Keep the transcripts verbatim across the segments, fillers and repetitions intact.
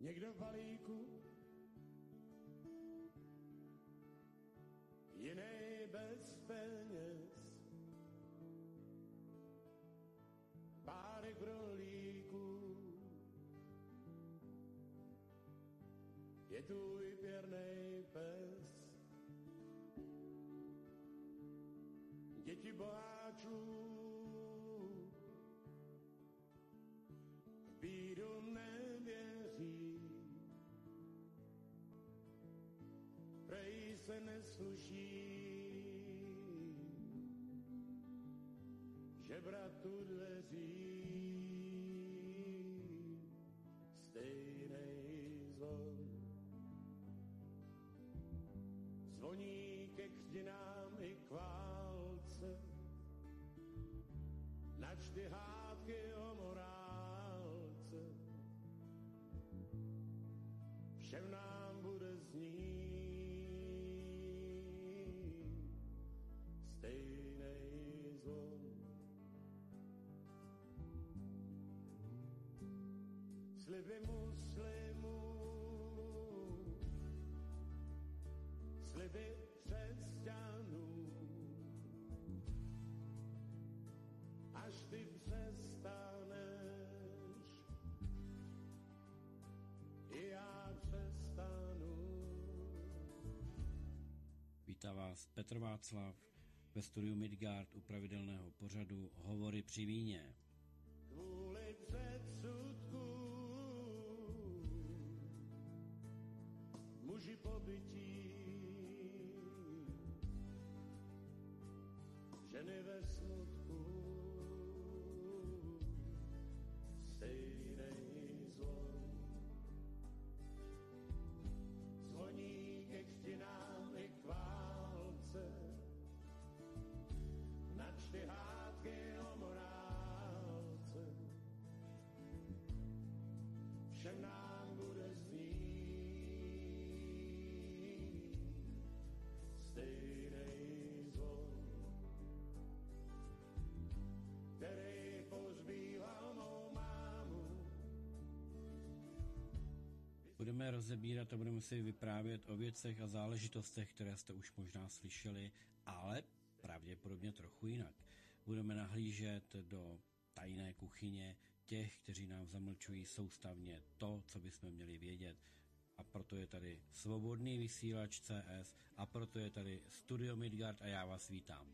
někdo v balíku, jiný bez peněz, párek brolíků, je tu i pěrnej pes. Děti boháčů v bídu nevěří, prej se nesluší žebratu dveří, stejnej zvon zvoní ke křtinám i k válce, načty hádky o morálce, všem nám bude znít stejnej zvon. Sliby muslimů, sliby křesťanů, až ty přestaneš, i já přestanu. Vítá vás Petr Václav ve studiu Midgard u pravidelného pořadu Hovory při víně. Kvůli předsudku muži pobytí, ženy ve smutku, stejnej zvon zvoní ke křtinám i k válce, načty hádky o morálce, všem nám bude znít stejnej zvon, který pozbýval mou mámu. Budeme rozebírat a budeme si vyprávět o věcech a záležitostech, které jste už možná slyšeli, ale pravděpodobně trochu jinak. Budeme nahlížet do tajné kuchyně těch, kteří nám zamlčují soustavně to, co bychom měli vědět. A proto je tady Svobodný vysílač C S a proto je tady Studio Midgard a já vás vítám.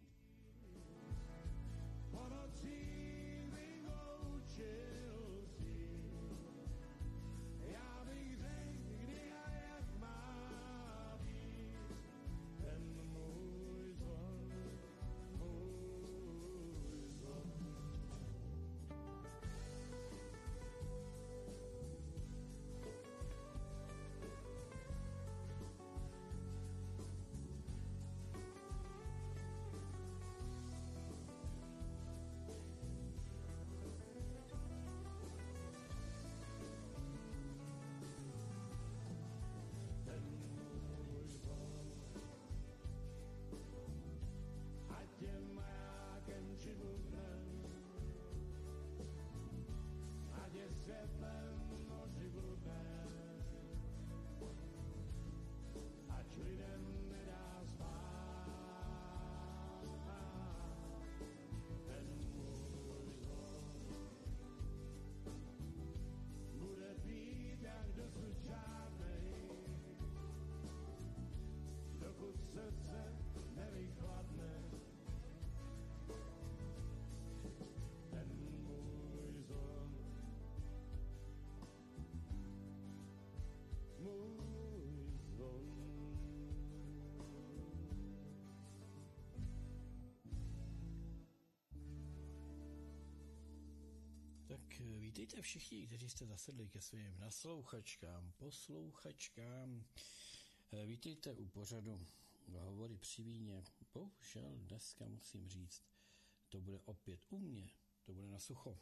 Tak vítejte všichni, kteří jste zasedli ke svým naslouchačkám, poslouchačkám. Vítejte u pořadu Hovory při víně. Bohužel dneska musím říct, to bude opět u mě, to bude na sucho.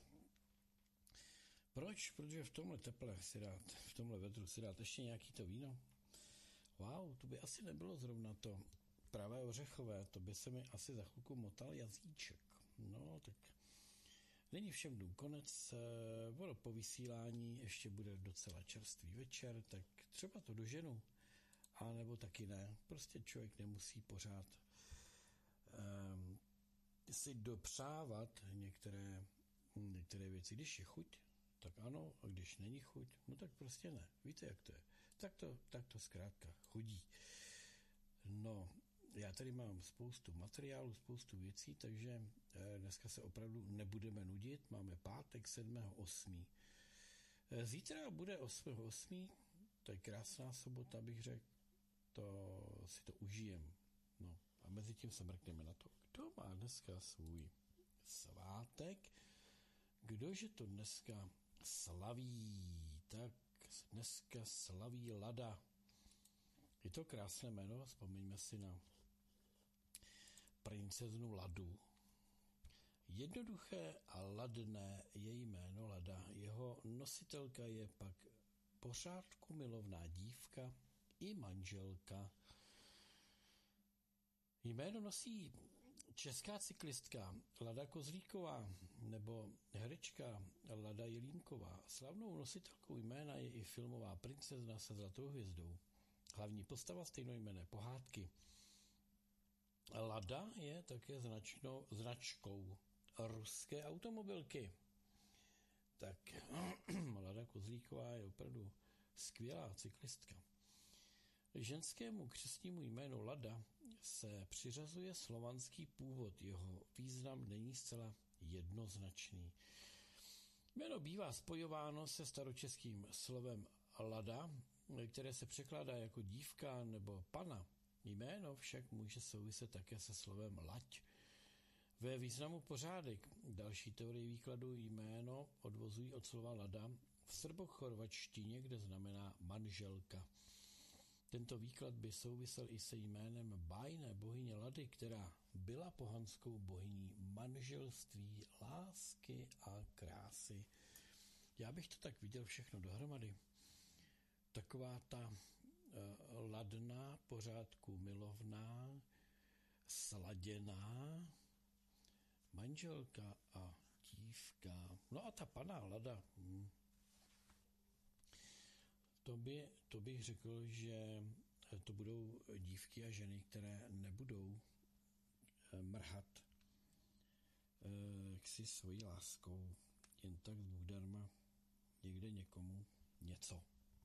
Proč? Protože v tomhle teple si dát, v tomhle vedru si dát ještě nějaký to víno. Wow, to by asi nebylo zrovna to pravé ořechové, to by se mi asi za chvilku motal jazyček. No, tak Není všem dnům konec, ono po vysílání ještě bude docela čerstvý večer, tak třeba to doženu, a nebo taky ne. Prostě člověk nemusí pořád um, si dopřávat některé, některé věci. Když je chuť, tak ano, a když není chuť, no tak prostě ne. Víte, jak to je. Tak to, tak to zkrátka chodí. No, já tady mám spoustu materiálu, spoustu věcí, takže dneska se opravdu nebudeme nudit. Máme pátek sedmého osmého Zítra bude osmého osmého To je krásná sobota, bych řekl. To si to užijem. No, a mezi tím se mrkneme na to, kdo má dneska svůj svátek. Kdože to dneska slaví? Tak dneska slaví Lada. Je to krásné jméno, vzpomeňme si na princeznu Ladu. Jednoduché a ladné její jméno Lada. Jeho nositelka je pak pořádku milovná dívka i manželka. Jméno nosí česká cyklistka Lada Kozlíková nebo herečka Lada Jelínková. Slavnou nositelkou jména je i filmová princezna se zlatou hvězdou. Hlavní postava stejnojmenné pohádky. Lada je také značnou, značkou ruské automobilky. Tak Lada Kozlíková je opravdu skvělá cyklistka. Ženskému křestnímu jménu Lada se přiřazuje slovanský původ. Jeho význam není zcela jednoznačný. Jméno bývá spojováno se staročeským slovem Lada, které se překládá jako dívka nebo pana. Jméno však může souviset také se slovem lať. Ve významu pořádek další teorie výkladu jméno odvozují od slova Lada v srbochorvačtině, kde znamená manželka. Tento výklad by souvisel i se jménem bájné bohyně Lady, která byla pohanskou bohyní manželství, lásky a krásy. Já bych to tak viděl všechno dohromady. Taková ta uh, ladná, pořádku milovná, sladěná manželka a dívka. No a ta paná Lada, hm. to, by, to bych řekl, že to budou dívky a ženy, které nebudou mrhat jaksi svojí láskou jen tak zdarma někde někomu něco.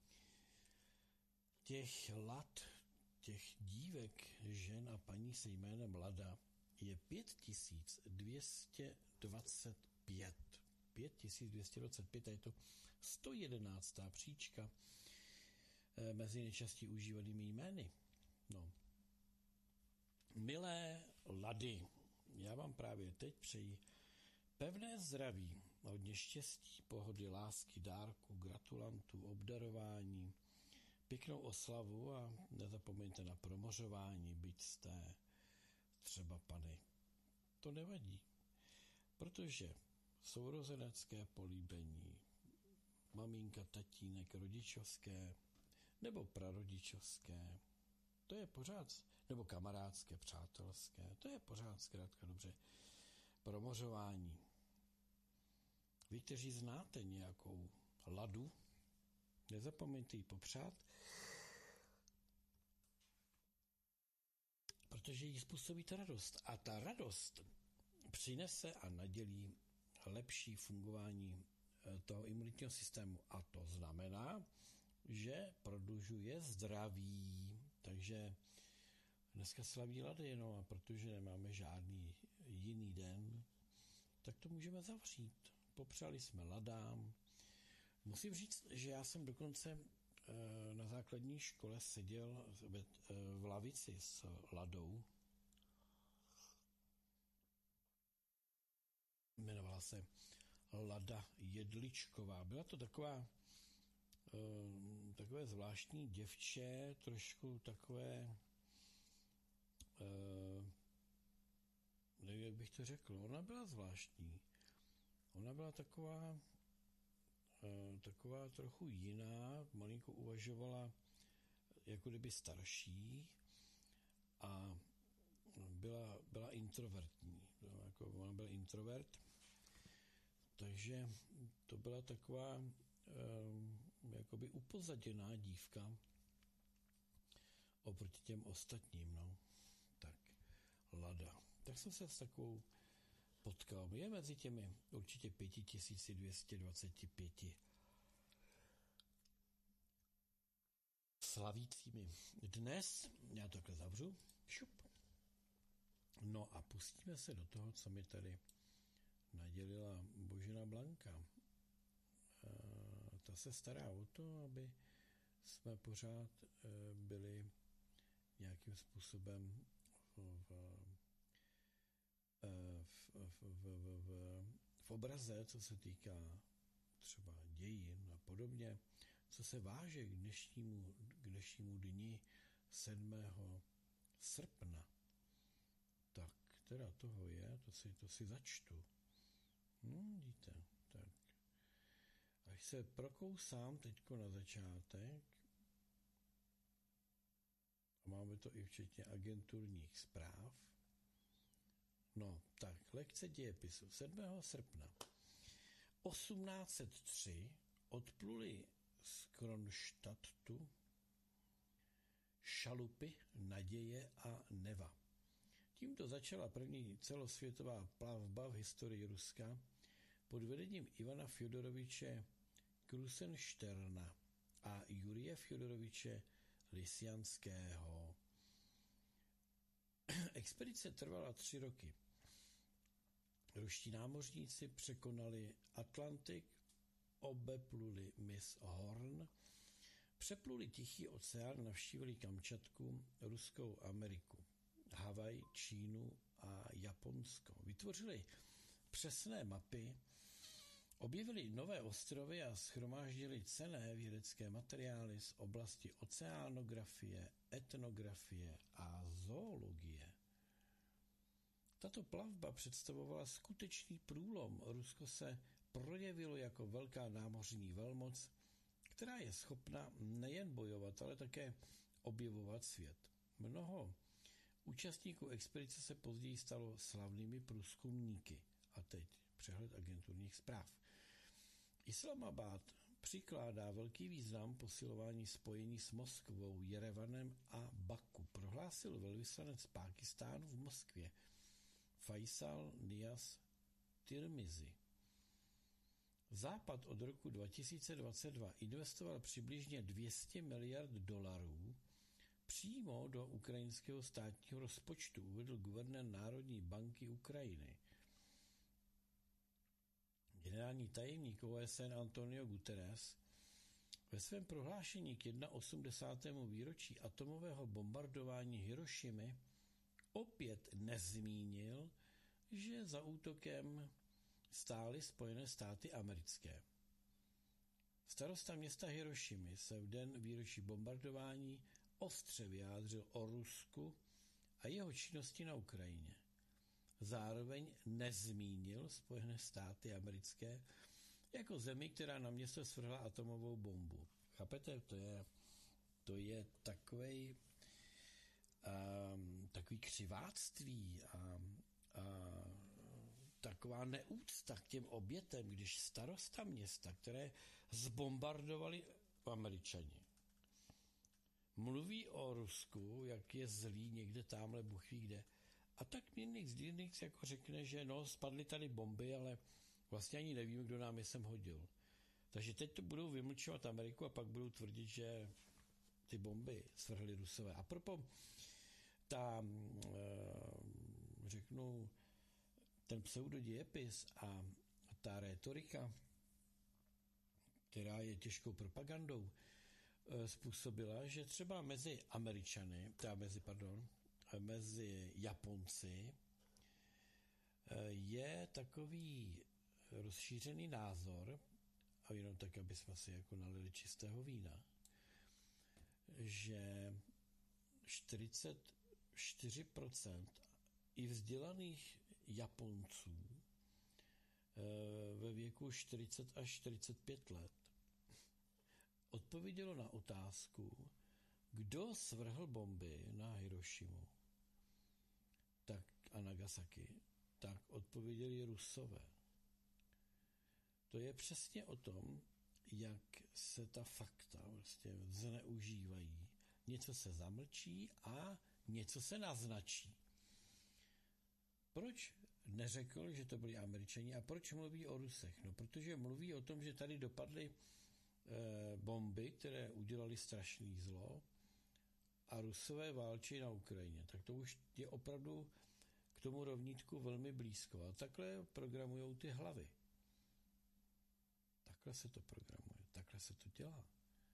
Těch lad, těch dívek, žen a paní se jménem Lada je pět tisíc dvě stě dvacet pět. pět tisíc dvě stě dvacet pět a je to sto jedenáctá příčka mezi nejčastěji užívanými jmény. No. Milé Lady, já vám právě teď přeji pevné zdraví, hodně štěstí, pohody, lásky, dárku, gratulantů, obdarování, pěknou oslavu a nezapomeňte na promořování, byť jste třeba pany. To nevadí, protože sourozenecké políbení, maminka, tatínek, rodičovské nebo prarodičovské, to je pořád, nebo kamarádské, přátelské, to je pořád zkrátka dobře promořování. Vy, kteří znáte nějakou Ladu, nezapomeňte ji popřát, protože jí způsobíte radost. A ta radost přinese a nadělí lepší fungování toho imunitního systému. A to znamená, že prodlužuje zdraví. Takže dneska slaví Lady, no a protože nemáme žádný jiný den, tak to můžeme zavřít. Popřáli jsme Ladám. Musím říct, že já jsem dokonce na základní škole seděl v lavici s Ladou. Jmenovala se Lada Jedličková. Byla to taková takové zvláštní děvče, trošku takové, nevím, jak bych to řekl, ona byla zvláštní. Ona byla taková taková trochu jiná, malinko uvažovala jako kdyby starší a byla, byla introvertní. Jako ona byl introvert, takže to byla taková um, jakoby upozaděná dívka oproti těm ostatním, no. Tak, Lada. Tak jsem se s takovou potkal. Je mezi těmi určitě pět tisíc dvě stě dvacet pět slavícími. Dnes, já takhle zavřu, šup. No a pustíme se do toho, co mi tady nadělila Božena Blanka. E, ta se stará o to, aby jsme pořád e, byli nějakým způsobem v, v, v, v, v, v obraze, co se týká třeba dějin a podobně, co se váže k dnešnímu, k dnešnímu dni sedmého srpna. Tak, teda toho je, to si, to si začtu. Hm, vidíte, tak. Až se prokousám teďko na začátek, a máme to i včetně agenturních zpráv. No, tak, lekce dějepisu. sedmého srpna osmnáct set tři odpluli z Kronštadtu šalupy Naděje a Neva. Tímto začala první celosvětová plavba v historii Ruska pod vedením Ivana Fjodoroviče Krusenšterna a Jurie Fjodoroviče Lisjanského. Expedice trvala tři roky. Ruští námořníci překonali Atlantik, obepluli mys Horn, přepluli Tichý oceán, navštívili Kamčatku, Ruskou Ameriku, Havaj, Čínu a Japonsko. Vytvořili přesné mapy, objevili nové ostrovy a shromáždili cenné vědecké materiály z oblasti oceánografie, etnografie a zoologie. Tato plavba představovala skutečný průlom. Rusko se projevilo jako velká námořní velmoc, která je schopna nejen bojovat, ale také objevovat svět. Mnoho účastníků expedice se později stalo slavnými průzkumníky. A teď přehled agenturních zpráv. Islamabad přikládá velký význam posilování spojení s Moskvou, Jerevanem a Baku, prohlásil velvyslanec Pákistánu v Moskvě Faisal Nias Tirmizi. Západ od roku dva tisíce dvacet dva investoval přibližně dvě stě miliard dolarů přímo do ukrajinského státního rozpočtu, uvedl guvernér Národní banky Ukrajiny. Generální tajemník O S N Antonio Guterres ve svém prohlášení k osmdesátému výročí atomového bombardování Hirošimy opět nezmínil, že za útokem stály Spojené státy americké. Starosta města Hirošimy se v den výročí bombardování ostře vyjádřil o Rusku a jeho činnosti na Ukrajině. Zároveň nezmínil Spojené státy americké jako zemi, která na město svrhla atomovou bombu. Chápete? To je, to je takovej, um, takový křiváctví a, a taková neúcta k těm obětem, když starosta města, které zbombardovali Američani, mluví o Rusku, jak je zlý někde tamhle, Bůh ví kde. A tak mě nix, nix jako řekne, že no, spadly tady bomby, ale vlastně ani nevíme, kdo nám je sem hodil. Takže teď to budou vymlčovat Ameriku a pak budou tvrdit, že ty bomby svrhly Rusové. A propo ta, řeknu, ten pseudodějepis a ta rétorika, která je těžkou propagandou, způsobila, že třeba mezi Američany, teda mezi, pardon, mezi Japonci je takový rozšířený názor, a jenom tak, aby jsme si jako nalili čistého vína, že čtyřicet čtyři procent i vzdělaných Japonců ve věku čtyřicet až čtyřicet pět let odpovědělo na otázku, kdo svrhl bomby na Hirošimu tak a Nagasaki, tak odpověděli Rusové. To je přesně o tom, jak se ta fakta vlastně zneužívají. Něco se zamlčí a něco se naznačí. Proč neřekl, že to byli Američani a proč mluví o Rusech? No, protože mluví o tom, že tady dopadly e, bomby, které udělali strašný zlo a Rusové válčí na Ukrajině. Tak to už je opravdu k tomu rovnítku velmi blízko. A takhle programujou ty hlavy. Takhle se to programuje, takhle se to dělá.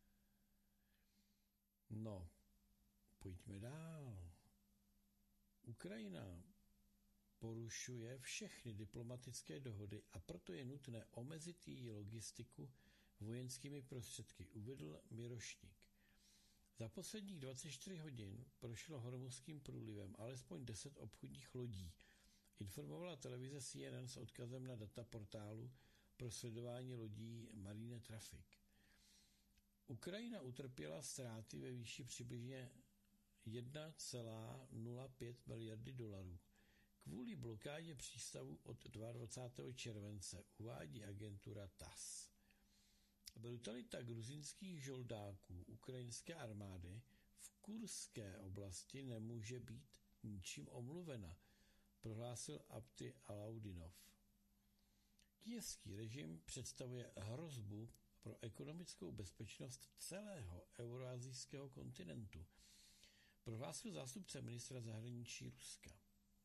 No, pojďme dál. Ukrajina porušuje všechny diplomatické dohody a proto je nutné omezit její logistiku vojenskými prostředky, uvedl Mirošník. Za posledních dvacet čtyři hodin prošlo Hormuzským průlivem alespoň deset obchodních lodí, informovala televize C N N s odkazem na data portálu pro sledování lodí Marine Traffic. Ukrajina utrpěla ztráty ve výši přibližně jedna celá nula pět miliardy dolarů. Kvůli blokádě přístavu od dvacátého druhého července, uvádí agentura T A S S. Brutalita gruzínských žoldáků ukrajinské armády v kurské oblasti nemůže být ničím omluvena, prohlásil Abdi Alaudinov. Kyjevský režim představuje hrozbu pro ekonomickou bezpečnost celého euroazijského kontinentu, prohlásil zástupce ministra zahraničí Ruska.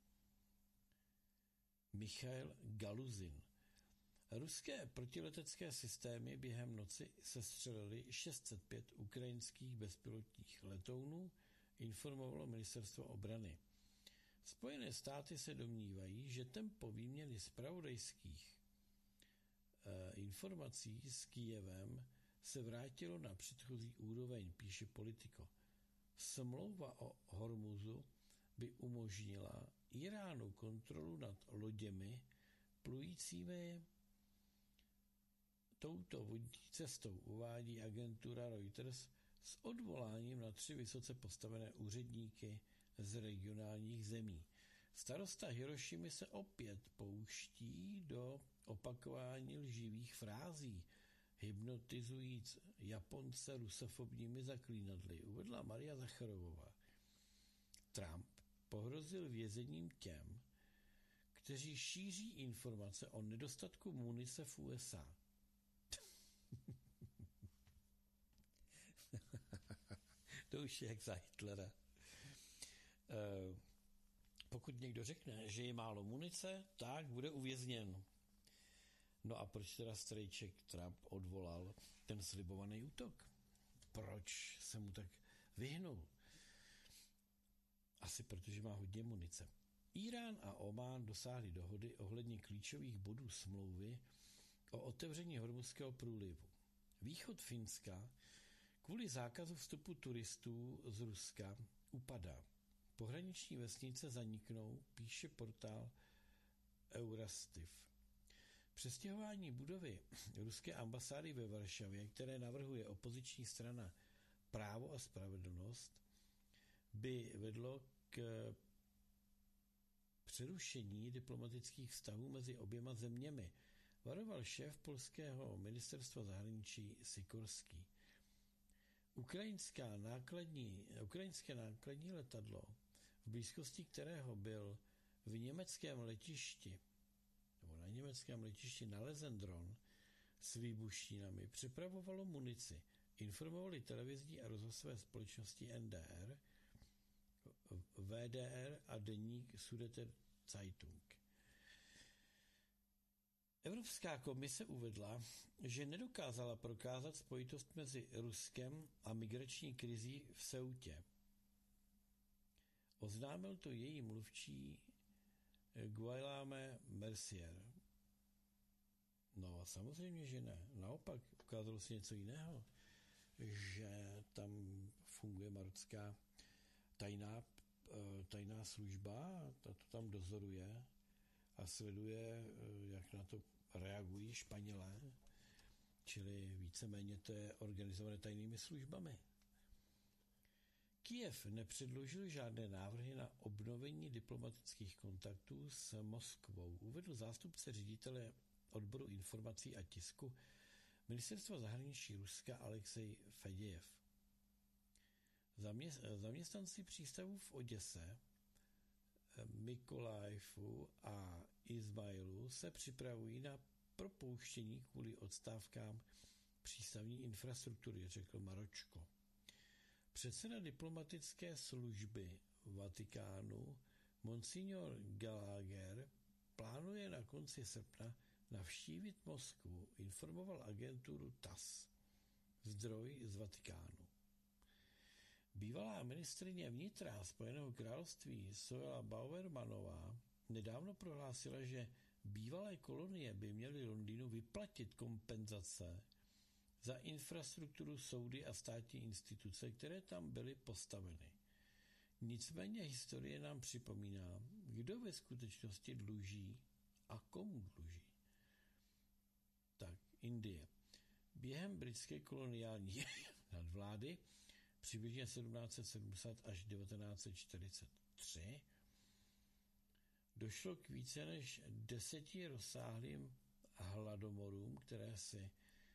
Michail Galuzin. Ruské protiletecké systémy během noci sestřelily šest set pět ukrajinských bezpilotních letounů, informovalo ministerstvo obrany. Spojené státy se domnívají, že tempo výměny zpravodajských e, informací s Kyjevem se vrátilo na předchozí úroveň, píše Politico. Smlouva o Hormuzu by umožnila Iránu kontrolu nad loděmi plujícími touto vodní cestou, uvádí agentura Reuters s odvoláním na tři vysoce postavené úředníky z regionálních zemí. Starosta Hirošimy se opět pouští do opakování lživých frází, hypnotizujíc Japonce rusofobními zaklínadly, uvedla Maria Zacharovová. Trump pohrozil vězením těm, kteří šíří informace o nedostatku munice v U S A. To už je jak za Hitlera. E, pokud někdo řekne, že je málo munice, tak bude uvězněn. No a proč teda strejček Trump odvolal ten slibovaný útok? Proč se mu tak vyhnul? Asi protože má hodně munice. Irán a Omán dosáhli dohody ohledně klíčových bodů smlouvy o otevření Hormuzského průlivu. Východ Finska kvůli zákazu vstupu turistů z Ruska upadá. Pohraniční vesnice zaniknou, píše portál Eurastiv. Přestěhování budovy ruské ambasády ve Varšavě, které navrhuje opoziční strana Právo a spravedlnost, by vedlo k přerušení diplomatických vztahů mezi oběma zeměmi, varoval šéf polského ministerstva zahraničí Sikorský. Ukrajinská nákladní, ukrajinské nákladní letadlo, v blízkosti kterého byl v německém letišti, nebo na německém letišti nalezen dron s výbušninami, přepravovalo munici, informovali televizní a rozhlasové společnosti N D R, V D R a deník Süddeutsche Zeitung. Evropská komise uvedla, že nedokázala prokázat spojitost mezi Ruskem a migrační krizí v Ceutě. Oznámil to její mluvčí Guillaume Mercier. No samozřejmě, že ne. Naopak ukázalo se něco jiného, že tam funguje marocká tajná, tajná služba, ta to tam dozoruje a sleduje, jak na to reagují Španělé, čili víceméně to je organizované tajnými službami. Kyjev nepředložil žádné návrhy na obnovení diplomatických kontaktů s Moskvou, uvedl zástupce ředitele odboru informací a tisku Ministerstva zahraničí Ruska Alexej Fedějev. Zaměst, zaměstnanci přístavů v Oděse, Mykolajivu a Izmailu se připravují na propouštění kvůli odstávkám přístavní infrastruktury, řekl Maročko. Předseda diplomatické služby Vatikánu Monsignor Gallagher plánuje na konci srpna navštívit Moskvu, informoval agenturu T A S, zdroj z Vatikánu. Bývalá ministryně vnitra Spojeného království Zoela Bauermanová nedávno prohlásila, že bývalé kolonie by měly Londýnu vyplatit kompenzace za infrastrukturu, soudy a státní instituce, které tam byly postaveny. Nicméně historie nám připomíná, kdo ve skutečnosti dluží a komu dluží. Tak, Indie. Během britské koloniální nadvlády přibližně sedmnáct set sedmdesát až devatenáct set čtyřicet tři došlo k více než deseti rozsáhlým hladomorům, které si,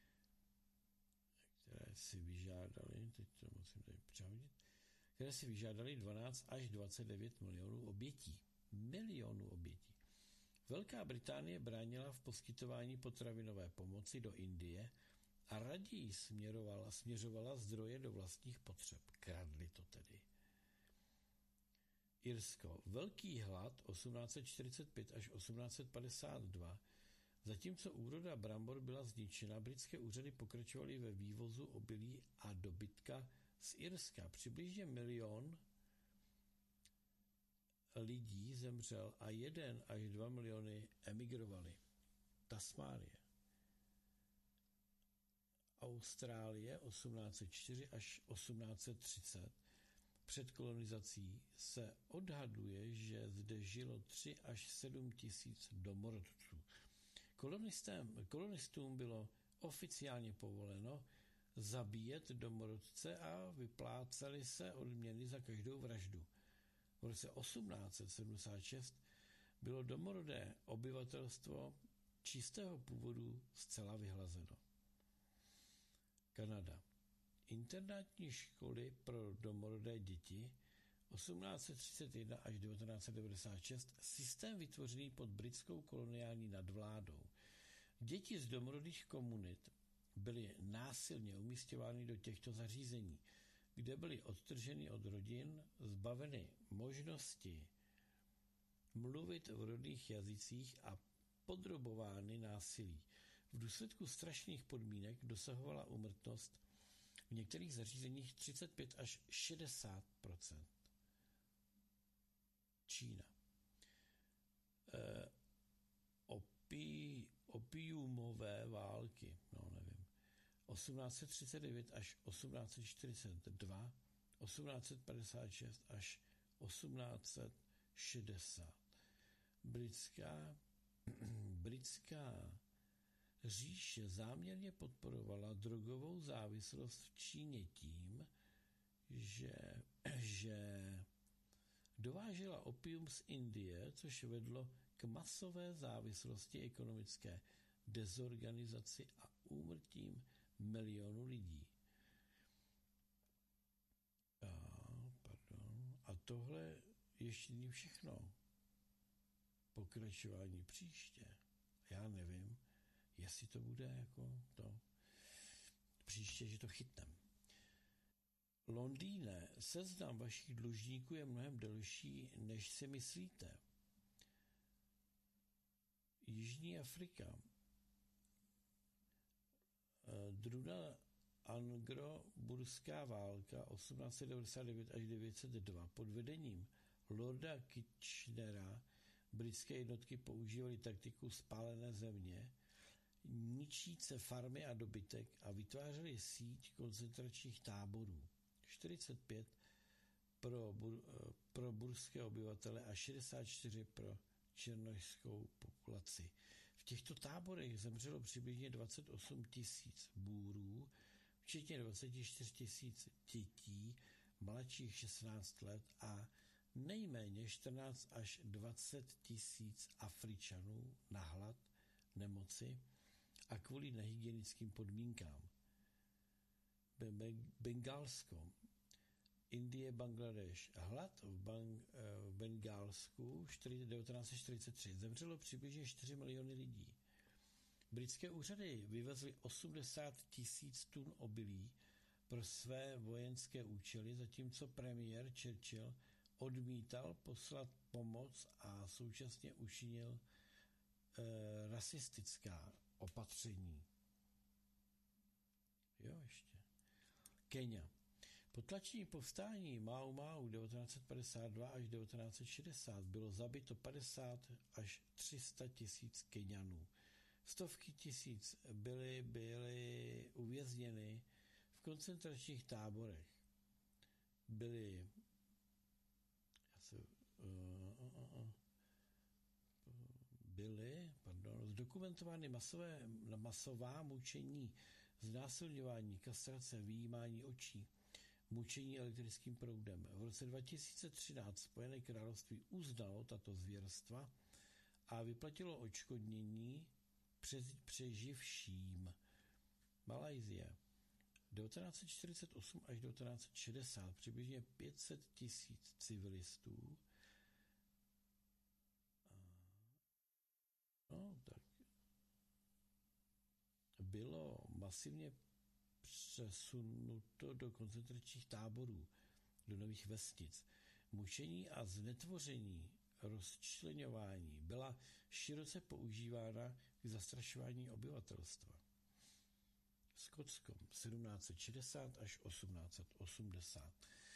které si vyžádali, teď to musím tady přehodit, které si vyžádali dvanáct až dvacet devět milionů obětí. Milionů obětí. Velká Británie bránila v poskytování potravinové pomoci do Indie a raději směrovala, směřovala zdroje do vlastních potřeb. Kradli to tedy. Irsko. Velký hlad osmnáct set čtyřicet pět až osmnáct set padesát dva. Zatímco úroda brambor byla zničena, britské úřady pokračovaly ve vývozu obilí a dobytka z Irska. Přibližně milion lidí zemřel a jeden až dva miliony emigrovali. Tasmánie. Austrálie osmnáct set čtyři až osmnáct set třicet. Před kolonizací se odhaduje, že zde žilo tři až sedm tisíc domorodců. Kolonistům bylo oficiálně povoleno zabíjet domorodce a vyplácely se odměny za každou vraždu. V roce osmnáct set sedmdesát šest bylo domorodé obyvatelstvo čistého původu zcela vyhlazeno. Kanada. Internátní školy pro domorodé děti osmnáct set třicet jedna až devatenáct set devadesát šest, systém vytvořený pod britskou koloniální nadvládou. Děti z domorodých komunit byly násilně umísťovány do těchto zařízení, kde byly odtrženy od rodin, zbaveny možnosti mluvit v rodných jazycích a podrobovány násilí. V důsledku strašných podmínek dosahovala úmrtnost v některých zařízeních třicet pět až šedesát procent. Čína. E, opi, opiumové války, no nevím, osmnáct set třicet devět až osmnáct set čtyřicet dva, osmnáct set padesát šest až osmnáct set šedesát. Britská, britská říše záměrně podporovala drogovou závislost v Číně tím, že, že dovážela opium z Indie, což vedlo k masové závislosti, ekonomické dezorganizaci a úmrtím milionů lidí. A, pardon, a tohle ještě není všechno. Pokračování příště. Já nevím, jestli to bude jako to příště, že to chytnem. Londýne, seznam vašich dlužníků je mnohem delší, než si myslíte. Jižní Afrika. Druhá anglo-burská válka osmnáct set devadesát devět až devět set dva pod vedením Lorda Kitchenera britské jednotky používaly taktiku spálené země, ničíce farmy a dobytek a vytvářely síť koncentračních táborů. čtyřicet pět pro, bur, pro burské obyvatele a šedesát čtyři pro černošskou populaci. V těchto táborech zemřelo přibližně dvacet osm tisíc bůrů, včetně dvacet čtyři tisíc dětí mladších šestnáct let a nejméně čtrnáct až dvacet tisíc Afričanů na hlad nemoci a kvůli nehygienickým podmínkám. Bengálsko, Indie, Bangladeš. Hlad v, Bang, v Bengálsku devatenáct set čtyřicet tři. Zemřelo přibližně čtyři miliony lidí. Britské úřady vyvezly osmdesát tisíc tun obilí pro své vojenské účely, zatímco premiér Churchill odmítal poslat pomoc a současně učinil e, rasistická opatření. Jo, ještě. Kenya. Po tlačení povstání Mau Mau devatenáct set padesát dva až devatenáct set šedesát bylo zabito padesát až tři sta tisíc Keňanů. Stovky tisíc byly, byly uvězněny v koncentračních táborech. Byly uh, uh, uh, byly pardon, zdokumentovány masové, masová mučení, znásilňování, kastrace, vyjímání očí, mučení elektrickým proudem. V roce dva tisíce třináct Spojené království uznalo tato zvěrstva a vyplatilo odškodnění přeživším. Malajsie. devatenáct set čtyřicet osm až devatenáct set šedesát přibližně pět set tisíc civilistů. No, tak bylo masivně přesunuto do koncentračních táborů, do nových vesnic. Mučení a znetvoření, rozčleňování byla široce používána k zastrašování obyvatelstva. Skotsko sedmnáct set šedesát až osmnáct set osmdesát.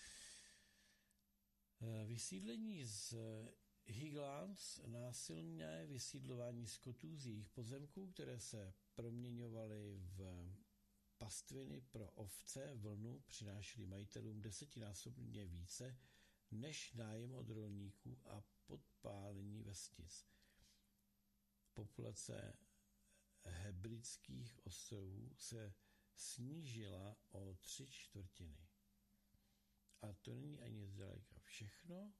Vysídlení z Highlands, násilné vysídlování Skotů z jejich pozemků, které se proměňovaly v pastviny pro ovce, vlnu, přinášely majitelům desetinásobně více než nájem od rolníků a podpálení vesnic. Populace Hebridských ostrovů se snížila o tři čtvrtiny. A to není ani zdaleka všechno,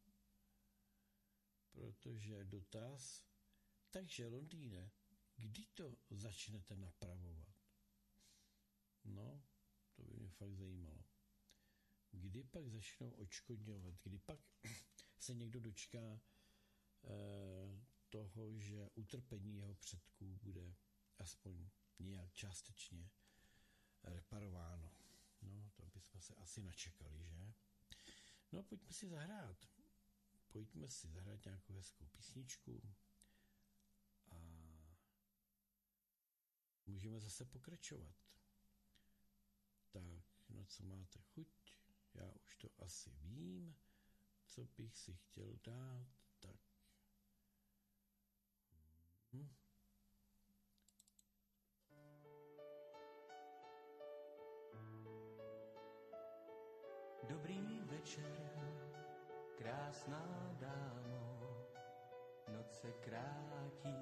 protože dotaz, takže Londýne, kdy to začnete napravovat? No, to by mě fakt zajímalo. Kdy pak začnou odškodňovat? Kdy pak se někdo dočká eh, toho, že utrpení jeho předků bude aspoň nějak částečně reparováno? No, to bychom se asi načekali, že? No, pojďme si zahrát. Pojďme si zahrát nějakou hezkou písničku a můžeme zase pokračovat. Tak, no co máte chuť? Já už to asi vím, co bych si chtěl dát, tak. Hm. Dobrý večer, krásná dámo, noc se krátí,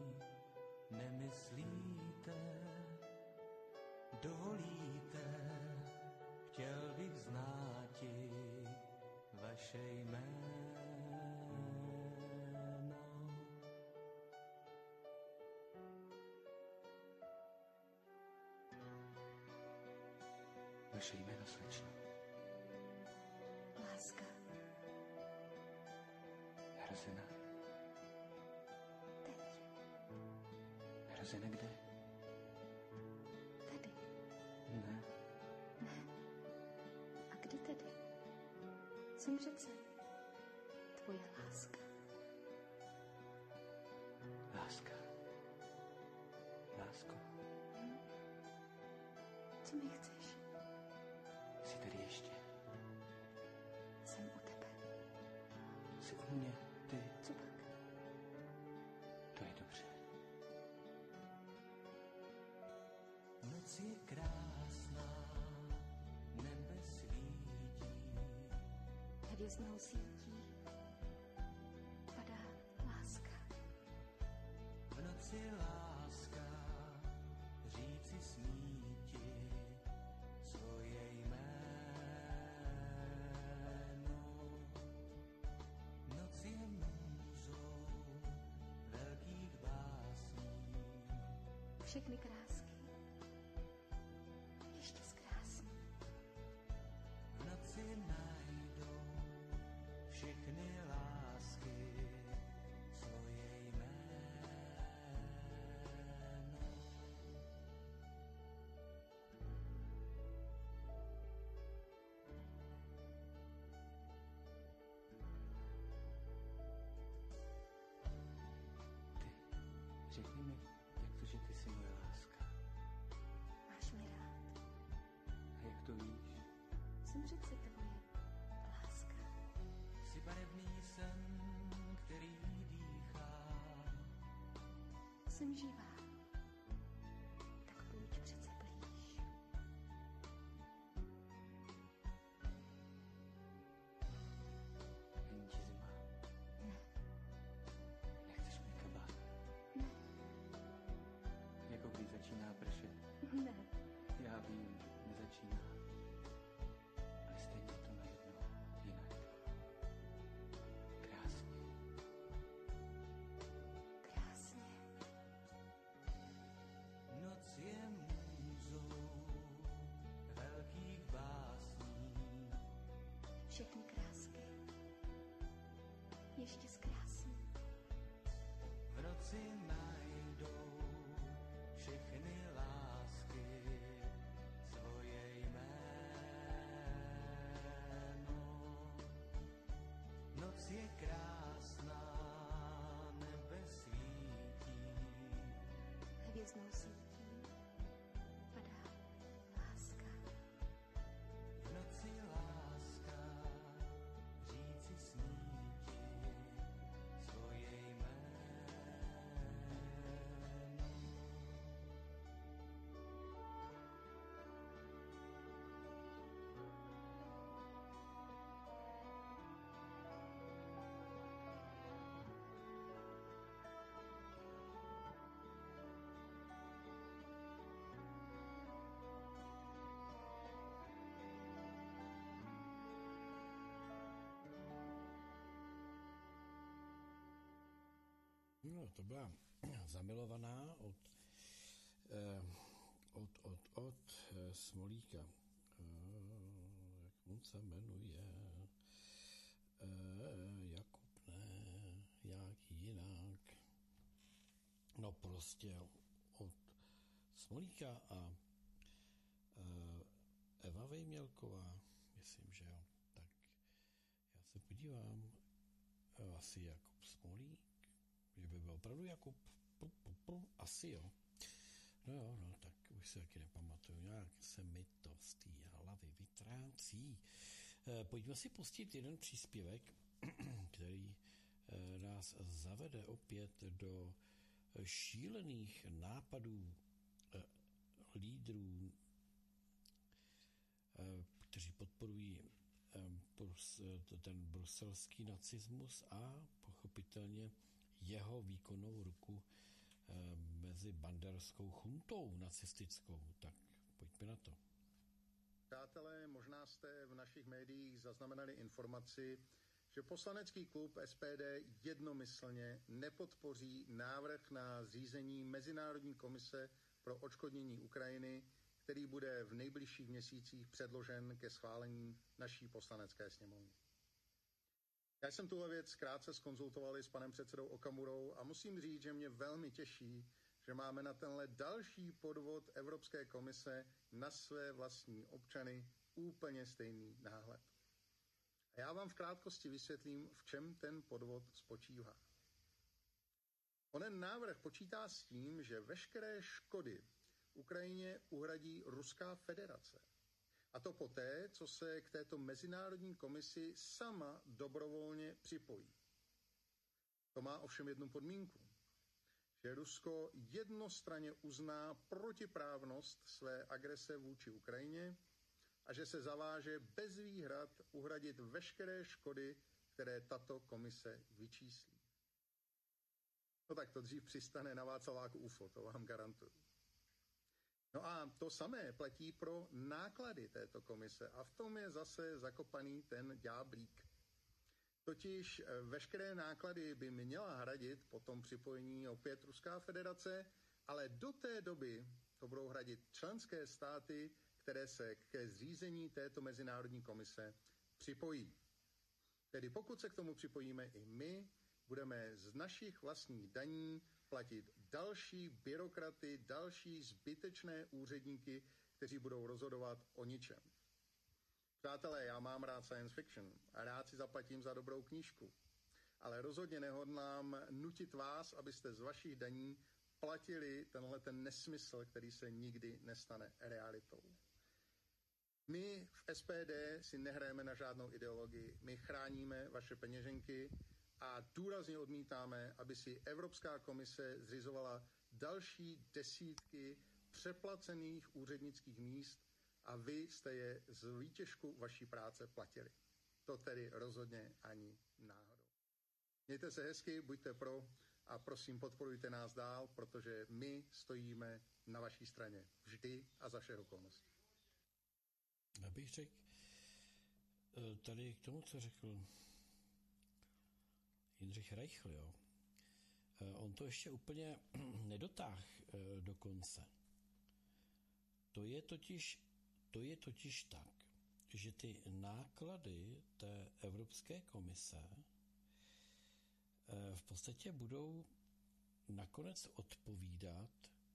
nemyslíte, dovolíte, chtěl bych znáti vaše jméno. Vaše jméno, slečno. Láska. Hrozena. Teď. Hrozena kde? Tady. Ne. Ne. A kdy tedy? Jsem přece tvoje láska. Láska. Lásko. Hm? Co mi chceš? Jsi tady ještě? Jsem u tebe. Jsi u mě, ty. Co pak? To je dobře. Noc je krásná, nebe svítí. Hvězdnou sítí padá láska. V noci láska říci smí ti svoje jméno. Noc je můzou velkých básní. všechny krásky ještě zkrásný. V noci najdou všechny lásky svoje jméno. Ty, řekni mi, jak to, že ty jsi moje láska? Máš mi rád. A jak to víš? Jsem přece tvoje láska. Jsi barevný sen, který dýchá. Jsem živá. Tak pojď přece blíž. Není ti zima. Ne, Nechceš mi kabát? ne, Jako když začíná pršet. ne. Já vím, nezačíná. Ale stejně to najednou jinak. Krásně. Krásně. Noc je můzou velkých básní. Všechny krásky ještě zkrásný. V noci najdou všechny lásky svoje jméno. Noc je krásná, nebe svítí. Hvězdnou sítí padá láska. V noci láska říci sníti svoje jméno. No, to byla Zamilovaná od, eh, od, od, od eh, Smolíka. Eh, jak on se jmenuje? Eh, Jakub, ne, jak jinak. No prostě od Smolíka a eh, Eva Vejmělková, myslím, že jo. Tak já se podívám, eh, asi Jakub Smolík, že by byl opravdu Jakub, pu, pu, pu, asi jo. No jo, no, tak už se taky nepamatuju, nějak se mi to z té hlavy vytrácí. E, pojďme si pustit jeden příspěvek, který e, nás zavede opět do šílených nápadů e, lídrů, e, kteří podporují e, brus, ten bruselský nacismus a pochopitelně jeho výkonnou ruku e, mezi banderskou chuntou nacistickou. Tak pojďme na to. Přátelé, možná jste v našich médiích zaznamenali informaci, že poslanecký klub S P D jednomyslně nepodpoří návrh na zřízení Mezinárodní komise pro odškodnění Ukrajiny, který bude v nejbližších měsících předložen ke schválení naší poslanecké sněmovny. Já jsem tuhle věc krátce zkonzultovali s panem předsedou Okamurou a musím říct, že mě velmi těší, že máme na tenhle další podvod Evropské komise na své vlastní občany úplně stejný náhled. A já vám v krátkosti vysvětlím, v čem ten podvod spočívá. Onen návrh počítá s tím, že veškeré škody Ukrajině uhradí Ruská federace. A to poté, co se k této mezinárodní komisi sama dobrovolně připojí. To má ovšem jednu podmínku, že Rusko jednostranně uzná protiprávnost své agrese vůči Ukrajině a že se zaváže bez výhrad uhradit veškeré škody, které tato komise vyčíslí. No tak to dřív přistane na Václaváku U F O, to vám garantuju. No a to samé platí pro náklady této komise a v tom je zase zakopaný ten ďáblík. Totiž veškeré náklady by měla hradit po tom připojení opět Ruská federace Ale do té doby to budou hradit členské státy, které se ke zřízení této mezinárodní komise připojí. Tedy pokud se k tomu připojíme i my, budeme z našich vlastních daní platit další byrokraty, další zbytečné úředníky, kteří budou rozhodovat o ničem. Přátelé, já mám rád science fiction a rád si zaplatím za dobrou knížku. Ale rozhodně nehodlám nutit vás, abyste z vašich daní platili tenhle ten nesmysl, který se nikdy nestane realitou. My v S P D si nehrajeme na žádnou ideologii. My chráníme vaše peněženky a důrazně odmítáme, aby si Evropská komise zřizovala další desítky přeplacených úřednických míst a vy jste je z výtěžku vaší práce platili. To tedy rozhodně ani náhodou. Mějte se hezky, buďte pro a prosím podporujte nás dál, protože my stojíme na vaší straně vždy a za všech okolností. Já bych řekl tady k tomu, co řekl Jindřich Reichl, jo. On to ještě úplně nedotáhl do konce. To je totiž, to je totiž tak, že ty náklady té Evropské komise v podstatě budou nakonec odpovídat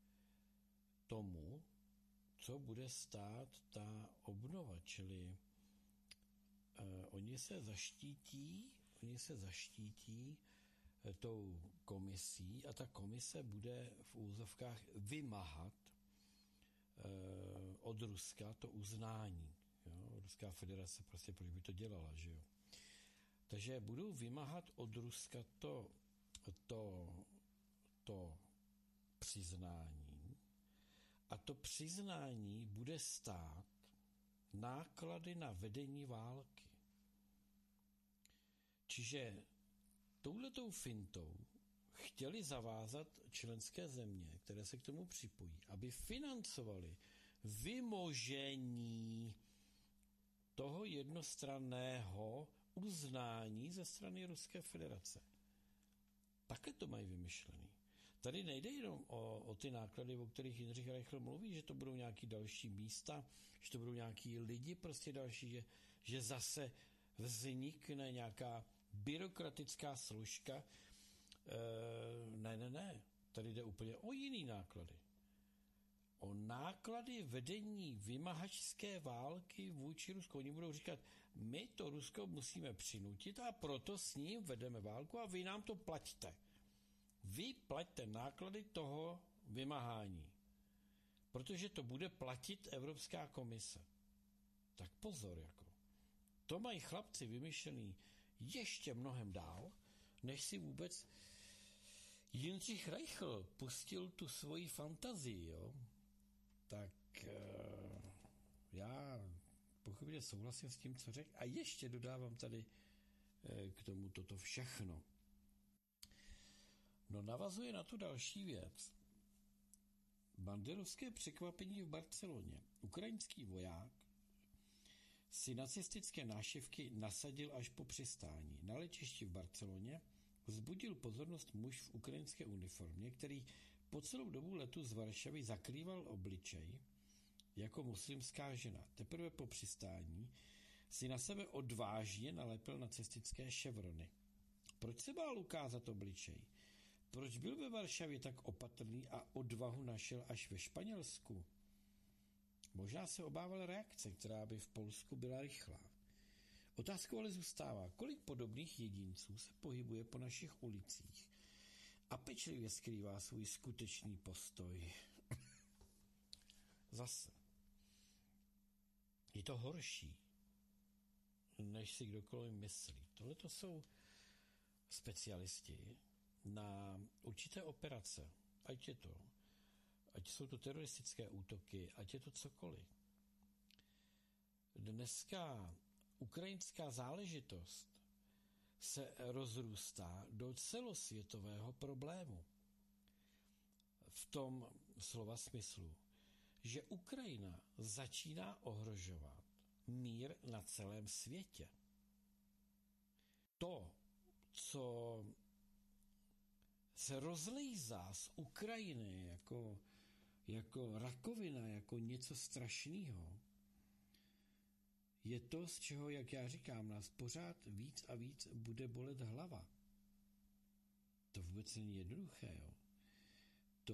tomu, co bude stát ta obnova, čili uh, oni se zaštítí, oni se zaštítí uh, tou komisí a ta komise bude v úzovkách vymáhat uh, od Ruska to uznání. Jo? Ruská federace prostě, proč by to dělala, že jo? Takže budou vymáhat od Ruska to, to, to přiznání a to přiznání bude stát náklady na vedení války. Čiže touhletou fintou chtěli zavázat členské země, které se k tomu připojí, aby financovali vymožení toho jednostranného uznání ze strany Ruské federace. Takhle to mají vymyšlený. Tady nejde jenom o, o ty náklady, o kterých Jindřich Reichl mluví, že to budou nějaký další místa, že to budou nějaký lidi prostě další, že, že zase vznikne nějaká byrokratická složka. E, ne, ne, ne. Tady jde úplně o jiný náklady. O náklady vedení vymahačské války vůči Rusku. Oni budou říkat, my to Rusko musíme přinutit a proto s ním vedeme válku a vy nám to platíte. Vy plaťte náklady toho vymáhání, protože to bude platit Evropská komise. Tak pozor, jako. To mají chlapci vymyšlený ještě mnohem dál, než si vůbec Jindřich Reichl pustil tu svoji fantazii, jo. Tak uh, já pochopitelně souhlasím s tím, co řekl a ještě dodávám tady uh, k tomu toto všechno. No navazuje na tu další věc. Banderovské překvapení v Barceloně. Ukrajinský voják si nacistické nášivky nasadil až po přistání. Na letišti v Barceloně vzbudil pozornost muž v ukrajinské uniformě, který po celou dobu letu z Varšavy zakrýval obličej jako muslimská žena. Teprve po přistání si na sebe odvážně nalepil nacistické ševrony. Proč se bál ukázat obličej? Proč byl ve Varšavě tak opatrný a odvahu našel až ve Španělsku? Možná se obával reakce, která by v Polsku byla rychlá. Otázkou ale zůstává, kolik podobných jedinců se pohybuje po našich ulicích a pečlivě skrývá svůj skutečný postoj. Zase. Je to horší, než si kdokoliv myslí. Tohle to jsou specialisti na určité operace. Ať je to, ať jsou to teroristické útoky, ať je to cokoliv. Dneska ukrajinská záležitost se rozrůstá do celosvětového problému. V tom slova smyslu, že Ukrajina začíná ohrožovat mír na celém světě. To, co se rozlejzá z Ukrajiny jako, jako rakovina, jako něco strašného, je to, z čeho, jak já říkám, nás pořád víc a víc bude bolet hlava. To vůbec není jednoduché, jo. To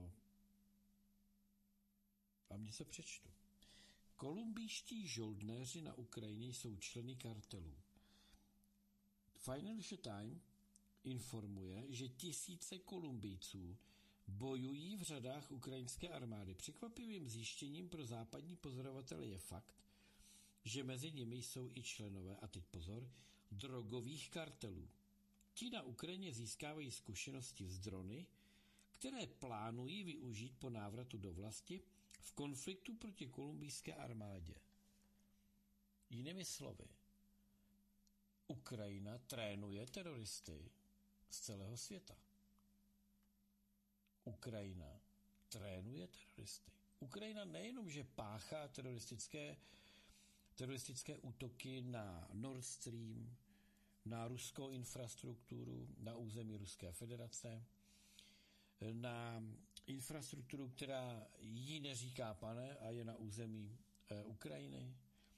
vám něco přečtu. Kolumbijští žoldnéři na Ukrajině jsou členy kartelů. Financial Times informuje, že tisíce Kolumbijců bojují v řadách ukrajinské armády. Překvapivým zjištěním pro západní pozorovatele je fakt, že mezi nimi jsou i členové, a teď pozor, drogových kartelů. Ti na Ukrajině získávají zkušenosti z drony, které plánují využít po návratu do vlasti v konfliktu proti kolumbijské armádě. Jinými slovy, Ukrajina trénuje teroristy z celého světa. Ukrajina trénuje teroristy. Ukrajina nejenom, že páchá teroristické, teroristické útoky na Nord Stream, na ruskou infrastrukturu, na území Ruské federace, na infrastrukturu, která jí neříká pane a je na území e, Ukrajiny.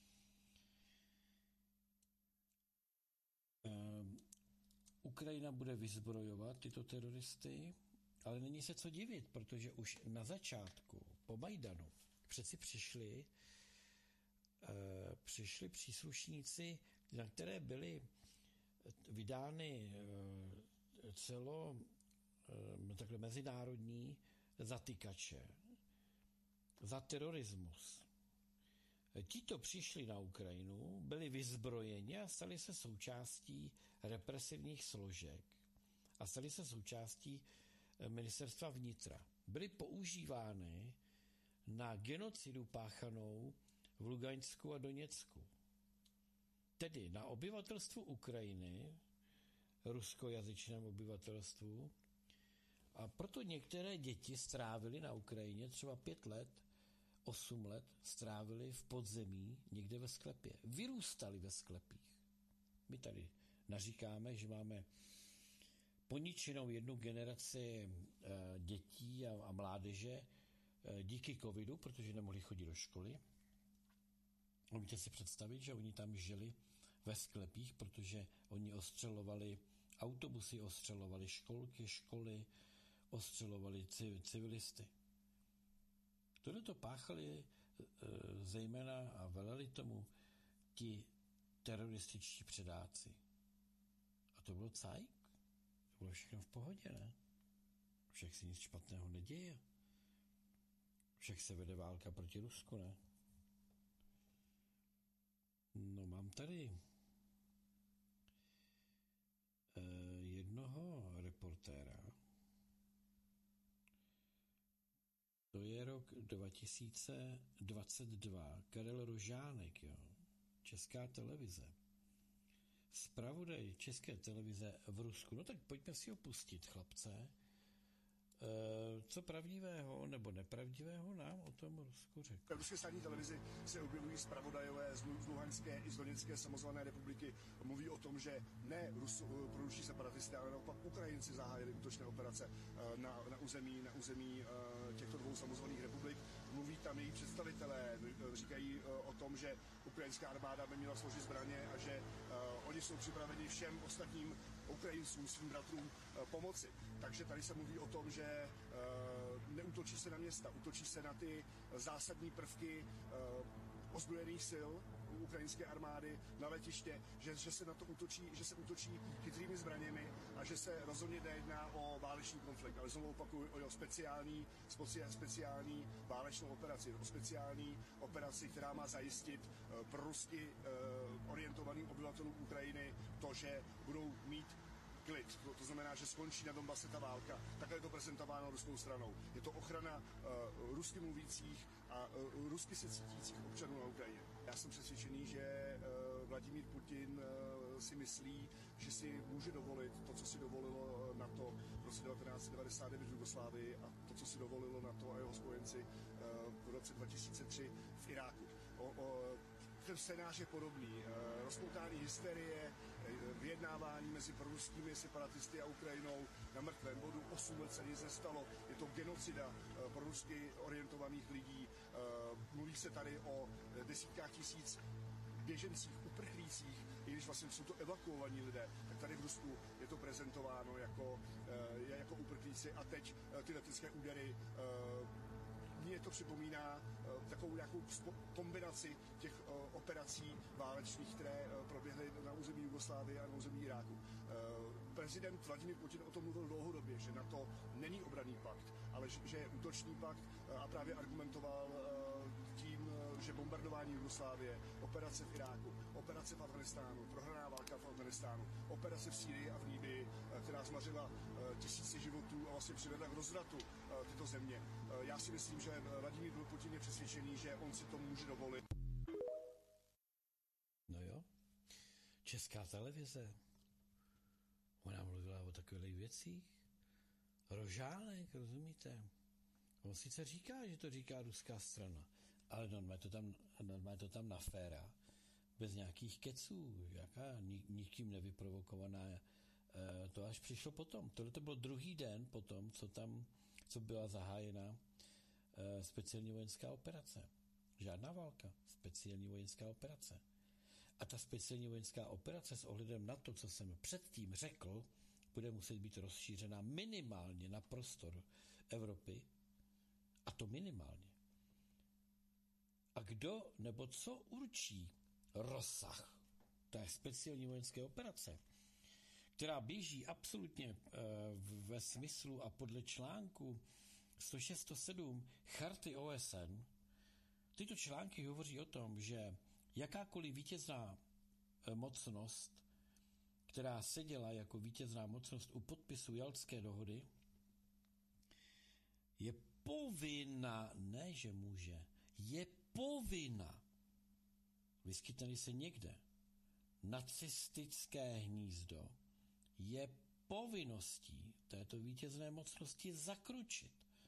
E, Ukrajina bude vyzbrojovat tyto teroristy, ale není se co divit, protože už na začátku, po Majdanu, přeci přišli, e, přišli příslušníci, na které byly vydány e, celo e, takhle mezinárodní zatykače za terorismus. Tito přišli na Ukrajinu, byli vyzbrojeni a stali se součástí represivních složek a stali se součástí ministerstva vnitra. Byly používány na genocidu páchanou v Lugansku a Doněcku. Tedy na obyvatelstvu Ukrajiny, ruskojazyčném obyvatelstvu, a proto některé děti strávily na Ukrajině třeba pět let, osm let strávili v podzemí někde ve sklepě. Vyrůstali ve sklepích. My tady naříkáme, že máme poničenou jednu generaci e, dětí a, a mládeže e, díky covidu, protože nemohli chodit do školy. Můžete si představit, že oni tam žili ve sklepích, protože oni ostřelovali autobusy, ostřelovali školky, školy, ostřelovali civilisty. Tohle to páchali e, zejména a veleli tomu ti terorističtí předáci. A to bylo cajk. To bylo všechno v pohodě, ne? Však se nic špatného neděje. Však se vede válka proti Rusku, ne? No, mám tady e, jednoho reportéra. To je rok dva tisíce dvacet dva. Karel Rožánek, jo. Česká televize. Zpravodaj České televize v Rusku. No tak pojďme si ho pustit, chlapce. E, co pravdivého nebo nepravdivého nám o tom Rusku řekl? V ruské státní televizi se objevují zpravodajové z Luhanské i z Doněcké samozvané republiky. Mluví o tom, že ne Rusu, proruští separatisté, ale naopak Ukrajinci zahájili útočné operace na, na území, na území těchto dvou samozvaných republik. Mluví tam její představitelé, říkají o tom, že ukrajinská armáda by měla složit zbraně a že oni jsou připraveni všem ostatním Ukrajincům, svým bratrům pomoci. Takže tady se mluví o tom, že neútočí se na města, útočí se na ty zásadní prvky ozbrojených sil ukrajinské armády na letiště, že, že se na to útočí, že se útočí chytrými zbraněmi a že se rozhodně nejedná o válečný konflikt, ale znovu opakuju o speciální, speciální válečnou operaci, o speciální operaci, která má zajistit uh, pro rusky uh, orientovaným obyvatelům Ukrajiny to, že budou mít klid. To, to znamená, že skončí na Donbase ta válka. Takhle je to prezentováno ruskou stranou. Je to ochrana uh, rusky mluvících a uh, rusky se cítících občanů na Ukrajině. Já jsem přesvědčený, že uh, Vladimír Putin uh, si myslí, že si může dovolit to, co si dovolilo NATO v roce devatenáct set devadesát devět v Jugoslávii a to, co si dovolilo NATO a jeho spojenci uh, v roce dva tisíce tři v Iráku. O, o, ten scénář je podobný. Rozpoutání hysterie, vyjednávání mezi proruskými separatisty a Ukrajinou na mrtvém bodu, osm let se nic nestalo, je to genocida prorusky orientovaných lidí, mluví se tady o desítkách tisíc běžencích, uprchlících, i když vlastně jsou to evakuovaní lidé, tak tady v Rusku je to prezentováno jako, jako uprchlíci a teď ty letecké údery, mně to připomíná takovou nějakou kombinaci těch operací válečných, které proběhly na území Jugoslávie a na území Iráku. Prezident Vladimír Putin o tom mluvil dlouhodobě, že na to není obranný pakt, ale že je útočný pakt a právě argumentoval tím, že bombardování Jugoslávie, operace v Iráku, operace v Afghánistánu, prohraná válka v Afghánistánu, operace v Sýrii a v Libyi, která zmařila tisíce životů a vlastně přivedla k rozvratu tyto země. Já si myslím, že Vladimír Putin je přesvědčený, že on si to může dovolit. No jo, Česká televize, ona mluvila o takových věcích. Rožánek, rozumíte? On sice říká, že to říká ruská strana, ale normálně to tam, normálně to tam naféra, bez nějakých keců, jaká nikým nevyprovokovaná. To až přišlo potom. Tohle to byl druhý den potom, co tam, co byla zahájena speciální vojenská operace. Žádná válka, speciální vojenská operace. A ta speciální vojenská operace s ohledem na to, co jsem předtím řekl, bude muset být rozšířena minimálně na prostor Evropy, a to minimálně. A kdo nebo co určí rozsah té speciální vojenské operace, která běží absolutně e, ve smyslu a podle článku sto šest sto sedm Charty O S N, tyto články hovoří o tom, že jakákoliv vítězná e, mocnost, která seděla jako vítězná mocnost u podpisu Jaltské dohody, je povinna, ne že může, je povinna, vyskytne se někde nacistické hnízdo, je povinností této vítězné mocnosti zakročit.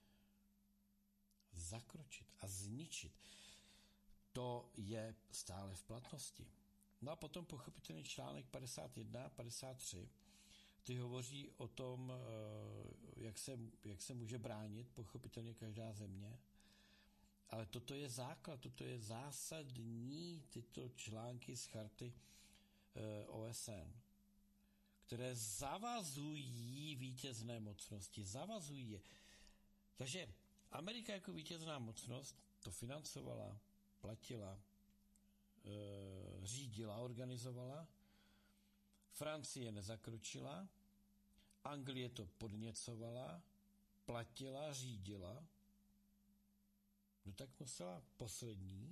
Zakročit a zničit. To je stále v platnosti. No a potom pochopitelně článek padesát jedna a padesát tři, ty hovoří o tom, jak se, jak se může bránit pochopitelně každá země, ale toto je základ, toto je zásadní tyto články z charty O S N, které zavazují vítězné mocnosti, zavazují je. Takže Amerika jako vítězná mocnost to financovala, platila, e, řídila, organizovala, Francie nezakročila, Anglie to podněcovala, platila, řídila, no tak musela poslední,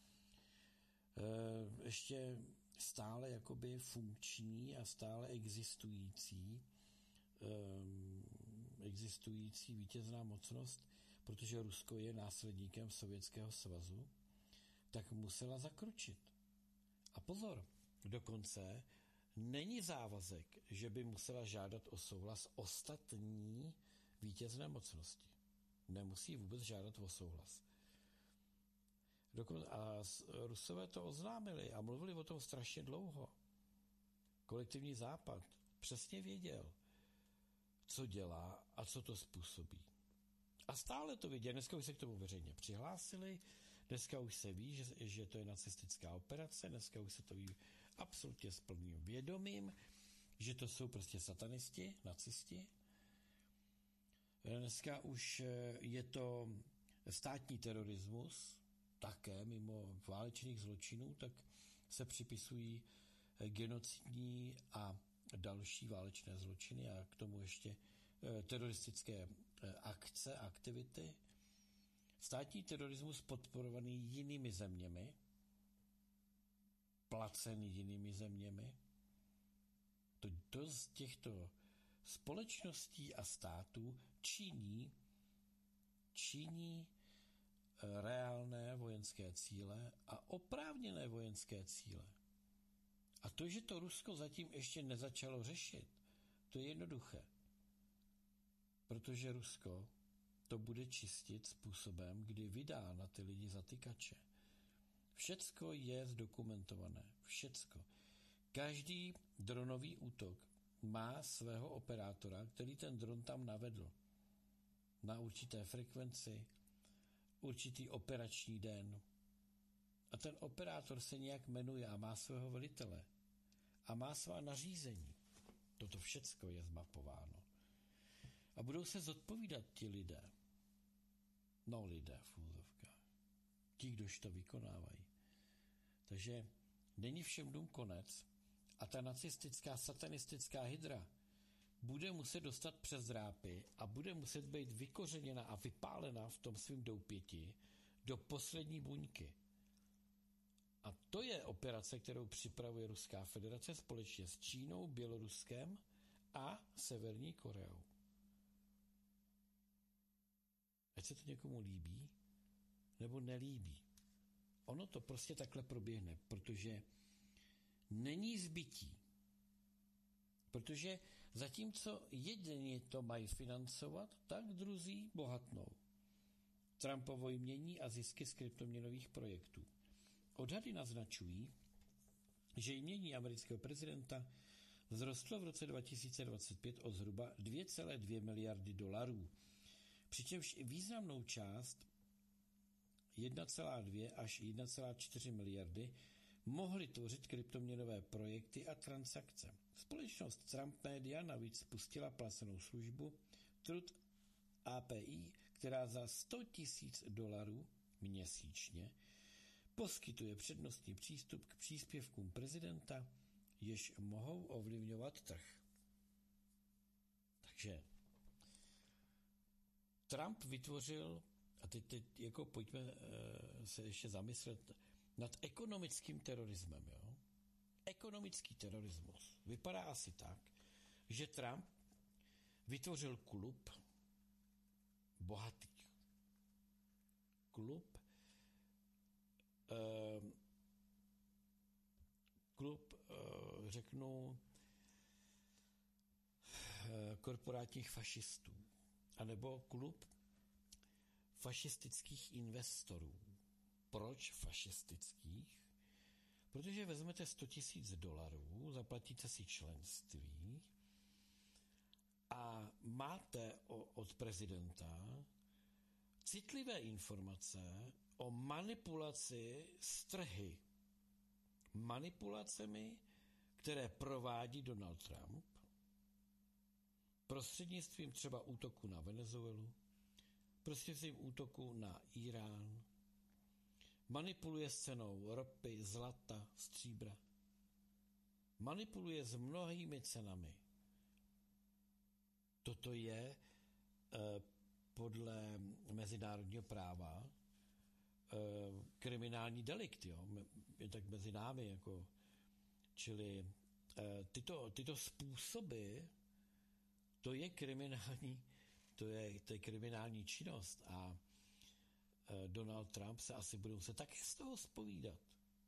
e, ještě stále jakoby funkční a stále existující e, existující vítězná mocnost, protože Rusko je následníkem Sovětského svazu, tak musela zakročit. A pozor, dokonce není závazek, že by musela žádat o souhlas ostatní vítězné mocnosti. Nemusí vůbec žádat o souhlas. Dokon- a Rusové to oznámili a mluvili o tom strašně dlouho. Kolektivní Západ přesně věděl, co dělá a co to způsobí. A stále to viděli. Dneska už se k tomu veřejně přihlásili, dneska už se ví, že, že to je nacistická operace, dneska už se to ví absolutně s plným vědomím, že to jsou prostě satanisti, nacisti. Dneska už je to státní terorismus, také mimo válečných zločinů, tak se připisují genocidní a další válečné zločiny a k tomu ještě teroristické akce, aktivity. Státní terorismus podporovaný jinými zeměmi, placený jinými zeměmi. To dost těchto společností a států činí, činí reálné vojenské cíle a oprávněné vojenské cíle. A to, že to Rusko zatím ještě nezačalo řešit, to je jednoduché. Protože Rusko to bude čistit způsobem, kdy vydá na ty lidi zatykače. Všecko je zdokumentované. Všecko. Každý dronový útok má svého operátora, který ten dron tam navedl. Na určité frekvenci, určitý operační den. A ten operátor se nějak jmenuje a má svého velitele. A má svá nařízení. Toto všecko je zmapováno. A budou se zodpovídat ti lidé. No lidé v úzovkách. Ti, kdož to vykonávají. Takže není všem dům konec a ta nacistická, satanistická hydra bude muset dostat přes drápy a bude muset být vykořeněna a vypálena v tom svým doupěti do poslední buňky. A to je operace, kterou připravuje Ruská federace společně s Čínou, Běloruskem a Severní Koreou. Ať se to někomu líbí, nebo nelíbí. Ono to prostě takhle proběhne, protože není zbytí. Protože zatímco jedni to mají financovat, tak druzí bohatnou. Trumpovo jmění a zisky z kryptoměnových projektů. Odhady naznačují, že jmění amerického prezidenta vzrostlo v roce dva tisíce dvacet pět o zhruba dvě celé dvě miliardy dolarů. Přičemž významnou část jedna celá dvě až jedna celá čtyři miliardy mohly tvořit kryptoměnové projekty a transakce. Společnost Trump Media navíc spustila placenou službu Truth A P I, která za sto tisíc dolarů měsíčně poskytuje přednostní přístup k příspěvkům prezidenta, jež mohou ovlivňovat trh. Takže Trump vytvořil, a teď, teď jako pojďme uh, se ještě zamyslet nad ekonomickým terorismem. Jo? Ekonomický terorismus vypadá asi tak, že Trump vytvořil klub bohatých. Klub uh, klub, uh, řeknu, uh, korporátních fašistů. A nebo klub fašistických investorů. Proč fašistických? Protože vezmete sto tisíc dolarů, zaplatíte si členství a máte o, od prezidenta citlivé informace o manipulaci s trhy. Manipulacemi, které provádí Donald Trump, prostřednictvím třeba útoku na Venezuelu, prostřednictvím útoku na Irán, manipuluje s cenou ropy, zlata, stříbra. Manipuluje s mnohými cenami. Toto je eh, podle mezinárodního práva eh, kriminální delikt, jo? Je tak mezi námi, jako, čili eh, tyto, tyto způsoby, to je kriminální, to je, to je kriminální činnost a eh, Donald Trump se asi bude muset taky z toho zpovídat.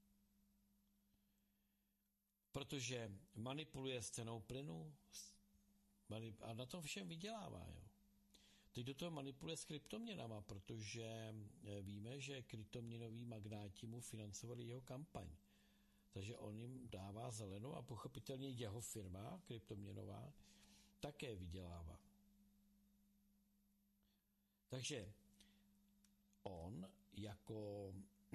Protože manipuluje s cenou plynu a na tom všem vydělává. Jo. Teď do toho manipuluje s kryptoměnama, protože víme, že kryptoměnoví magnáti mu financovali jeho kampaň. Takže on jim dává zelenou a pochopitelně jeho firma kryptoměnová také vydělává. Takže on jako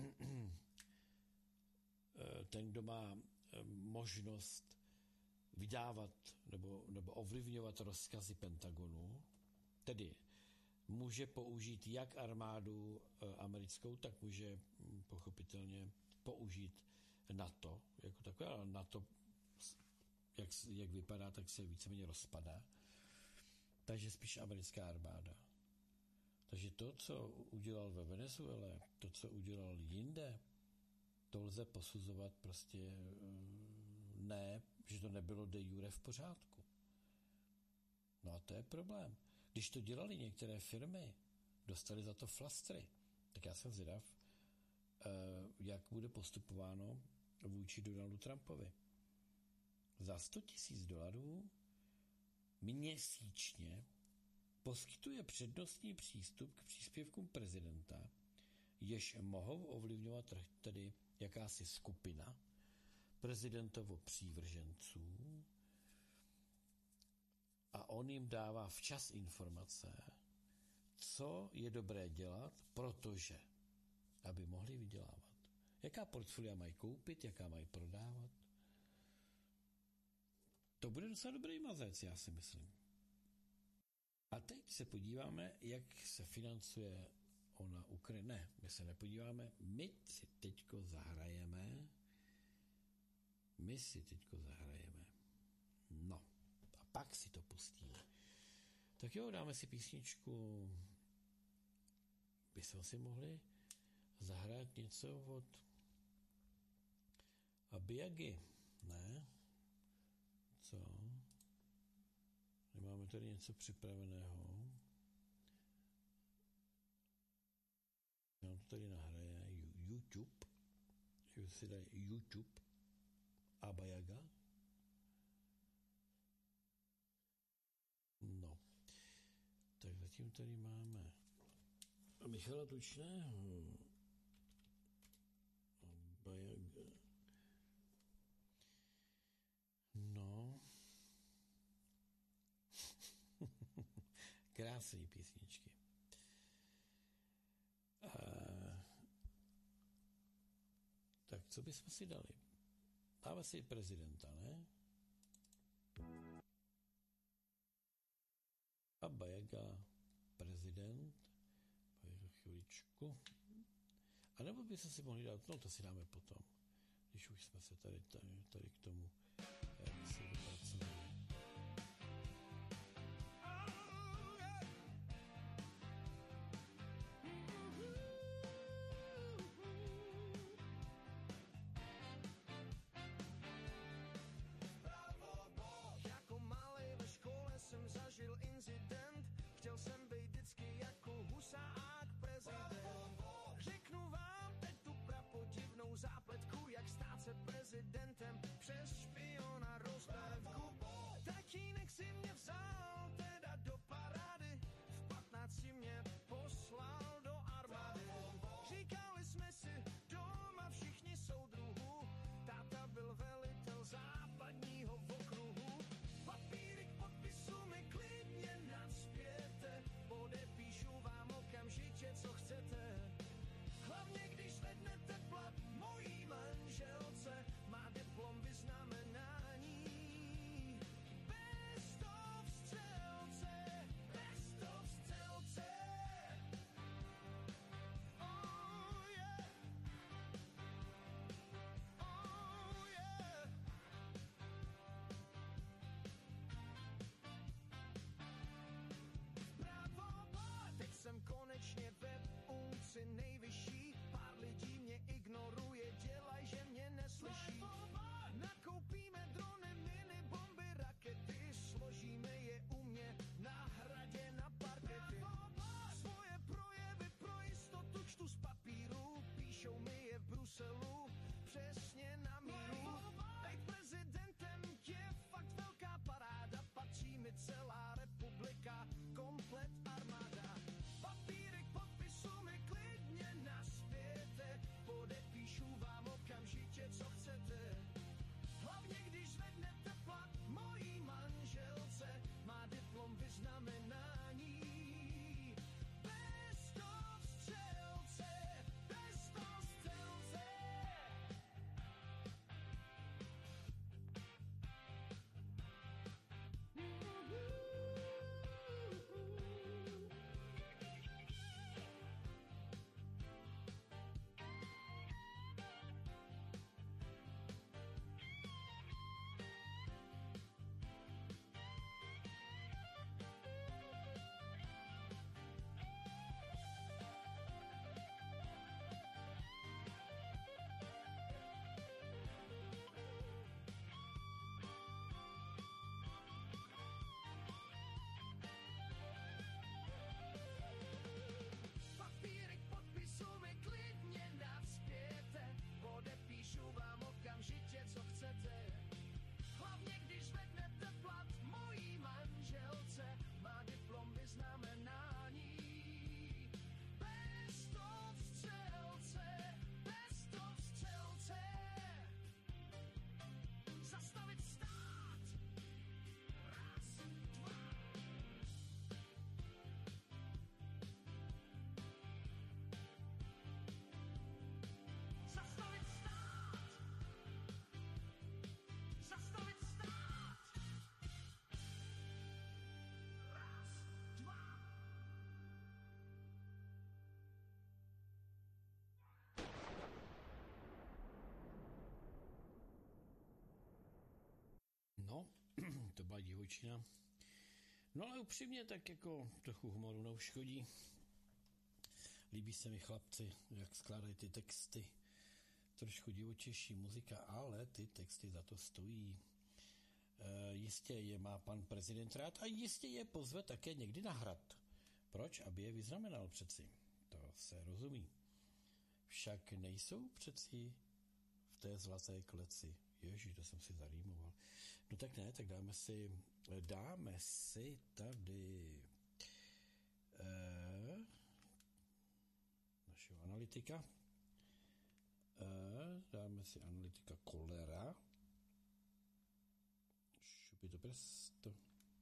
ten, kdo má možnost vydávat nebo, nebo ovlivňovat rozkazy Pentagonu, tedy může použít jak armádu americkou, tak může pochopitelně použít NATO, jako takové, ale NATO, jak, jak vypadá, tak se víceméně rozpadá. Takže spíš americká armáda. Takže to, co udělal ve Venezuele, to, co udělal jinde, to lze posuzovat prostě ne, že to nebylo de jure v pořádku. No a to je problém. Když to dělali některé firmy, dostali za to flastry, tak já jsem zvědav, jak bude postupováno vůči Donaldu Trumpovi. Za sto tisíc dolarů měsíčně poskytuje přednostní přístup k příspěvkům prezidenta, jež mohou ovlivňovat trh, tedy jakási skupina prezidentovo přívrženců a on jim dává včas informace, co je dobré dělat, protože, aby mohli vydělávat. Jaká portfolia mají koupit, jaká mají prodávat. To bude docela dobrý mazec, já si myslím. A teď se podíváme, jak se financuje ona Ukrajina. Ne, my se nepodíváme, my si teďko zahrajeme. My si teďko zahrajeme. No, a pak si to pustíme. Tak jo, dáme si písničku. Bychom si mohli zahrát něco od Abiyagi, ne? Co? Nemáme tady něco připraveného. Nám to tady nahraje YouTube. Že si dají YouTube Abayaga. No. Tak zatím tady máme Michala Tučného. Abayaga. No. Krásné písničky. A... Tak co bychom si dali? Dáme si prezidenta, ne? Abayaga, prezident. Pojďme chvíličku. A nebo bychom si mohli dát, no to si dáme potom, když už jsme se tady, tady, tady k tomu si vypracovali. Jako malej ve škole jsem zažil incident, chtěl jsem být vždycky jako husák prezident. Řeknu vám teď tu prapodivnou zápletku, jak stát se prezidentem přes špiona rozplévku. Tatínek si mě vzal teda do parády, v patnácti mě poslal do armády. Říkali jsme si doma všichni soudruhů, táta byl velitel západního okruhu. Papíry k podpisu mi klidně nacpěte, podepíšu vám okamžitě, co chcete. Hlavně když zvednete plat mojí manželce, má diplom vyznamenání. Bez toho střelce, bez toho střelce. Oh yeah. Oh yeah. Bravo, teď jsem konečně ve funkci nejvyšší. Pár lidí mě ignoruje, dělaj, že mě neslyší. Nakoupíme drony, mini bomby, rakety, složíme je u mě na hradě na parkety. Svoje projevy pro jistotu čtu z papíru, píšou mi je v Bruselu přesně na míru. Být prezidentem je fakt velká paráda, patří mi celá republika, komplet armáda. Papíry k podpisu mi klidně To byla divočina. No ale upřímně tak jako trochu humoru neuškodí. Líbí se mi chlapci, jak skládají ty texty. Trošku divočejší muzika, ale ty texty za to stojí. E, jistě je má pan prezident rád a jistě je pozve také někdy na hrad. Proč? Aby je vyznamenal přeci. To se rozumí. Však nejsou přeci v té zlaté kleci. Ježiš, to jsem si zarýmoval. No tak ne, tak dáme si, dáme si tady e, našeho analytika. E, dáme si analytika Kollera. Šupito presto.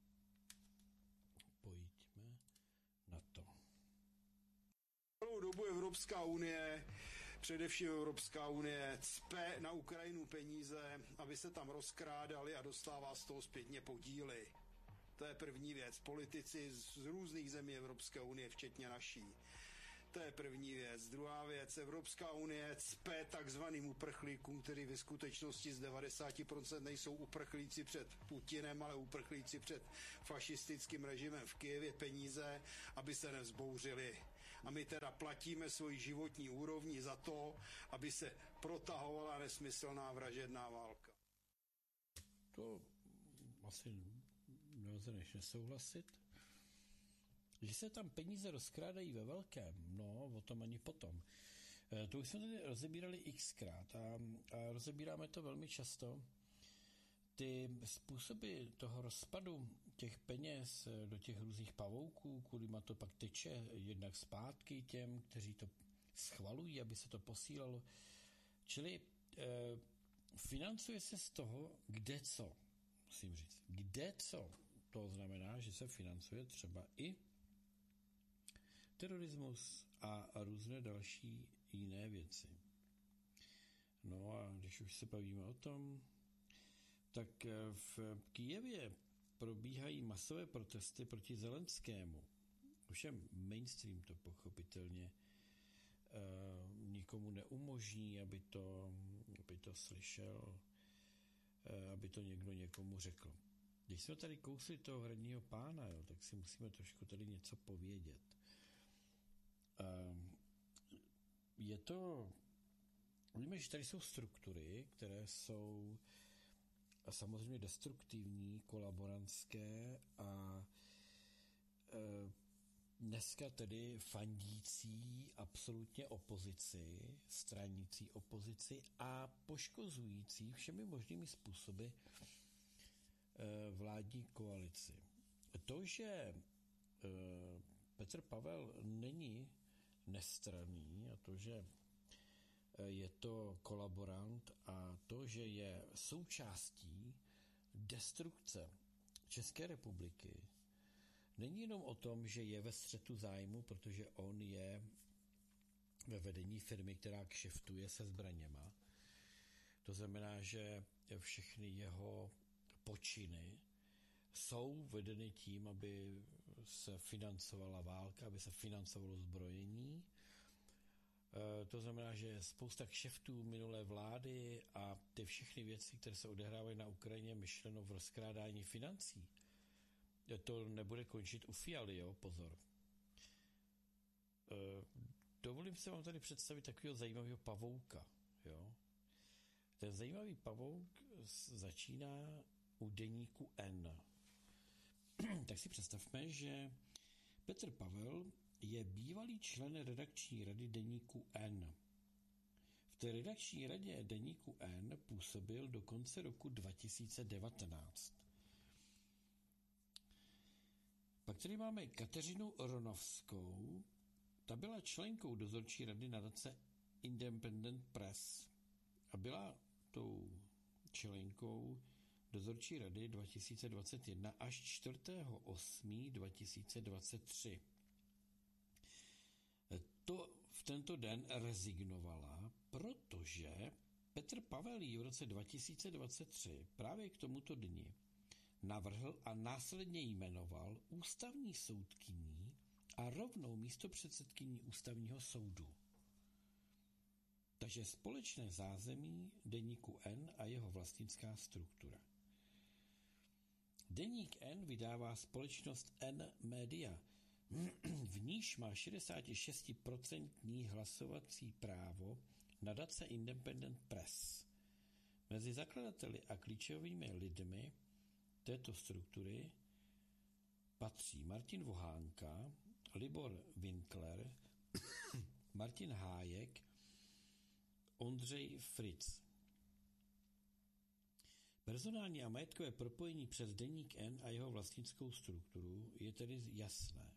Pojďme na to. Celou dobu Evropská unie, především Evropská unie, cpe na Ukrajinu peníze, aby se tam rozkrádali a dostává z toho zpětně podíly. To je první věc. Politici z různých zemí Evropské unie, včetně naší. To je první věc. Druhá věc, Evropská unie cpe takzvaným uprchlíkům, kteří ve skutečnosti z devadesát procent nejsou uprchlíci před Putinem, ale uprchlíci před fašistickým režimem v Kyjevě peníze, aby se nevzbouřili. A my teda platíme svoji životní úrovni za to, aby se protahovala nesmyslná vražedná válka. To asi nelze než nesouhlasit. Že se tam peníze rozkrádají ve velkém, no, o tom ani potom. E, to už jsme tady rozebírali xkrát a, a rozebíráme to velmi často. Ty způsoby toho rozpadu těch peněz do těch různých pavouků, kvůli to pak teče jednak zpátky těm, kteří to schvalují, aby se to posílalo. Čili e, financuje se z toho, kde co, musím říct. Kde co? To znamená, že se financuje třeba i terorismus a různé další jiné věci. No a když už se bavíme o tom, tak v Kyjevě probíhají masové protesty proti Zelenskému. Ovšem mainstream to pochopitelně uh, nikomu neumožní, aby to, aby to slyšel, uh, aby to někdo někomu řekl. Když jsme tady kousli toho hradního pána, jo, tak si musíme trošku tady něco povědět. Uh, je to, víme, že tady jsou struktury, které jsou a samozřejmě destruktivní, kolaborantské a e, dneska tedy fandící absolutně opozici, stranící opozici a poškozující všemi možnými způsoby e, vládní koalici. To, že e, Petr Pavel není nestranný a to, že je to kolaborant a to, že je součástí destrukce České republiky, není jenom o tom, že je ve střetu zájmu, protože on je ve vedení firmy, která kšeftuje se zbraněma. To znamená, že všechny jeho počiny jsou vedeny tím, aby se financovala válka, aby se financovalo zbrojení. To znamená, že spousta kšeftů minulé vlády a ty všechny věci, které se odehrávají na Ukrajině, myšleno v rozkrádání financí. To nebude končit u Fialy, jo, pozor. Dovolím se vám tady představit takového zajímavého pavouka, jo. Ten zajímavý pavouk začíná u deníku N. Tak si představme, že Petr Pavel je bývalý člen redakční rady deníku N. V té redakční radě deníku N působil do konce roku dva tisíce devatenáct. Pak tady máme Kateřinu Ronovskou, ta byla členkou dozorčí rady nadace Independent Press a byla tou členkou dozorčí rady dva tisíce dvacet jedna až čtvrtého osmého dva tisíce dvacet tři. To v tento den rezignovala, protože Petr Pavel ji v roce dva tisíce dvacet tři právě k tomuto dni navrhl a následně jmenoval ústavní soudkyní a rovnou místopředsedkyní ústavního soudu. Takže společné zázemí deníku N a jeho vlastnická struktura. Deník N vydává společnost N Media, v níž má šedesát šest procent hlasovací právo nadace Independent Press. Mezi zakladateli a klíčovými lidmi této struktury patří Martin Vohánka, Libor Winkler, Martin Hájek, Ondřej Fritz. Personální a majetkové propojení přes Deník N a jeho vlastnickou strukturu je tedy jasné.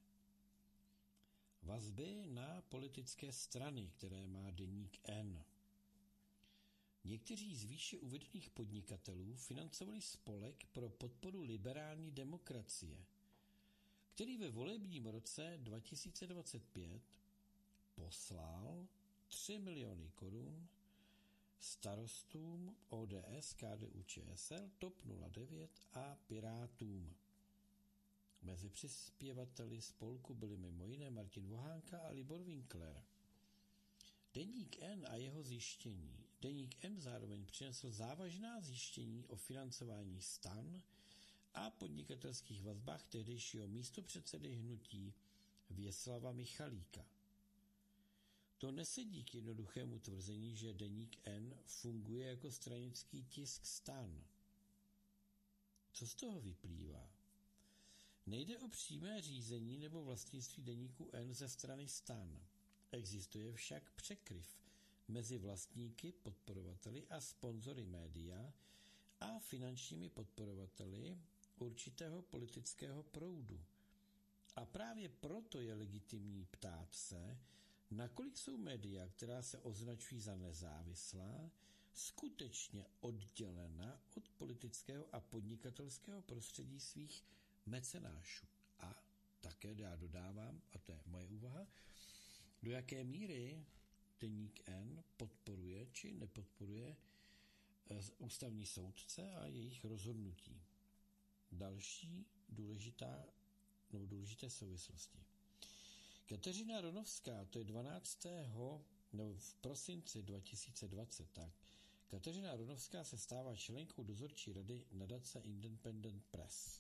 Vazby na politické strany, které má Deník N. Někteří z výše uvedených podnikatelů financovali spolek pro podporu liberální demokracie, který ve volebním roce dva tisíce dvacet pět poslal tři miliony korun starostům O D S, K D U Č S L, T O P nula devět a Pirátům. Mezi přispěvateli spolku byli mimo jiné Martin Vohánka a Libor Winkler. Deník N a jeho zjištění. Deník N zároveň přinesl závažná zjištění o financování stan a podnikatelských vazbách tehdejšího místopředsedy hnutí Věslava Michalíka. To nesedí k jednoduchému tvrzení, že Deník N funguje jako stranický tisk stan. Co z toho vyplývá? Nejde o přímé řízení nebo vlastnictví Deníku N ze strany stan. Existuje však překryv mezi vlastníky, podporovateli a sponzory média a finančními podporovateli určitého politického proudu. A právě proto je legitimní ptát se, nakolik jsou média, která se označují za nezávislá, skutečně oddělena od politického a podnikatelského prostředí svých mecenášů. A také já dodávám, a to je moje úvaha, do jaké míry Deník N podporuje či nepodporuje ústavní soudce a jejich rozhodnutí. Další důležitá, no, důležité souvislosti. Kateřina Ronovská, to je dvanáctého No, v prosinci dva tisíce dvacet, tak Kateřina Ronovská se stává členkou dozorčí rady nadace Independent Press.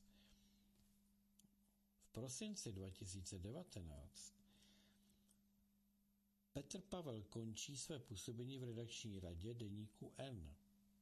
V prosinci dva tisíce devatenáct Petr Pavel končí své působení v redakční radě Deníku N.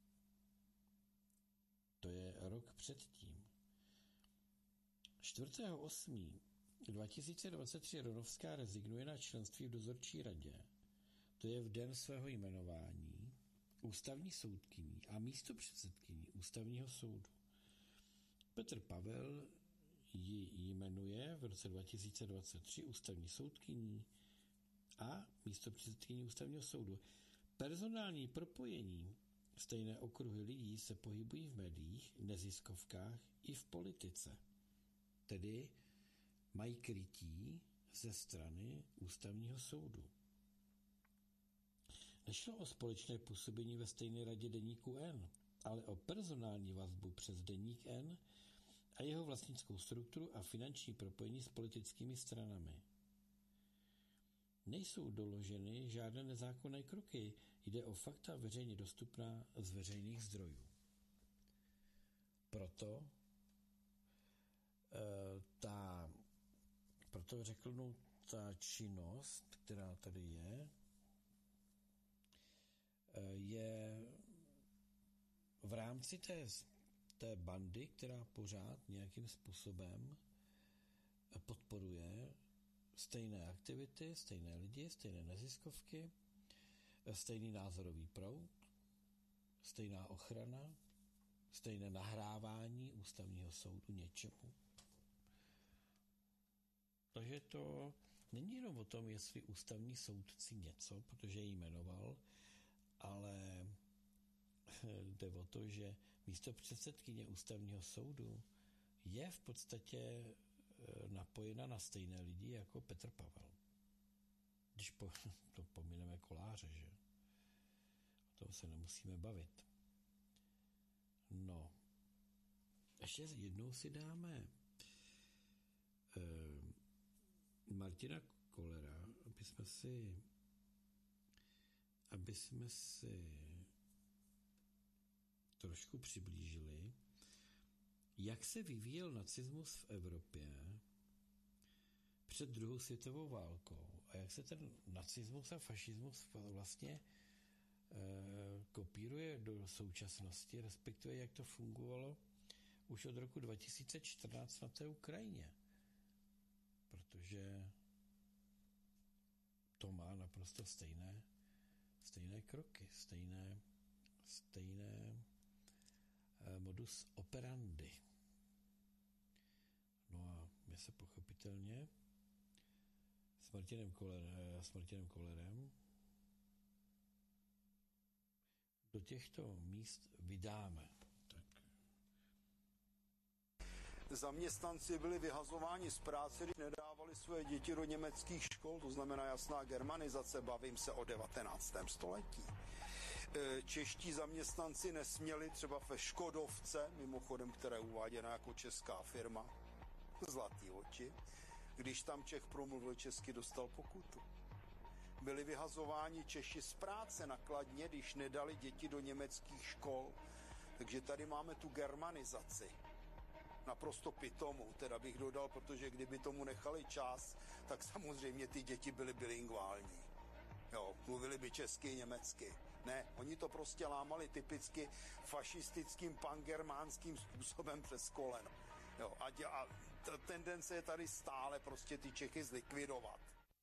To je rok předtím. čtvrtého osmého dva tisíce dvacet tři Ronovská rezignuje na členství v dozorčí radě. To je v den svého jmenování ústavní soudkyní a místopředsedkyní ústavního soudu. Petr Pavel ji jmenuje v roce dva tisíce dvacet tři ústavní soudkyní a místopředsedkyní ústavního soudu. Personální propojení stejné okruhy lidí se pohybují v médiích, neziskovkách i v politice. Tedy mají krytí ze strany ústavního soudu. Nešlo o společné působení ve stejné radě Deníku N, ale o personální vazbu přes Deník N a jeho vlastnickou strukturu a finanční propojení s politickými stranami. Nejsou doloženy žádné nezákonné kroky, jde o fakta veřejně dostupná z veřejných zdrojů. Proto e, ta, proto řeknu, ta činnost, která tady je, je v rámci té, té bandy, která pořád nějakým způsobem podporuje stejné aktivity, stejné lidi, stejné neziskovky, stejný názorový proud, stejná ochrana, stejné nahrávání ústavního soudu něčemu. Takže to není jenom o tom, jestli ústavní soudci něco, protože ji jmenoval, ale jde o to, že místo předsedkyně ústavního soudu je v podstatě napojena na stejné lidi jako Petr Pavel. Když po, to pomineme Koláře, že? O tom se nemusíme bavit. No. Ještě jednou si dáme eh, Martina Kollera, aby jsme si aby jsme si trošku přiblížili, jak se vyvíjel nacismus v Evropě před druhou světovou válkou a jak se ten nacismus a fašismus vlastně e, kopíruje do současnosti, respektive jak to fungovalo už od roku dva tisíce čtrnáct na té Ukrajině. Protože to má naprosto stejné, stejné kroky, stejné, stejné e, modus operandi. No a my se pochopitelně s Martinem, Koller, s Martinem Kollerem do těchto míst vydáme. Tak. Zaměstnanci byli vyhazováni z práce, když nedávali své děti do německých škol, to znamená jasná germanizace, bavím se o devatenáctém století. Čeští zaměstnanci nesměli třeba ve Škodovce, mimochodem, která je uváděna jako česká firma, Zlatý oči, když tam Čech promluvil česky, dostal pokutu. Byli vyhazováni Češi z práce na Kladně, když nedali děti do německých škol. Takže tady máme tu germanizaci. Naprosto pitomou, teda bych dodal, protože kdyby tomu nechali čas, tak samozřejmě ty děti byly bilingvální. Jo, mluvili by česky, německy. Ne, oni to prostě lámali typicky fašistickým pangermánským způsobem přes koleno. Jo, a, dě, a t- tendence je tady stále prostě ty Čechy zlikvidovat.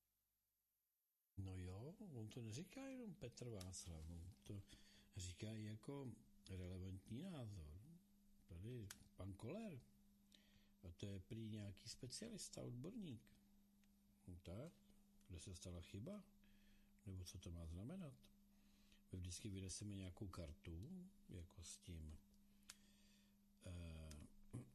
No jo, on to neříká jenom Petr Václav, on to říká i jako relevantní názor. Tady pan Koller, a to je prý nějaký specialista, odborník. No tak, kde se stala chyba? Nebo co to má znamenat? My vždycky vyneseme nějakou kartu, jako s tím eh,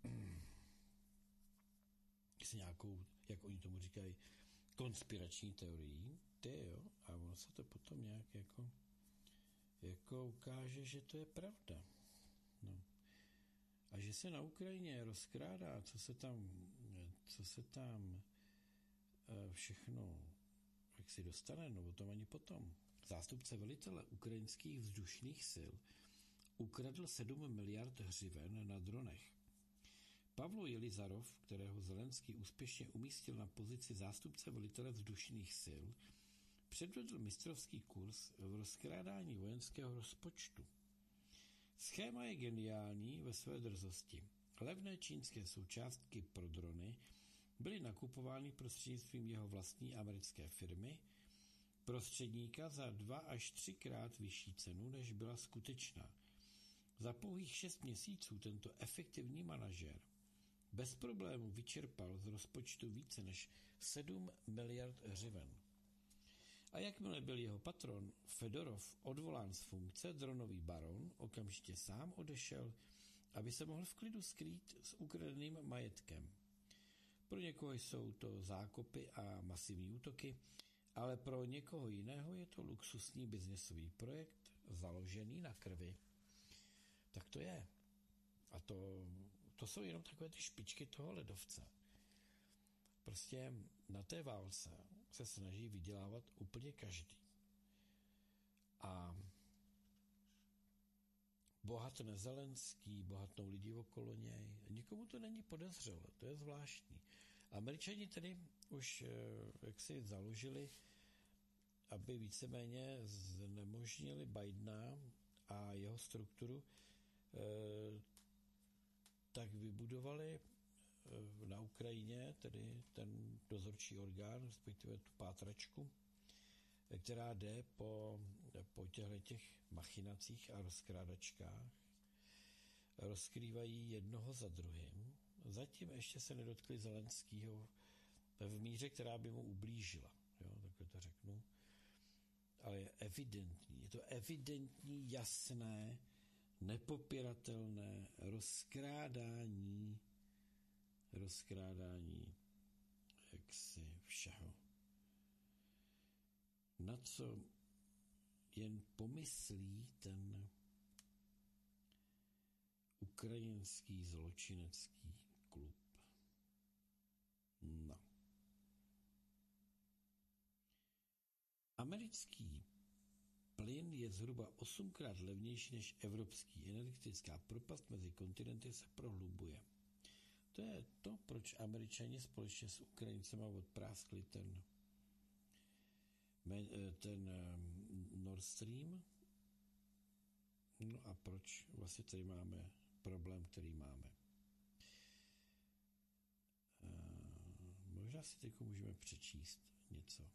s nějakou, jak oni tomu říkají, konspirační teorií, ty jo, a ono se to potom nějak jako jako ukáže, že to je pravda. No. A že se na Ukrajině rozkrádá, co se tam co se tam všechno jak si dostane, no o tom ani potom. Zástupce velitele ukrajinských vzdušných sil ukradl sedm miliard hřiven na dronech. Pavlo Jelizarov, kterého Zelenský úspěšně umístil na pozici zástupce velitele vzdušných sil, předvedl mistrovský kurz v rozkrádání vojenského rozpočtu. Schéma je geniální ve své drzosti. Levné čínské součástky pro drony byly nakupovány prostřednictvím jeho vlastní americké firmy, prostředníka za dva až třikrát vyšší cenu, než byla skutečná. Za pouhých šest měsíců tento efektivní manažer bez problému vyčerpal z rozpočtu více než sedm miliard hřiven. A jakmile byl jeho patron Fedorov odvolán z funkce, dronový baron okamžitě sám odešel, aby se mohl v klidu skrýt s ukradeným majetkem. Pro někoho jsou to zákopy a masivní útoky, ale pro někoho jiného je to luxusní biznesový projekt založený na krvi. Tak to je. A to, to jsou jenom takové ty špičky toho ledovce. Prostě na té válce se snaží vydělávat úplně každý. A bohatne Zelenský, bohatnou lidi okolo něj. Nikomu to není podezřelé, to je zvláštní. Američani tedy už jak si založili, aby víceméně znemožnili Bidena a jeho strukturu, tak vybudovali na Ukrajině, tedy ten dozorčí orgán, respektive tu pátračku, která jde po, po těch machinacích a rozkrádačkách. Rozkrývají jednoho za druhým. Zatím ještě se nedotkli Zelenskýho v míře, která by mu ublížila. Jo, takhle to řeknu. Ale je evidentní, je to evidentní, jasné, nepopiratelné rozkrádání rozkrádání jaksi všeho. Na co jen pomyslí ten ukrajinský zločinecký klub. No. Americký Plyn je zhruba osmkrát levnější než evropský. Energetická propast mezi kontinenty se prohlubuje. To je to, proč Američani společně s Ukrajincema odpráskli ten, ten Nord Stream. No a proč vlastně tady máme problém, který máme. Možná si teď můžeme přečíst něco.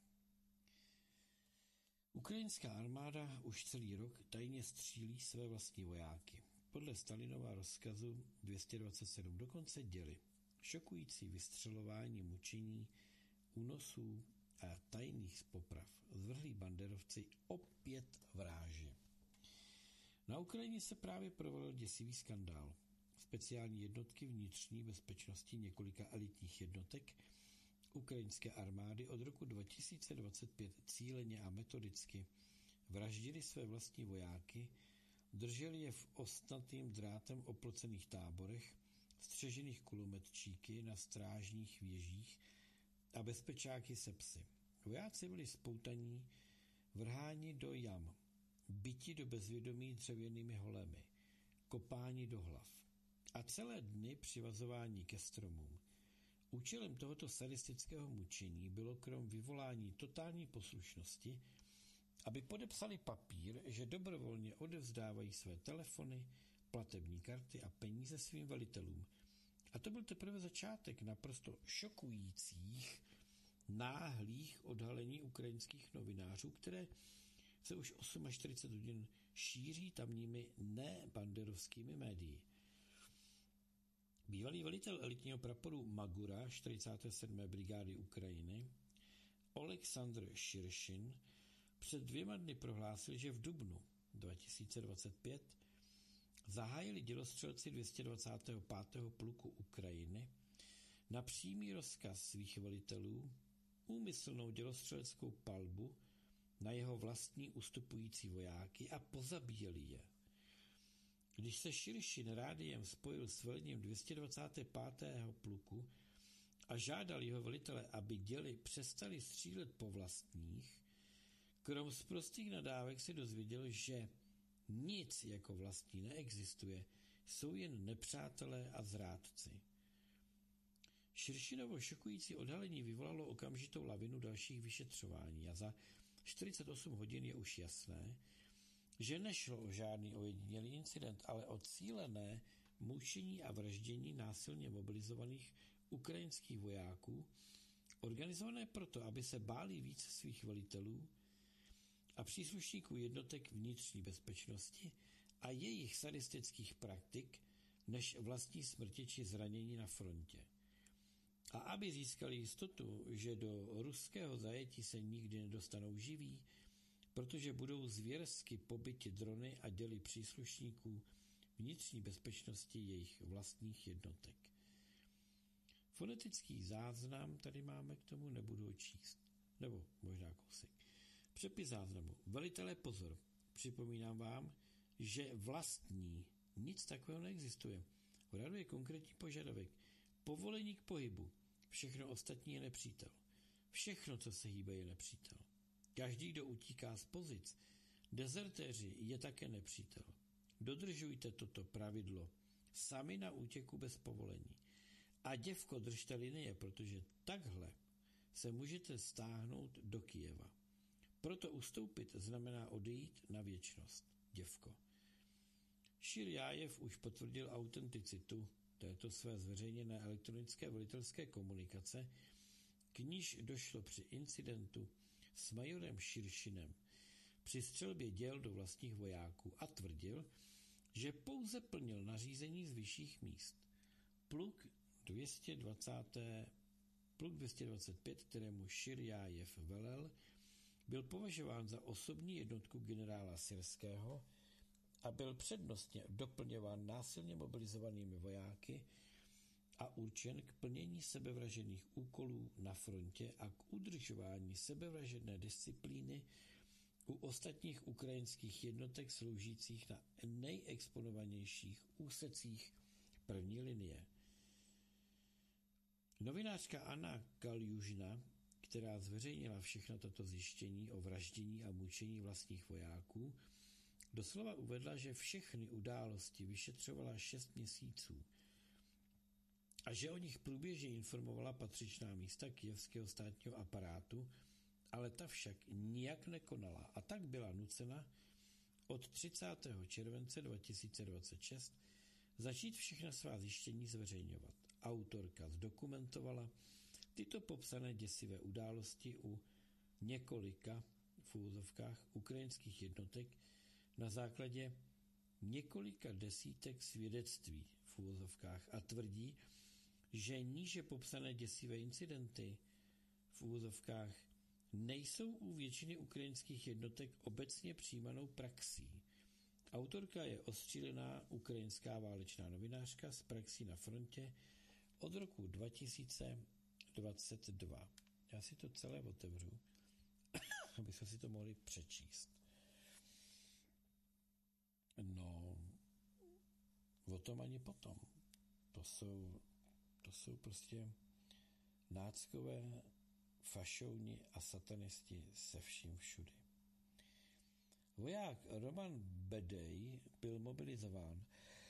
Ukrajinská armáda už celý rok tajně střílí své vlastní vojáky. Podle Stalinova rozkazu dvě stě dvacet sedm dokonce děli. Šokující vystřelování, mučení, únosů a tajných poprav zvrhlí banderovci opět vráži. Na Ukrajině se právě provedl děsivý skandál. Speciální jednotky vnitřní bezpečnosti několika elitních jednotek ukrajinské armády od roku dva tisíce dvacet pět cíleně a metodicky vraždili své vlastní vojáky, drželi je v ostnatým drátem oplocených táborech, střežených kulometčíky na strážních věžích a bezpečáky se psy. Vojáci byli spoutaní, vrháni do jam, byti do bezvědomí dřevěnými holemi, kopáni do hlav a celé dny přivazování ke stromům. Účelem tohoto sadistického mučení bylo krom vyvolání totální poslušnosti, aby podepsali papír, že dobrovolně odevzdávají své telefony, platební karty a peníze svým velitelům. A to byl teprve začátek naprosto šokujících, náhlých odhalení ukrajinských novinářů, které se už čtyřicet osm hodin šíří tamními nebanderovskými médii. Bývalý velitel elitního praporu Magura čtyřicáté sedmé brigády Ukrajiny Oleksandr Širšin před dvěma dny prohlásil, že v dubnu dva tisíce dvacet pět zahájili dělostřelci dvě stě dvacátého pátého pluku Ukrajiny na přímý rozkaz svých velitelů úmyslnou dělostřeleckou palbu na jeho vlastní ustupující vojáky a pozabíjeli je. Když se Širšin rádiem spojil s velením dvě stě dvacátého pátého pluku a žádal jeho velitele, aby děli přestali střílet po vlastních, krom z prostých nadávek se dozvěděl, že nic jako vlastní neexistuje, jsou jen nepřátelé a zrádci. Širšinovo šokující odhalení vyvolalo okamžitou lavinu dalších vyšetřování a za čtyřicet osm hodin je už jasné, že nešlo o žádný ojedinělý incident, ale o cílené mučení a vraždění násilně mobilizovaných ukrajinských vojáků, organizované proto, aby se báli víc svých velitelů a příslušníků jednotek vnitřní bezpečnosti a jejich sadistických praktik, než vlastní smrti či zranění na frontě. A aby získali jistotu, že do ruského zajetí se nikdy nedostanou živí, protože budou zvěrsky pobyti drony a děly příslušníků vnitřní bezpečnosti jejich vlastních jednotek. Fonetický záznam tady máme, k tomu nebudu číst. Nebo možná kousek. Přepis záznamu. Velitelé, pozor. Připomínám vám, že vlastní nic takového neexistuje. V radu je konkrétní požadavek. Povolení k pohybu. Všechno ostatní je nepřítel. Všechno, co se hýbe, je nepřítel. Každý, kdo utíká z pozic, dezertéři, je také nepřítel. Dodržujte toto pravidlo. Sami na útěku bez povolení. A děvko, držte linie, protože takhle se můžete stáhnout do Kyjeva. Proto ustoupit znamená odejít na věčnost. Děvko. Širjájev už potvrdil autenticitu této své zveřejněné elektronické velitelské komunikace, k níž došlo při incidentu s majorem Širšinem při střelbě děl do vlastních vojáků a tvrdil, že pouze plnil nařízení z vyšších míst. Pluk dvě stě dvacet, pluk dvě stě dvacet pět, kterému Širjájev velel, byl považován za osobní jednotku generála Syrského a byl přednostně doplňován násilně mobilizovanými vojáky a určen k plnění sebevražených úkolů na frontě a k udržování sebevražedné disciplíny u ostatních ukrajinských jednotek sloužících na nejexponovanějších úsecích první linie. Novinářka Anna Kaljužna, která zveřejnila všechno toto zjištění o vraždění a mučení vlastních vojáků, doslova uvedla, že všechny události vyšetřovala šest měsíců a že o nich průběžně informovala patřičná místa kyjevského státního aparátu, ale ta však nijak nekonala a tak byla nucena od třicátého července dva tisíce dvacet šest začít všechna svá zjištění zveřejňovat. Autorka zdokumentovala tyto popsané děsivé události u několika v úvozovkách ukrajinských jednotek na základě několika desítek svědectví v úvozovkách a tvrdí, že níže popsané děsivé incidenty v úvozovkách nejsou u většiny ukrajinských jednotek obecně přijímanou praxí. Autorka je ostřílená ukrajinská válečná novinářka s praxí na frontě od roku dva tisíce dvacet dva. Já si to celé otevřu, abychom si to mohli přečíst. No, o tom ani potom. To jsou, to jsou prostě náckové fašouni a satanisti se vším všudy. Voják Roman Bedej byl mobilizován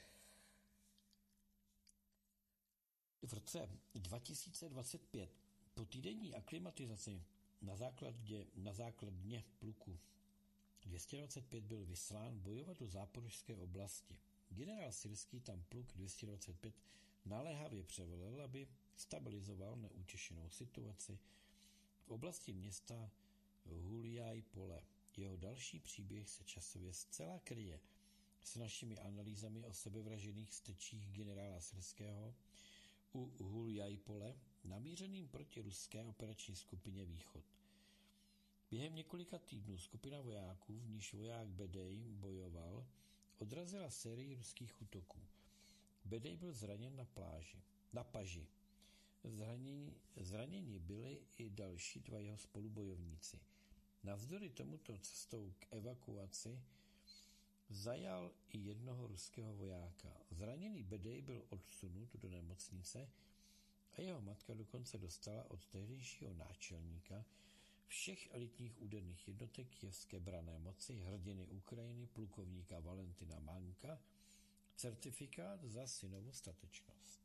v roce dva tisíce dvacet pět. Po týdenní aklimatizaci na základě, na základně pluku dvě stě dvacet pět byl vyslán bojovat do záporožské oblasti. Generál Syrský tam pluk dvě stě dvacet pět naléhavě převelil, aby stabilizoval neutěšenou situaci v oblasti města Huliaj Pole. Jeho další příběh se časově zcela kryje s našimi analýzami o sebevražených stečích generála Syrského u Huliaj Pole, namířeným proti ruské operační skupině Východ. Během několika týdnů skupina vojáků, v níž voják Bedej bojoval, odrazila sérii ruských útoků. Bedej byl zraněn na pláži, na paži. Zraněni, zraněni byli i další dva jeho spolubojovníci. Navzdory tomuto cestou k evakuaci zajal i jednoho ruského vojáka. Zraněný Bedej byl odsunut do nemocnice a jeho matka dokonce dostala od tehdejšího náčelníka všech elitních úderných jednotek kyjevské branné moci hrdiny Ukrajiny plukovníka Valentina Manka certifikát za synovu statečnost.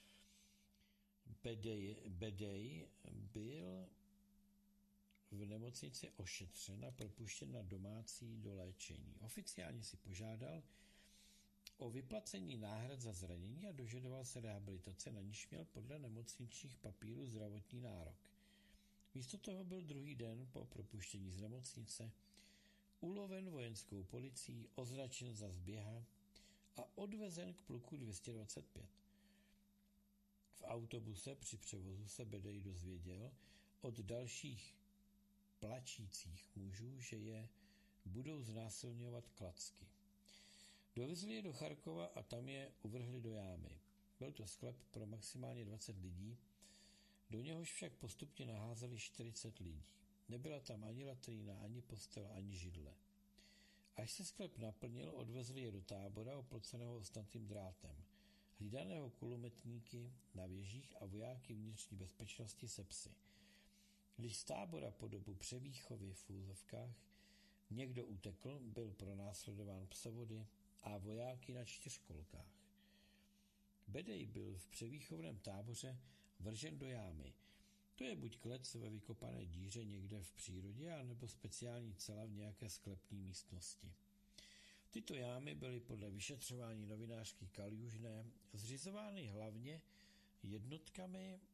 Bedej, Bedej byl v nemocnici ošetřen a propuštěn na domácí doléčení. Oficiálně si požádal o vyplacení náhrad za zranění a dožadoval se rehabilitace, na níž měl podle nemocničních papírů zdravotní nárok. Místo toho byl druhý den po propuštění z nemocnice uloven vojenskou policií, označen za zběha a odvezen k pluku dvě stě dvacet pět. V autobuse při převozu se Bedej dozvěděl od dalších plačících mužů, že je budou znásilňovat klacky. Dovezli je do Charkova a tam je uvrhli do jámy. Byl to sklep pro maximálně dvacet lidí, do něhož však postupně naházeli čtyřicet lidí. Nebyla tam ani latrína, ani postel, ani židle. Až se sklep naplnil, odvezli je do tábora oploceného ostnatým drátem, hlídaného kulometníky na věžích a vojáky vnitřní bezpečnosti se psy. Když z tábora po dobu převýchovy v úzovkách někdo utekl, byl pronásledován psovody a vojáky na čtyřkolkách. Bedej byl v převýchovném táboře vržen do jámy. To je buď klec ve vykopané díře někde v přírodě, anebo speciální cela v nějaké sklepní místnosti. Tyto jámy byly podle vyšetřování novinářky Kaljužné zřizovány hlavně jednotkami e,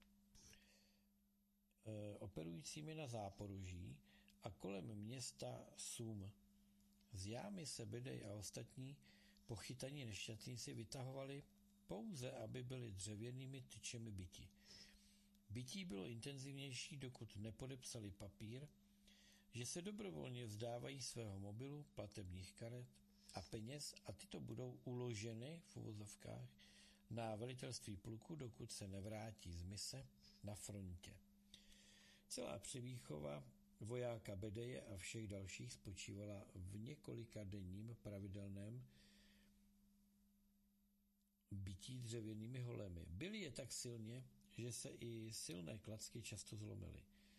operujícími na Záporoží a kolem města Sum. Z jámy se Bedej a ostatní pochytaní nešťastníci vytahovali pouze, aby byli dřevěnými tyčemi byti. Bytí bylo intenzivnější, dokud nepodepsali papír, že se dobrovolně vzdávají svého mobilu, platebních karet a peněz a tyto budou uloženy v uvozovkách na velitelství pluku, dokud se nevrátí z mise na frontě. Celá převýchova vojáka Bedeje a všech dalších spočívala v několika denním pravidelném bytí dřevěnými holemi. Byli je tak silně, že se i silné klacky často zlomily.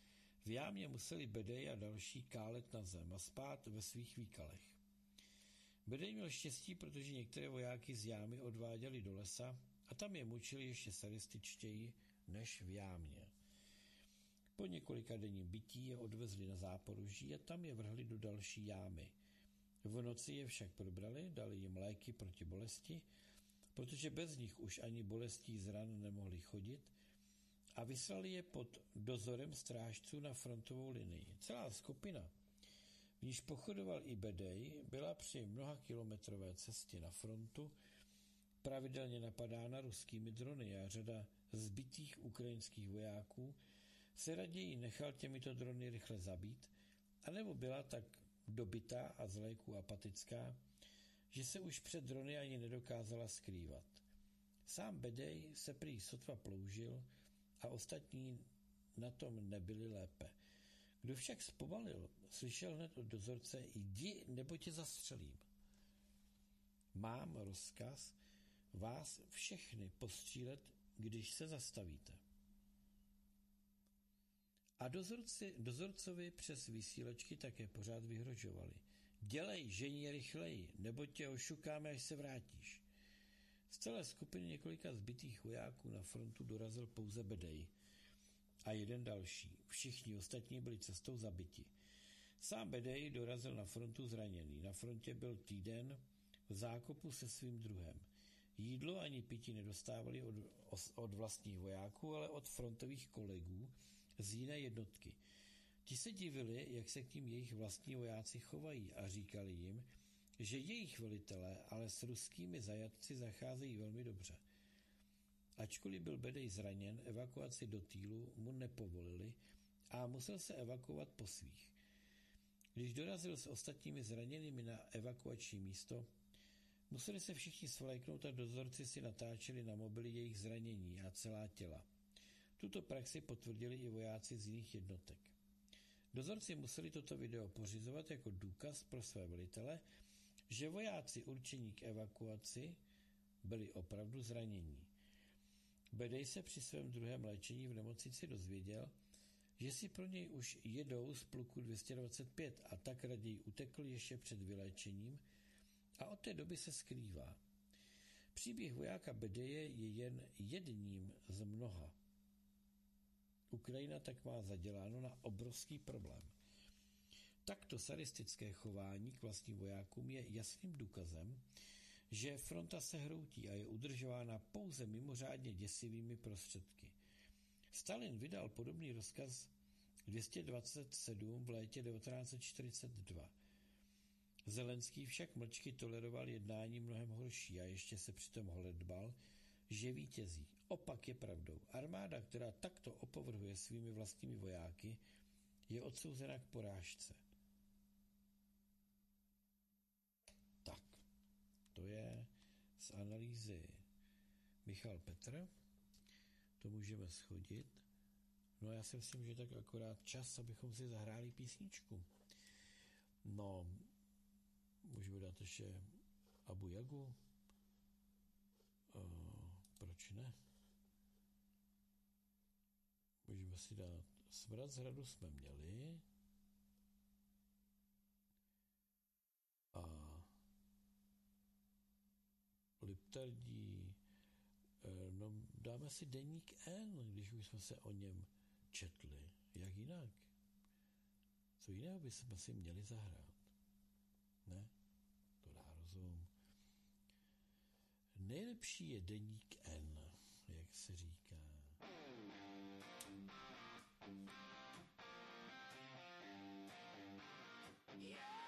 V jámě museli Bedej a další kálet na zem a spát ve svých výkalech. Bedej měl štěstí, protože některé vojáky z jámy odváděli do lesa a tam je mučili ještě sadističtěji než v jámě. Po několika denním bytí je odvezli na Záporoží a tam je vrhli do další jámy. V noci je však probrali, dali jim léky proti bolesti, protože bez nich už ani bolestí z ran nemohli chodit, a vyslali je pod dozorem strážců na frontovou linii. Celá skupina, v níž pochodoval i Bedej, byla při mnoha kilometrové cestě na frontu pravidelně napadána ruskými drony a řada zbytých ukrajinských vojáků se raději nechal těmito drony rychle zabít, anebo byla tak dobytá a z léku apatická, že se už před drony ani nedokázala skrývat. Sám Bedej se prý sotva ploužil a ostatní na tom nebyli lépe. Kdo však zpomalil, slyšel hned od dozorce: jdi, nebo tě zastřelím. Mám rozkaz vás všechny postřílet, když se zastavíte. A dozorci, dozorcovi přes vysílačky také pořád vyhrožovali: dělej, žení rychleji, nebo tě ošukáme, až se vrátíš. Z celé skupiny několika zbytých vojáků na frontu dorazil pouze Bedej a jeden další. Všichni ostatní byli cestou zabiti. Sám Bedej dorazil na frontu zraněný. Na frontě byl týden v zákopu se svým druhem. Jídlo ani pití nedostávali od, od vlastních vojáků, ale od frontových kolegů z jiné jednotky. Ti se divili, jak se k tím jejich vlastní vojáci chovají, a říkali jim, že jejich velitelé ale s ruskými zajatci zacházejí velmi dobře. Ačkoliv byl Bedej zraněn, evakuaci do Týlu mu nepovolili a musel se evakuovat po svých. Když dorazil s ostatními zraněnými na evakuační místo, museli se všichni svléknout a dozorci si natáčeli na mobily jejich zranění a celá těla. Tuto praxi potvrdili i vojáci z jiných jednotek. Dozorci museli toto video pořizovat jako důkaz pro své velitele, že vojáci určení k evakuaci byli opravdu zranění. Bedej se při svém druhém léčení v nemocnici dozvěděl, že si pro něj už jedou z pluku dvě stě dvacet pět, a tak raději utekl ještě před vyléčením a od té doby se skrývá. Příběh vojáka Bedeje je jen jedním z mnoha. Ukrajina tak má zaděláno na obrovský problém. Takto sadistické chování k vlastním vojákům je jasným důkazem, že fronta se hroutí a je udržována pouze mimořádně děsivými prostředky. Stalin vydal podobný rozkaz dvě stě dvacet sedm v létě devatenáct set čtyřicet dva. Zelenský však mlčky toleroval jednání mnohem horší a ještě se přitom holedbal, že vítězí. Opak je pravdou. Armáda, která takto opovrhuje svými vlastními vojáky, je odsouzena k porážce. Tak, to je z analýzy Michal Petr. To můžeme shodit. No já si myslím, že tak akorát čas, abychom si zahráli písničku. No, můžeme dát ještě Abu Jagu. Uh, proč ne? Můžeme si dát Smrad z hradu jsme měli. A Liptardí, no dáme si Deník N, když už jsme se o něm četli. Jak jinak? Co jiného bychom si měli zahrát? Ne? To dá rozum. Nejlepší je Deník N, jak se říká. Yeah!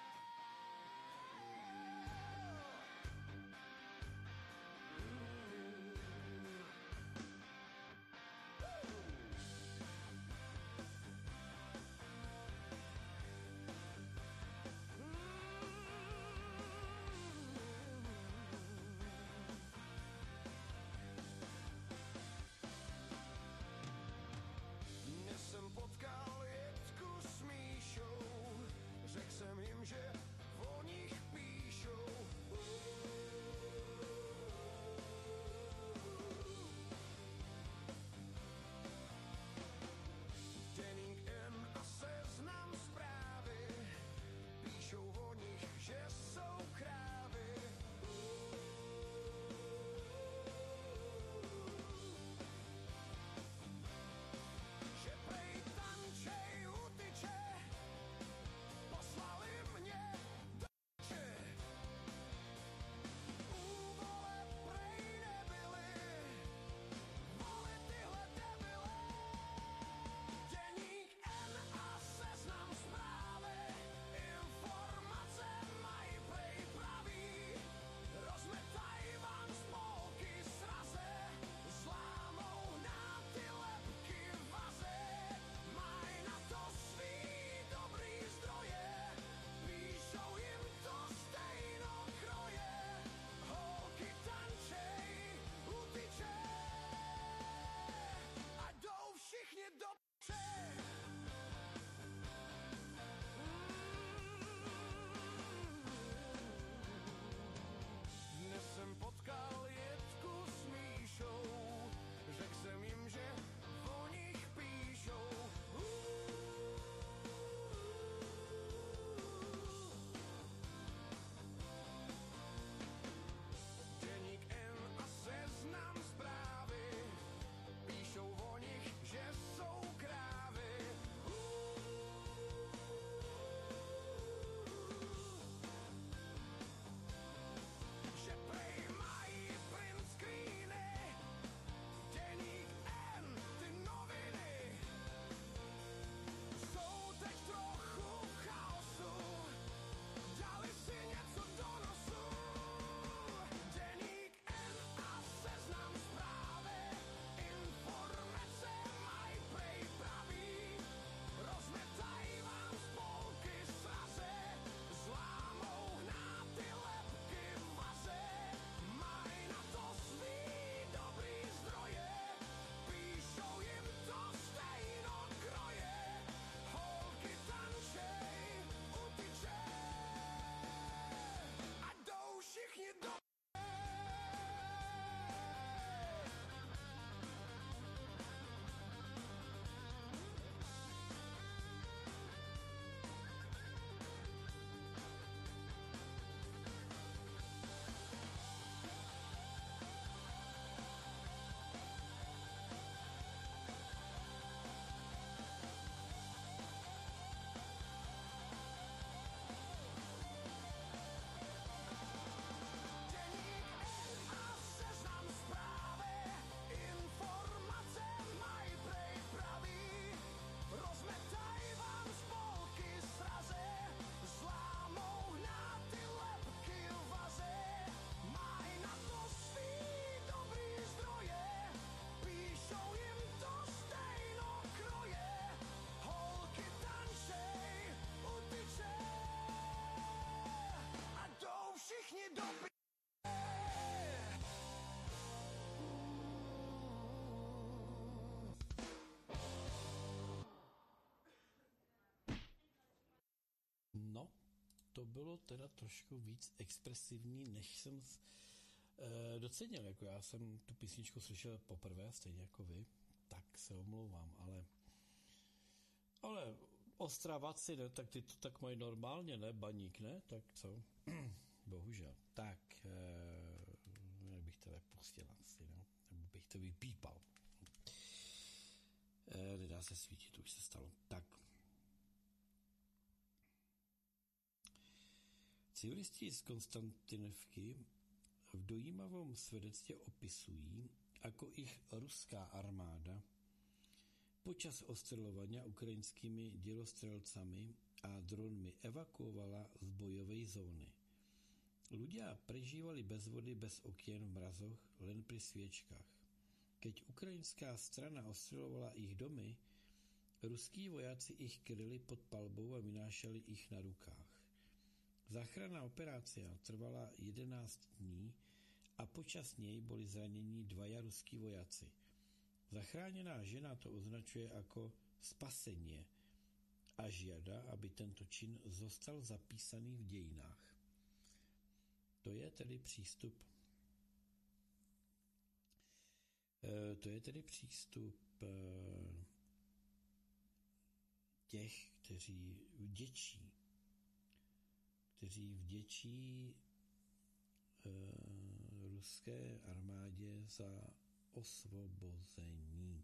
to bylo teda trošku víc expresivní, než jsem e, docenil. Jako já jsem tu písničku slyšel poprvé, stejně jako vy, tak se omlouvám, ale ale Ostravaci, ne, tak ty to tak mají normálně, ne? Baník, ne? Tak co? Bohužel. Tak, e, jak bych to nepustil asi, no? Nebo bych to vypípal. E, nedá se svítit, už se stalo. Tak. Civilisti z Konstantinivky v dojímavom svedectve opisují, ako ich ruská armáda počas ostreľovania ukrajinskými dělostrelcami a dronmi evakuovala z bojovej zóny. Ľudia prežívali bez vody, bez okien v mrazoch, len pri sviečkách. Keď ukrajinská strana ostreľovala ich domy, ruskí vojáci ich kryli pod palbou a vynášali ich na rukách. Záchranná operácia trvala jedenásť dní a počas nej boli zranení dvaja ruskí vojaci. Zachráněná žena to označuje ako spasenie a žiada, aby tento čin zostal zapísaný v dejinách. To je tedy přístup e, to je tedy přístup e, těch, kteří vděčí kteří vděčí e, ruské armádě za osvobození.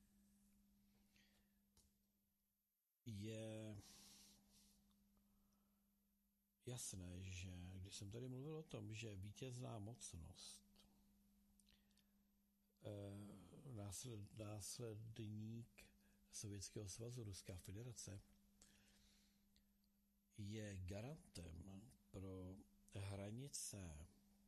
Je jasné, že když jsem tady mluvil o tom, že vítězná mocnost, e, násled, následník Sovětského svazu, Ruská federace, je garantem pro hranice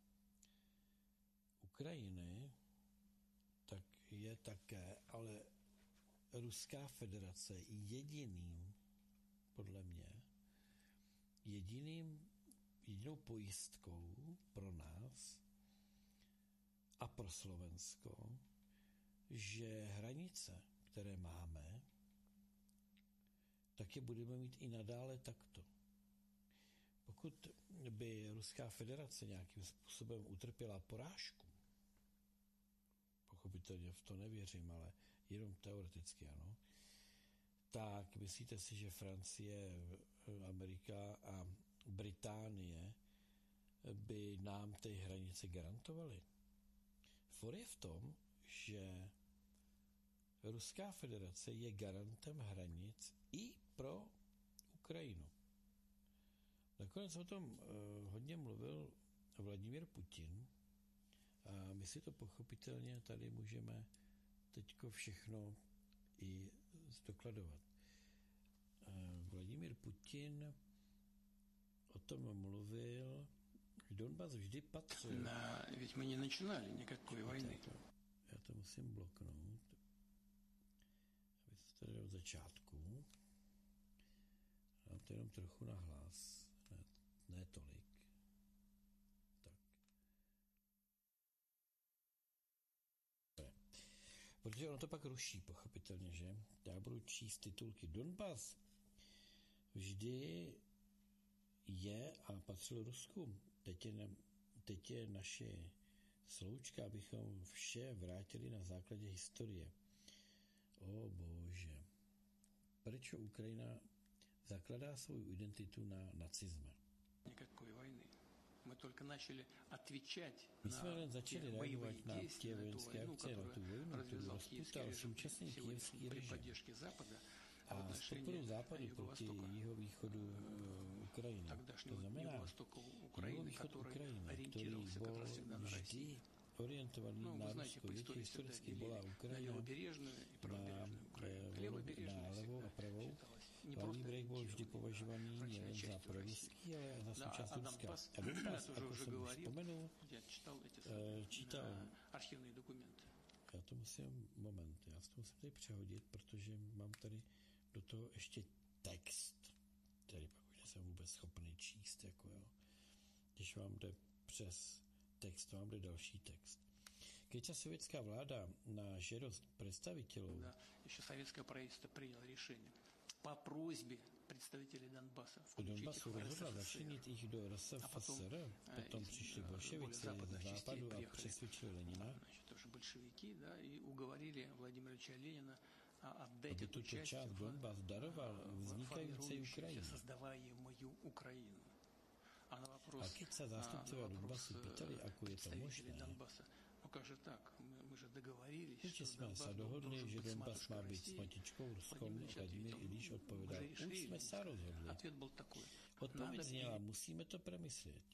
Ukrajiny, tak je také, ale Ruská federace jediným, podle mě, jediným, jedinou pojistkou pro nás a pro Slovensko, že hranice, které máme, tak je budeme mít i nadále takto. Pokud by Ruská federace nějakým způsobem utrpěla porážku, pochopitelně v to nevěřím, ale jenom teoreticky ano, tak myslíte si, že Francie, Amerika a Británie by nám ty hranice garantovaly? For je v tom, že Ruská federace je garantem hranic i pro Ukrajinu. Nakonec o tom uh, hodně mluvil Vladimír Putin a my si to pochopitelně tady můžeme teďko všechno i zdokladovat. Uh, Vladimír Putin o tom mluvil, že Donbas vždy patřil. Na, ведь мы не начинали никакой войны. Já to, já to musím bloknout. Aby to tady od začátku. Dám to jenom trochu na hlas. Ne, ne tolik. Tak. Protože ono to pak ruší, pochopitelně, že? Já budu číst titulky. Donbas vždy je a patřil Rusku. Teď je, teď je naše sloučka, abychom vše vrátili na základě historie. O bože. Proč Ukrajina zakladá svou identitu na nacizme? Никакой войны. Мы только начали отвечать My jsme jen на začali те боевые reagovat na действия, tie на ту vojenské войну, akcie, na tu которую vojnu, ktorú развязал киевский rozputal режим súčasný сегодня kievský при režim. поддержке Запада в A s podporou отношении západu proti Юго-Востока. jihovýchodu uh, Ukrajiny. To Тогдашнего znamená, Юго-Востока Украины, jihovýchod который Ukrajiny, ktorý ориентировался как bol раз всегда на vždy Россию. orientovaný Ну, na вы знаете, Rusko. по Viete, истории всегда historicky делили bola на Ukrajina левобережную и na, правобережную Украину. eh, Левобережная na levou a всегда pravou. считалась не Hlavní просто breh bol vždy ориентированной považovaný на nielen za частью России. proruský, ale za Да, súčasť а Ruska. Донбасс, A Donbas, я тоже ako уже som už говорил, spomenul, я читал эти eh, čítal. архивные документы. Já to musím, moment, já to musím tady přehodit, protože mám tady do toho ještě text, který pak už nejsem vůbec schopný číst, jako jo. Když vám jde přes text, vám jde další text. Keď sa sovětská vláda na žádost představitelů Да, еще советское правительство приняло решение по просьбе представителей Донбасса V Donbasu rozhodla začlenit jich do R S F S R, potom přišli bolševici ze západu a přesvědčili Lenina, aby tuto část Donbas daroval vznikající Ukrajině. A keď sa zástupcovia Donbasu pýtali, ako je to možné, určite sme sa dohodli, že Donbas má byť s matičkou Ruskom. Vladimír Ilíš odpovedal, už sme sa rozhodli. Odpoveď znela, musíme to premyslieť.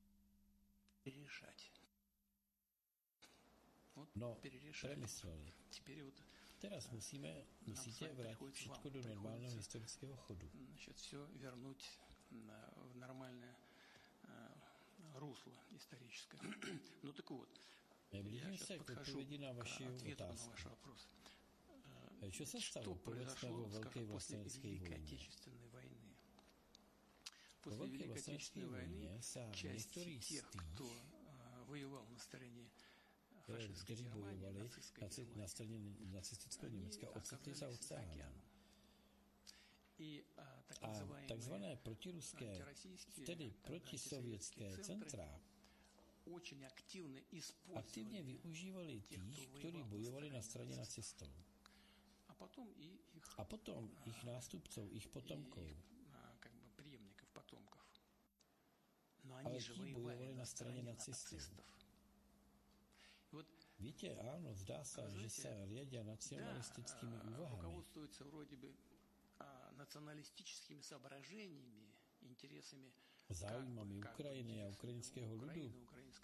No, premysleli. Teraz musíme, musíte vrátiť všetko do normálneho historického chodu. В нормальное э, русло историческое. Ну так вот, я сейчас подхожу к ответу на ваш вопрос. Э, что произошло, скажем, после Великой Отечественной войны? После Великой Отечественной войны часть тех, кто э, воевал на стороне фашистской Германии, нацистской Германии, на стороне нацистского Немецка, ocitli za oceánem. A takzvané protiruské, tedy protisovětské centra aktivně využívali těch, kteří bojovali na straně nacistů. A potom jich nástupců, jich potomků. Ale ti bojovali na straně nacistů. Víte, ano, zdá se, že se riadí nacionalistickými úvahami. националистическими соображениями, интересами záujmami Ukrajiny a ukrajinského ľudu,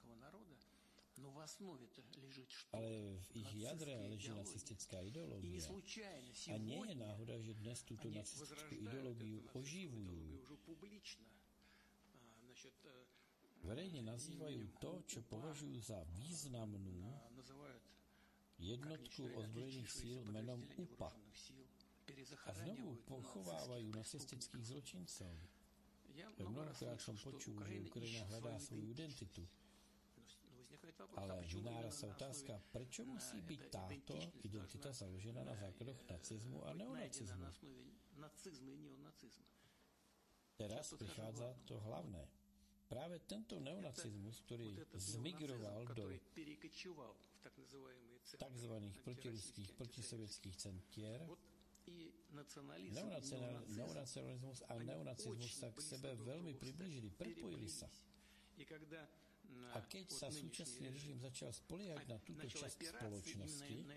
ale v ich jadre leží nacistická ideológia. A nie je náhoda, že dnes túto nacistickú ideológiu oživujú. Verejne nazývajú to, čo považujú za významnú jednotku ozbrojených síl menom U P A. A znovu pochovávajú nacistických zločincov. Mnohokrát som počul, že Ukrajina hľadá svoju identitu. Ale vynára sa otázka, prečo musí byť táto identita založená na základoch nacizmu a neonacizmu? Teraz prichádza to hlavné. Práve tento neonacizmus, ktorý zmigroval do takzvaných protiruských, protisovětských centier, neonacionalismus a neonacizmus sa k sebe veľmi priblížili, prepojili sa. A keď sa súčasný režim začal spoliehať na túto časť spoločnosti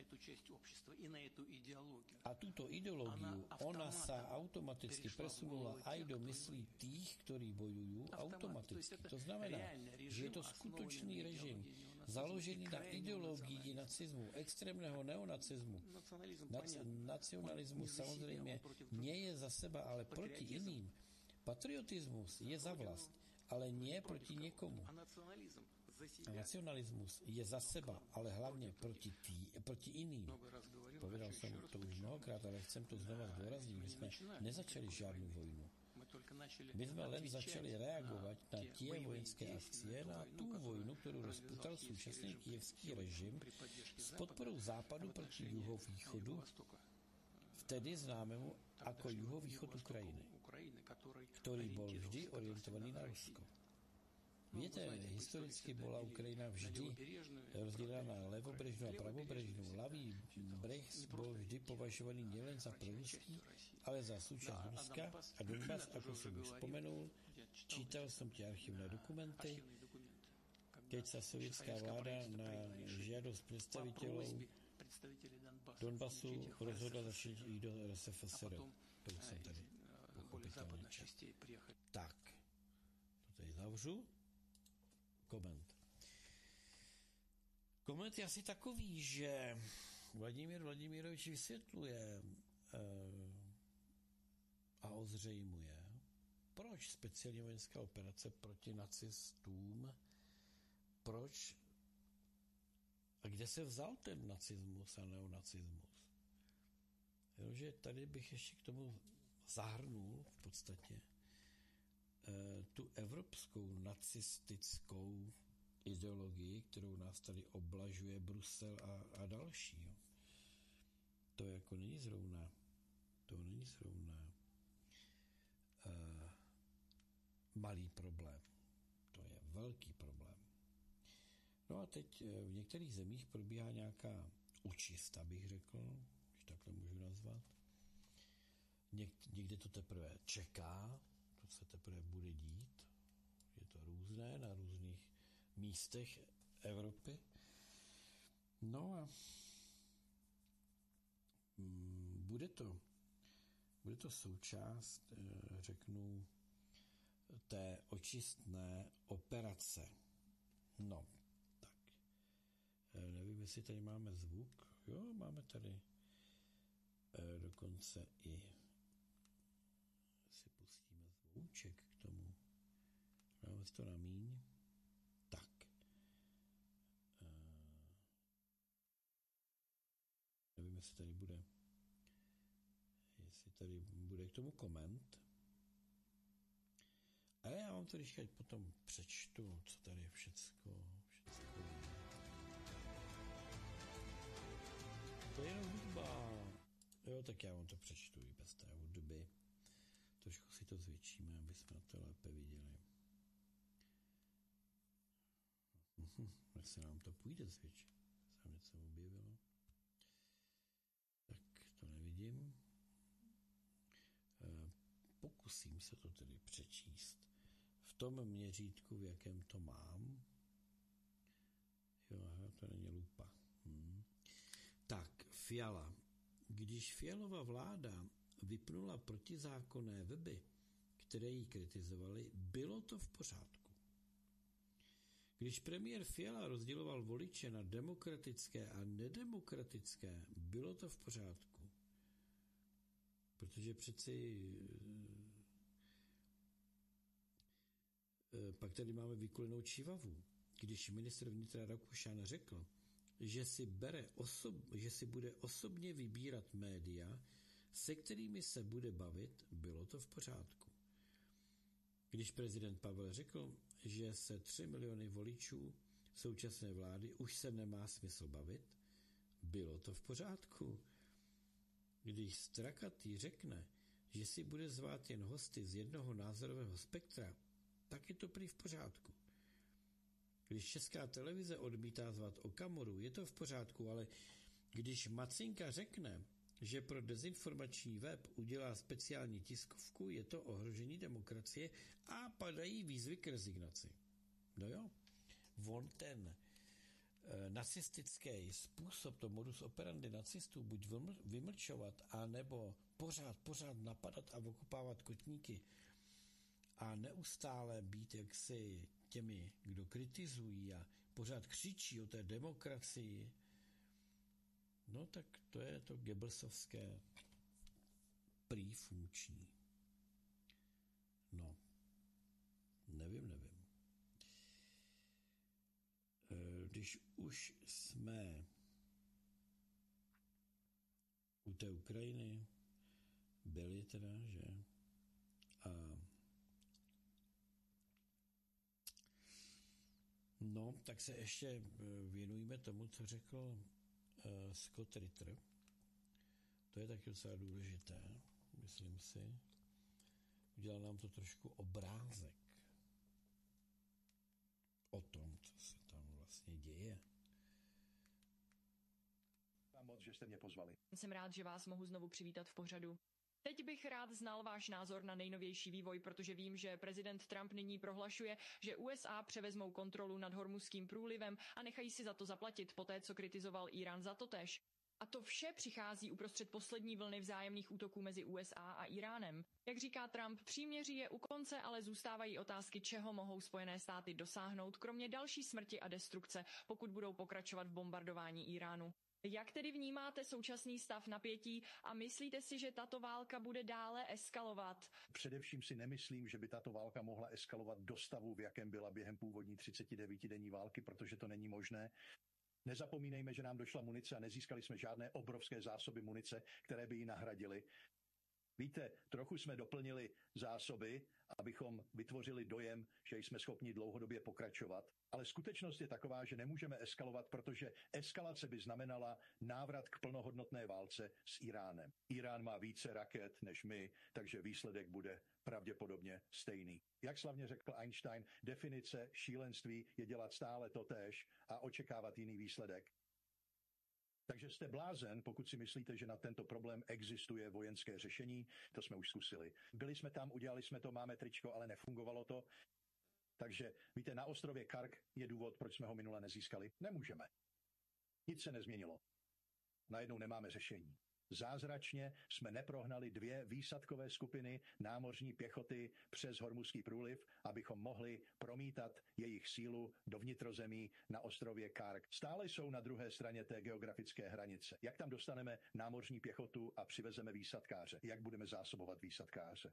a túto ideológiu, ona sa automaticky presunula aj do myslí tých, ktorí bojujú automaticky. To znamená, že je to skutočný režim založený na ideológii nacizmu, extrémneho neonacizmu. Nac- nacionalizmus samozrejme nie je za seba, ale proti iným. Patriotizmus je za vlast, ale nie proti niekomu. A nacionalismus je za seba, ale hlavne proti, tý, proti iným. Povedal som to už mnohokrát, ale chcem to znova zdôrazniť. My sme nezačali žiadnu vojnu. My sme len začali reagovať na tie vojenské akcie, na tú vojnu, ktorú rozputal súčasný kievský režim s podporou západu proti juhovýchodu, vtedy známemu ako juhovýchod Ukrajiny, ktorý bol vždy orientovaný na Rusko. Viete, historicky bola Ukrajina vždy rozdelená na levobrežnú a pravobrežnú. Ľavý breh bol vždy považovaný nielen za proruský, ale za súčasť Ruska a Donbas, ako som už spomenul, čítal som tie archívne dokumenty, keď sa sovietská vláda na žiadosť predstaviteľov Donbasu rozhodla začať ich do R S F S R. To som tady pochopiteľne čas. Tak, to tady zavřu. Koment. Koment je asi takový, že Vladimír Vladimirovič vysvětluje eh, a ozřejmuje, proč speciální vojenská operace proti nacistům, proč a kde se vzal ten nacismus a neonacismus. Jenomže tady bych ještě k tomu zahrnul v podstatě tu evropskou nacistickou ideologii, kterou nás tady oblažuje Brusel a, a další. Jo. To jako není zrovna, to není zrovna malý problém. To je velký problém. No a teď v některých zemích probíhá nějaká očista, bych řekl, když takhle můžu nazvat. Něk, někde to teprve čeká, to se teprve bude dít. Je to různé na různých místech Evropy. No a mm, bude to, bude to součást, řeknu, té očistné operace. No, tak. Nevím, jestli tady máme zvuk. Jo, máme tady dokonce i si pustíme zvouček k tomu. Máme to na míň. Tak. Nevím, jestli tady bude jestli tady bude k tomu koment. Ale já vám to když potom přečtu, co tady všecko, všecko je. To je jenom hudba. Jo, tak já vám to přečtu i bez té hudby. Trošku si to zvětšíme, aby jsme na to lépe viděli. Jak se nám to půjde zvětšit? Se nám něco objevilo. Tak to nevidím. Pokusím se to tedy přečíst v tom měřítku, v jakém to mám. Jo, to není lupa. Hm. Tak, Fiala. Když Fialova vláda vypnula protizákonné weby, které ji kritizovaly, bylo to v pořádku. Když premiér Fiala rozděloval voliče na demokratické a nedemokratické, bylo to v pořádku. Protože přeci pak tady máme vykulenou čivavu. Když ministr vnitra Rakušan řekl, že si, bere osob, že si bude osobně vybírat média, se kterými se bude bavit, bylo to v pořádku. Když prezident Pavel řekl, že se tři miliony voličů současné vlády už se nemá smysl bavit, bylo to v pořádku. Když Strakatý řekne, že si bude zvát jen hosty z jednoho názorového spektra, tak je to prý v pořádku. Když Česká televize odmítá zvat Okamoru, je to v pořádku, ale když Macinka řekne, že pro dezinformační web udělá speciální tiskovku, je to ohrožení demokracie a padají výzvy k rezignaci. No jo, on ten e, nacistický způsob, to modus operandi nacistů, buď vymlčovat, anebo pořád, pořád napadat a okupávat kotníky a neustále být jaksi těmi, kdo kritizují a pořád křičí o té demokracii, no tak to je to Goebbelsovské prý funkční. No, nevím, nevím. Když už jsme u té Ukrajiny byli teda, že a no, tak se ještě věnujeme tomu, co řekl uh, Scott Ritter. To je taky docela důležité, myslím si. Udělal nám to trošku obrázek o tom, co se tam vlastně děje. Moc, že jste mě pozvali. Jsem rád, že vás mohu znovu přivítat v pořadu. Teď bych rád znal váš názor na nejnovější vývoj, protože vím, že prezident Trump nyní prohlašuje, že U S A převezmou kontrolu nad Hormuzským průlivem a nechají si za to zaplatit poté, co kritizoval Irán za totéž. A to vše přichází uprostřed poslední vlny vzájemných útoků mezi U S A a Iránem. Jak říká Trump, příměří je u konce, ale zůstávají otázky, čeho mohou Spojené státy dosáhnout, kromě další smrti a destrukce, pokud budou pokračovat v bombardování Iránu. Jak tedy vnímáte současný stav napětí a myslíte si, že tato válka bude dále eskalovat? Především si nemyslím, že by tato válka mohla eskalovat do stavu, v jakém byla během původní třicetidevítidenní války, protože to není možné. Nezapomínejme, že nám došla munice a nezískali jsme žádné obrovské zásoby munice, které by ji nahradily. Víte, trochu jsme doplnili zásoby, abychom vytvořili dojem, že jsme schopni dlouhodobě pokračovat, ale skutečnost je taková, že nemůžeme eskalovat, protože eskalace by znamenala návrat k plnohodnotné válce s Iránem. Irán má více raket než my, takže výsledek bude pravděpodobně stejný. Jak slavně řekl Einstein, definice šílenství je dělat stále totéž a očekávat jiný výsledek. Takže jste blázen, pokud si myslíte, že na tento problém existuje vojenské řešení, to jsme už zkusili. Byli jsme tam, udělali jsme to, máme tričko, ale nefungovalo to. Takže víte, na ostrově Kark je důvod, proč jsme ho minule nezískali. Nemůžeme. Nic se nezměnilo. Najednou nemáme řešení. Zázračně jsme neprohnali dvě výsadkové skupiny námořní pěchoty přes Hormuzský průliv, abychom mohli promítat jejich sílu do vnitrozemí na ostrově Kark. Stále jsou na druhé straně té geografické hranice. Jak tam dostaneme námořní pěchotu a přivezeme výsadkáře? Jak budeme zásobovat výsadkáře?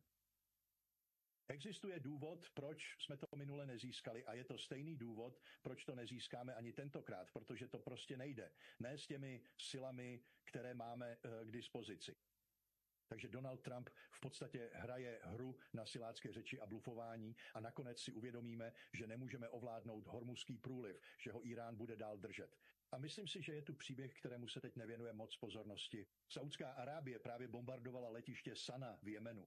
Existuje důvod, proč jsme to minule nezískali a je to stejný důvod, proč to nezískáme ani tentokrát, protože to prostě nejde. Ne s těmi silami, které máme e, k dispozici. Takže Donald Trump v podstatě hraje hru na silácké řeči a blufování a nakonec si uvědomíme, že nemůžeme ovládnout Hormuzský průliv, že ho Irán bude dál držet. A myslím si, že je tu příběh, kterému se teď nevěnuje moc pozornosti. Saudská Arábie právě bombardovala letiště Sana v Jemenu.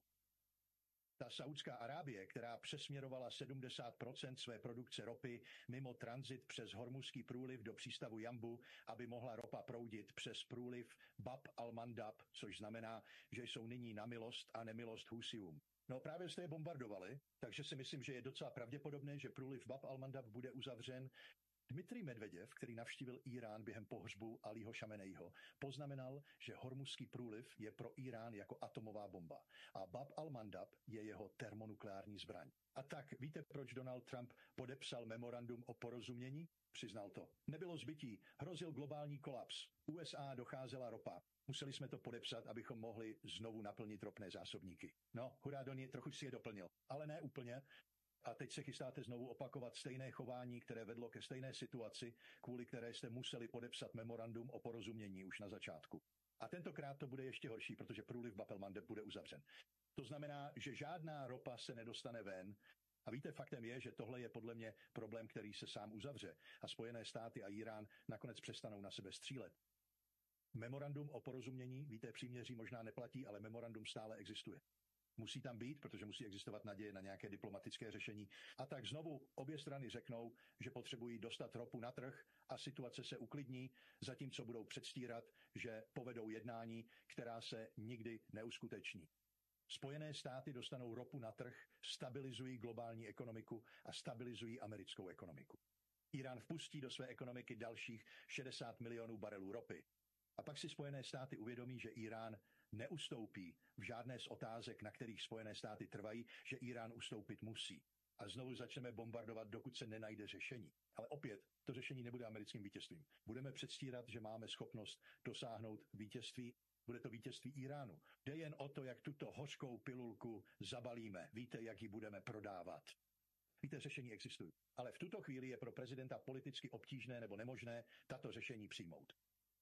Ta Saudská Arábie, která přesměrovala sedmdesát procent své produkce ropy mimo tranzit přes Hormuzský průliv do přístavu Jambu, aby mohla ropa proudit přes průliv Bab al-Mandab, což znamená, že jsou nyní na milost a nemilost Husijům. No právě jste je bombardovali, takže si myslím, že je docela pravděpodobné, že průliv Bab al-Mandab bude uzavřen. Dmitrij Medveděv, který navštívil Irán během pohřbu Alího Šamenejho, poznamenal, že Hormuzský průliv je pro Irán jako atomová bomba a Bab al-Mandab je jeho termonukleární zbraň. A tak víte, proč Donald Trump podepsal memorandum o porozumění? Přiznal to. Nebylo zbytí, hrozil globální kolaps. U S A docházela ropa. Museli jsme to podepsat, abychom mohli znovu naplnit ropné zásobníky. No, hurá Doni, trochu si je doplnil, ale ne úplně. A teď se chystáte znovu opakovat stejné chování, které vedlo ke stejné situaci, kvůli které jste museli podepsat memorandum o porozumění už na začátku. A tentokrát to bude ještě horší, protože průliv Bab al-Mandab bude uzavřen. To znamená, že žádná ropa se nedostane ven. A víte, faktem je, že tohle je podle mě problém, který se sám uzavře. A Spojené státy a Irán nakonec přestanou na sebe střílet. Memorandum o porozumění, víte, příměří možná neplatí, ale memorandum stále existuje. Musí tam být, protože musí existovat naděje na nějaké diplomatické řešení. A tak znovu obě strany řeknou, že potřebují dostat ropu na trh a situace se uklidní, zatímco budou předstírat, že povedou jednání, která se nikdy neuskuteční. Spojené státy dostanou ropu na trh, stabilizují globální ekonomiku a stabilizují americkou ekonomiku. Irán vpustí do své ekonomiky dalších šedesát milionů barelů ropy. A pak si Spojené státy uvědomí, že Irán neustoupí v žádné z otázek, na kterých Spojené státy trvají, že Irán ustoupit musí. A znovu začneme bombardovat, dokud se nenajde řešení. Ale opět, to řešení nebude americkým vítězstvím. Budeme předstírat, že máme schopnost dosáhnout vítězství. Bude to vítězství Iránu. Jde jen o to, jak tuto hořkou pilulku zabalíme. Víte, jak ji budeme prodávat. Víte, řešení existují. Ale v tuto chvíli je pro prezidenta politicky obtížné nebo nemožné tato řešení přijmout.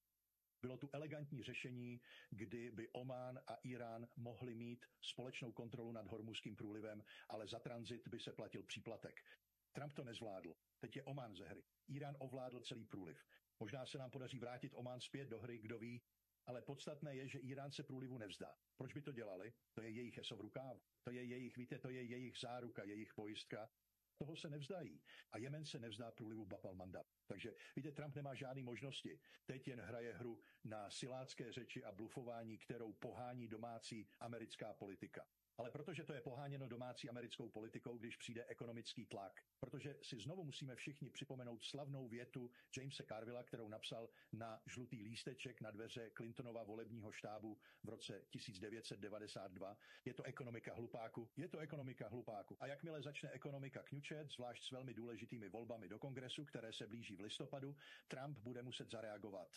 Bylo tu elegantní řešení, kdy by Omán a Irán mohli mít společnou kontrolu nad Hormuzským průlivem, ale za tranzit by se platil příplatek. Trump to nezvládl. Teď je Omán ze hry. Irán ovládl celý průliv. Možná se nám podaří vrátit Omán zpět do hry, kdo ví, ale podstatné je, že Irán se průlivu nevzdá. Proč by to dělali? To je jejich eso v rukávu. To je jejich, víte, to je jejich záruka, jejich pojistka. Toho se nevzdají. A Jemen se nevzdá průlivu Bab al-Mandab. Takže víte, Trump nemá žádné možnosti. Teď jen hraje hru na silácké řeči a blufování, kterou pohání domácí americká politika. Ale protože to je poháněno domácí americkou politikou, když přijde ekonomický tlak, protože si znovu musíme všichni připomenout slavnou větu Jamese Carvilla, kterou napsal na žlutý lísteček na dveře Clintonova volebního štábu v roce tisíc devět set devadesát dva. Je to ekonomika hlupáku, je to ekonomika hlupáku. A jakmile začne ekonomika kňučet, zvlášť s velmi důležitými volbami do kongresu, které se blíží v listopadu, Trump bude muset zareagovat.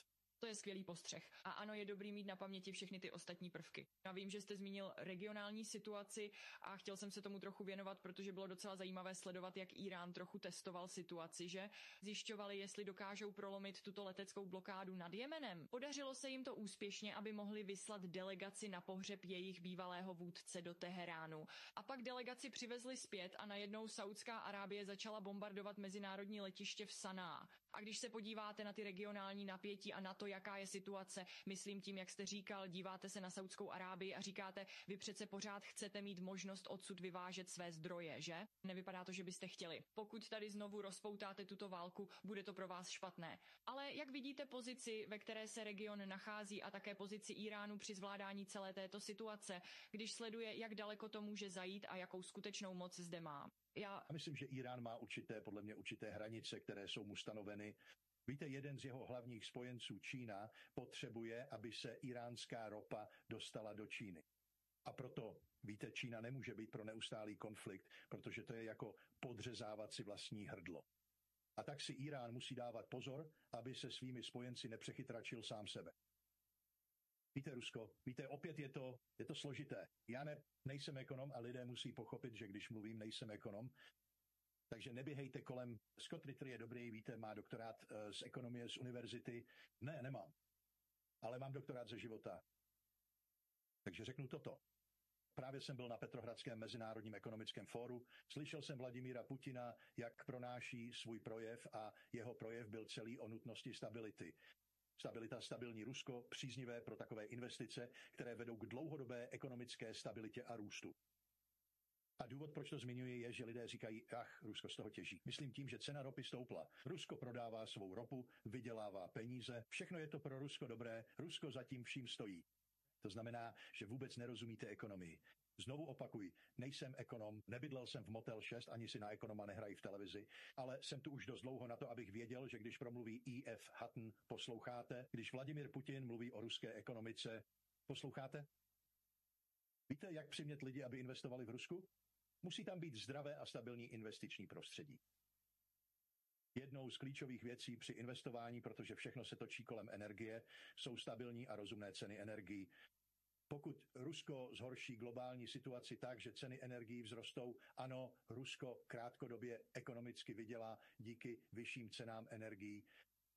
To je skvělý postřeh. A ano, je dobrý mít na paměti všechny ty ostatní prvky. Já vím, že jste zmínil regionální situaci a chtěl jsem se tomu trochu věnovat, protože bylo docela zajímavé sledovat, jak Irán trochu testoval situaci, že zjišťovali, jestli dokážou prolomit tuto leteckou blokádu nad Jemenem. Podařilo se jim to úspěšně, aby mohli vyslat delegaci na pohřeb jejich bývalého vůdce do Teheránu. A pak delegaci přivezli zpět a najednou Saudská Arábie začala bombardovat mezinárodní letiště v Saná. A když se podíváte na ty regionální napětí a na to, jaká je situace, myslím tím, jak jste říkal, díváte se na Saudskou Arábii a říkáte, vy přece pořád chcete mít možnost odsud vyvážet své zdroje, že? Nevypadá to, že byste chtěli. Pokud tady znovu rozpoutáte tuto válku, bude to pro vás špatné. Ale jak vidíte pozici, ve které se region nachází a také pozici Iránu při zvládání celé této situace, když sleduje, jak daleko to může zajít a jakou skutečnou moc zde má? Já myslím, že Irán má určité, podle mě určité hranice, které jsou mu stanoveny. Víte, jeden z jeho hlavních spojenců, Čína, potřebuje, aby se iránská ropa dostala do Číny. A proto, víte, Čína nemůže být pro neustálý konflikt, protože to je jako podřezávat si vlastní hrdlo. A tak si Irán musí dávat pozor, aby se svými spojenci nepřechytračil sám sebe. Víte, Rusko, víte, opět je to, je to složité. Já ne, nejsem ekonom a lidé musí pochopit, že když mluvím, nejsem ekonom. Takže neběhejte kolem. Scott Ritter je dobrý, víte, má doktorát uh, z ekonomie z univerzity. Ne, nemám. Ale mám doktorát ze života. Takže řeknu toto. Právě jsem byl na Petrohradském mezinárodním ekonomickém fóru, slyšel jsem Vladimíra Putina, jak pronáší svůj projev a jeho projev byl celý o nutnosti stability. Stabilita, stabilní Rusko, příznivé pro takové investice, které vedou k dlouhodobé ekonomické stabilitě a růstu. A důvod, proč to zmiňuji, je, že lidé říkají, ach, Rusko z toho těží. Myslím tím, že cena ropy stoupla. Rusko prodává svou ropu, vydělává peníze, všechno je to pro Rusko dobré, Rusko zatím vším stojí. To znamená, že vůbec nerozumíte ekonomii. Znovu opakuji, nejsem ekonom, nebydlel jsem v Motel šest, ani si na ekonoma nehrají v televizi, ale jsem tu už dost dlouho na to, abych věděl, že když promluví E F Hutton, posloucháte, když Vladimír Putin mluví o ruské ekonomice, posloucháte? Víte, jak přimět lidi, aby investovali v Rusku? Musí tam být zdravé a stabilní investiční prostředí. Jednou z klíčových věcí při investování, protože všechno se točí kolem energie, jsou stabilní a rozumné ceny energií. Pokud Rusko zhorší globální situaci tak, že ceny energií vzrostou, ano, Rusko krátkodobě ekonomicky vydělá díky vyšším cenám energií.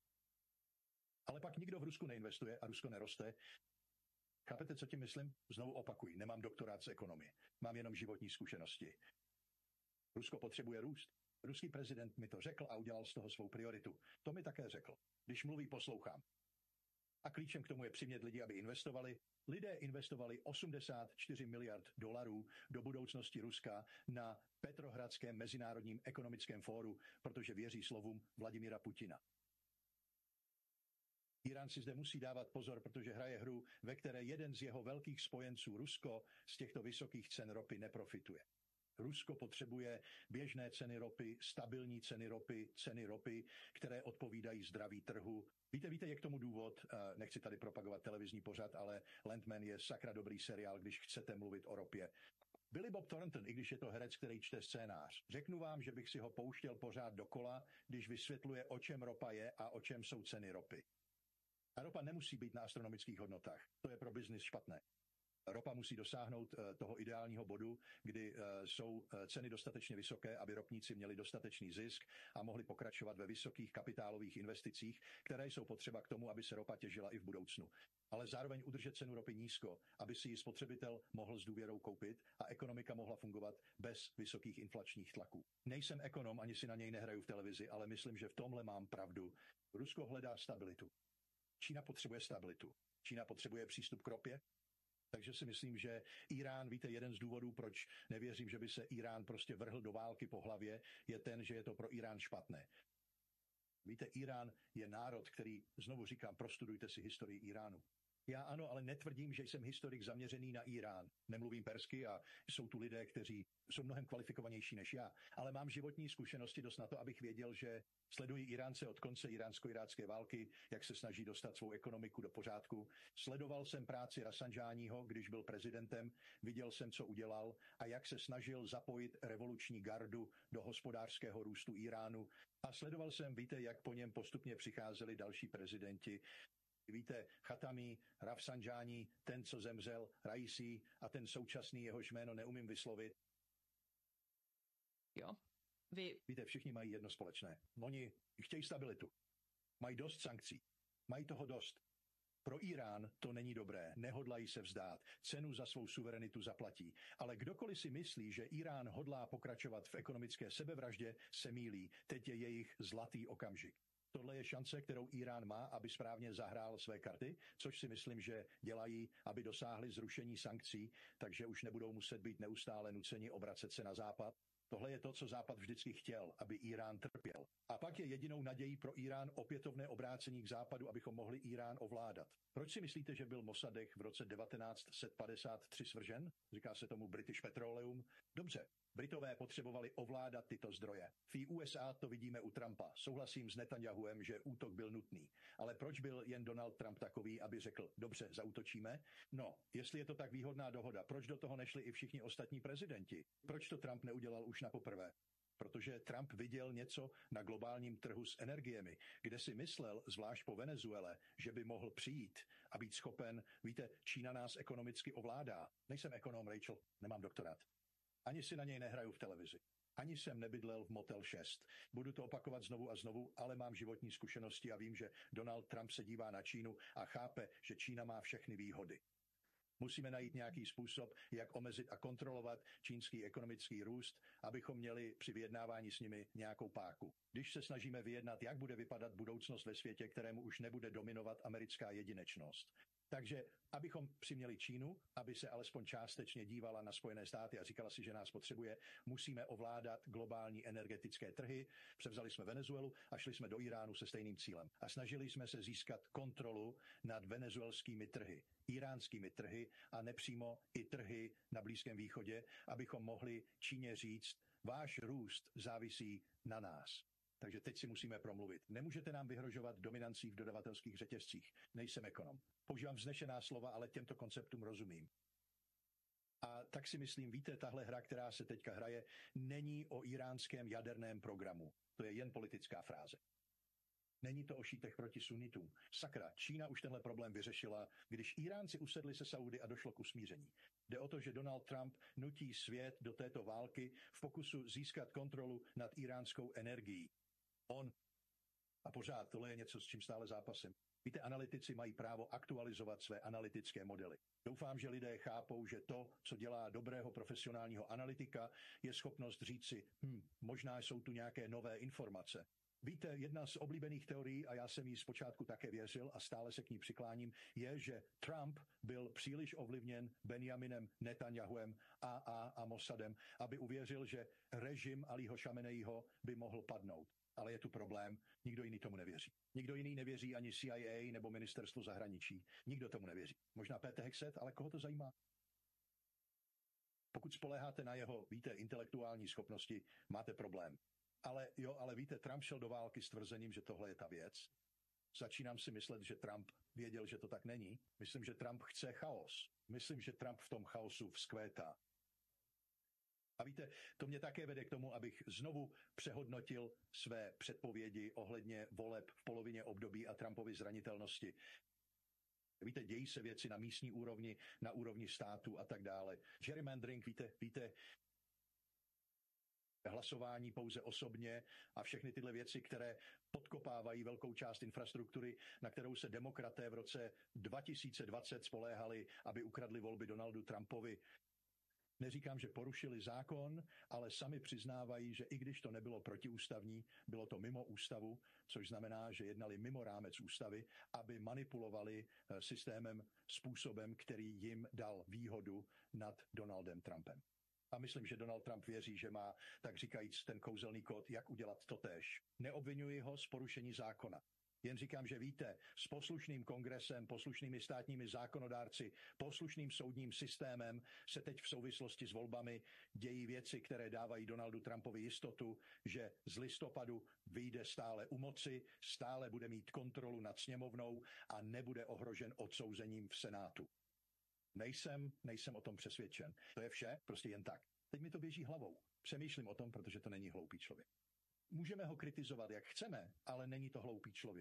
Ale pak nikdo v Rusku neinvestuje a Rusko neroste. Chápete, co tím myslím? Znovu opakuji, nemám doktorát z ekonomie, mám jenom životní zkušenosti. Rusko potřebuje růst. Ruský prezident mi to řekl a udělal z toho svou prioritu. To mi také řekl. Když mluví, poslouchám. A klíčem k tomu je přimět lidi, aby investovali. Lidé investovali osmdesát čtyři miliard dolarů do budoucnosti Ruska na Petrohradském mezinárodním ekonomickém fóru, protože věří slovům Vladimíra Putina. Irán si zde musí dávat pozor, protože hraje hru, ve které jeden z jeho velkých spojenců, Rusko, z těchto vysokých cen ropy neprofituje. Rusko potřebuje běžné ceny ropy, stabilní ceny ropy, ceny ropy, které odpovídají zdraví trhu. Víte, víte, je k tomu důvod, nechci tady propagovat televizní pořad, ale Landman je sakra dobrý seriál, když chcete mluvit o ropě. Billy Bob Thornton, i když je to herec, který čte scénář, řeknu vám, že bych si ho pouštěl pořád dokola, když vysvětluje, o čem ropa je a o čem jsou ceny ropy. A ropa nemusí být na astronomických hodnotách. To je pro biznis špatné. Ropa musí dosáhnout toho ideálního bodu, kdy jsou ceny dostatečně vysoké, aby ropníci měli dostatečný zisk a mohli pokračovat ve vysokých kapitálových investicích, které jsou potřeba k tomu, aby se ropa těžila i v budoucnu. Ale zároveň udržet cenu ropy nízko, aby si ji spotřebitel mohl s důvěrou koupit a ekonomika mohla fungovat bez vysokých inflačních tlaků. Nejsem ekonom, ani si na něj nehraju v televizi, ale myslím, že v tomhle mám pravdu. Rusko hledá stabilitu. Čína potřebuje stabilitu. Čína potřebuje přístup k ropě. Takže si myslím, že Irán, víte, jeden z důvodů, proč nevěřím, že by se Irán prostě vrhl do války po hlavě, je ten, že je to pro Irán špatné. Víte, Irán je národ, který, znovu říkám, prostudujte si historii Iránu. Já ano, ale netvrdím, že jsem historik zaměřený na Irán. Nemluvím persky a jsou tu lidé, kteří jsou mnohem kvalifikovanější než já, ale mám životní zkušenosti dost na to, abych věděl, že sleduji Iránce od konce iránsko-irácké války, jak se snaží dostat svou ekonomiku do pořádku. Sledoval jsem práci Rafsanjáního, když byl prezidentem, viděl jsem, co udělal a jak se snažil zapojit revoluční gardu do hospodářského růstu Iránu. A sledoval jsem, víte, jak po něm postupně přicházeli další prezidenti. Víte, Chatami, Rafsanjani, ten, co zemřel, Raisi a ten současný, jehož jméno neumím vyslovit. Jo, vy... Víte, všichni mají jedno společné. Oni chtějí stabilitu. Mají dost sankcí. Mají toho dost. Pro Irán to není dobré, nehodlají se vzdát, cenu za svou suverenitu zaplatí. Ale kdokoliv si myslí, že Irán hodlá pokračovat v ekonomické sebevraždě, se mýlí. Teď je jejich zlatý okamžik. Tohle je šance, kterou Irán má, aby správně zahrál své karty, což si myslím, že dělají, aby dosáhli zrušení sankcí, takže už nebudou muset být neustále nuceni obracet se na Západ. Tohle je to, co Západ vždycky chtěl, aby Irán trpěl. A pak je jedinou nadějí pro Irán opětovné obrácení k Západu, abychom mohli Irán ovládat. Proč si myslíte, že byl Mossadegh v roce devatenáct set padesát tři svržen? Říká se tomu British Petroleum. Dobře, Britové potřebovali ovládat tyto zdroje. V U S A to vidíme u Trumpa. Souhlasím s Netanyahuem, že útok byl nutný. Ale proč byl jen Donald Trump takový, aby řekl, dobře, zaútočíme? No, jestli je to tak výhodná dohoda, proč do toho nešli i všichni ostatní prezidenti? Proč to Trump neudělal už na poprvé? Protože Trump viděl něco na globálním trhu s energiemi, kde si myslel, zvlášť po Venezuele, že by mohl přijít a být schopen, víte, Čína nás ekonomicky ovládá. Nejsem ekonom, Rachel, nemám doktorát. Ani si na něj nehraju v televizi. Ani jsem nebydlel v Motel šest. Budu to opakovat znovu a znovu, ale mám životní zkušenosti a vím, že Donald Trump se dívá na Čínu a chápe, že Čína má všechny výhody. Musíme najít nějaký způsob, jak omezit a kontrolovat čínský ekonomický růst, abychom měli při vyjednávání s nimi nějakou páku. Když se snažíme vyjednat, jak bude vypadat budoucnost ve světě, kterému už nebude dominovat americká jedinečnost. Takže abychom přiměli Čínu, aby se alespoň částečně dívala na Spojené státy a říkala si, že nás potřebuje, musíme ovládat globální energetické trhy. Převzali jsme Venezuelu a šli jsme do Iránu se stejným cílem. A snažili jsme se získat kontrolu nad venezuelskými trhy, iránskými trhy a nepřímo i trhy na Blízkém východě, abychom mohli Číně říct, váš růst závisí na nás. Takže teď si musíme promluvit. Nemůžete nám vyhrožovat dominancí v dodavatelských řetězcích. Nejsem ekonom. Používám vznešená slova, ale těmto konceptům rozumím. A tak si myslím, víte, tahle hra, která se teďka hraje, není o iránském jaderném programu. To je jen politická fráze. Není to o šítech proti sunitům. Sakra, Čína už tenhle problém vyřešila, když Iránci usedli se Saudy a došlo k usmíření. Jde o to, že Donald Trump nutí svět do této války v pokusu získat kontrolu nad iránskou energií. On, a pořád, tohle je něco, s čím stále zápasím. Víte, analytici mají právo aktualizovat své analytické modely. Doufám, že lidé chápou, že to, co dělá dobrého profesionálního analytika, je schopnost říci, hm, možná jsou tu nějaké nové informace. Víte, jedna z oblíbených teorií, a já jsem jí zpočátku také věřil a stále se k ní přikláním, je, že Trump byl příliš ovlivněn Benjaminem Netanyahuem, á á a Mossadem, aby uvěřil, že režim Alího Šamenejího by mohl padnout. Ale je tu problém, nikdo jiný tomu nevěří. Nikdo jiný nevěří ani C I A nebo ministerstvo zahraničí. Nikdo tomu nevěří. Možná Pete Hegseth, ale koho to zajímá? Pokud spoléháte na jeho, víte, intelektuální schopnosti, máte problém. Ale jo, ale víte, Trump šel do války s tvrzením, že tohle je ta věc. Začínám si myslet, že Trump věděl, že to tak není. Myslím, že Trump chce chaos. Myslím, že Trump v tom chaosu vzkvétá. A víte, to mě také vede k tomu, abych znovu přehodnotil své předpovědi ohledně voleb v polovině období a Trumpovy zranitelnosti. Víte, dějí se věci na místní úrovni, na úrovni státu a tak dále. Gerrymandering, víte, víte, hlasování pouze osobně a všechny tyhle věci, které podkopávají velkou část infrastruktury, na kterou se demokraté v roce dva tisíce dvacet spoléhali, aby ukradli volby Donaldu Trumpovi. Neříkám, že porušili zákon, ale sami přiznávají, že i když to nebylo protiústavní, bylo to mimo ústavu, což znamená, že jednali mimo rámec ústavy, aby manipulovali systémem způsobem, který jim dal výhodu nad Donaldem Trumpem. A myslím, že Donald Trump věří, že má, tak říkajíc, ten kouzelný kód, jak udělat totéž. Neobvinuji ho z porušení zákona. Jen říkám, že víte, s poslušným kongresem, poslušnými státními zákonodárci, poslušným soudním systémem se teď v souvislosti s volbami dějí věci, které dávají Donaldu Trumpovi jistotu, že z listopadu vyjde stále u moci, stále bude mít kontrolu nad sněmovnou a nebude ohrožen odsouzením v Senátu. Nejsem, nejsem o tom přesvědčen. To je vše, prostě jen tak. Teď mi to běží hlavou. Přemýšlím o tom, protože to není hloupý člověk. Můžeme ho kritizovat, jak chceme, ale není to hloupý člověk.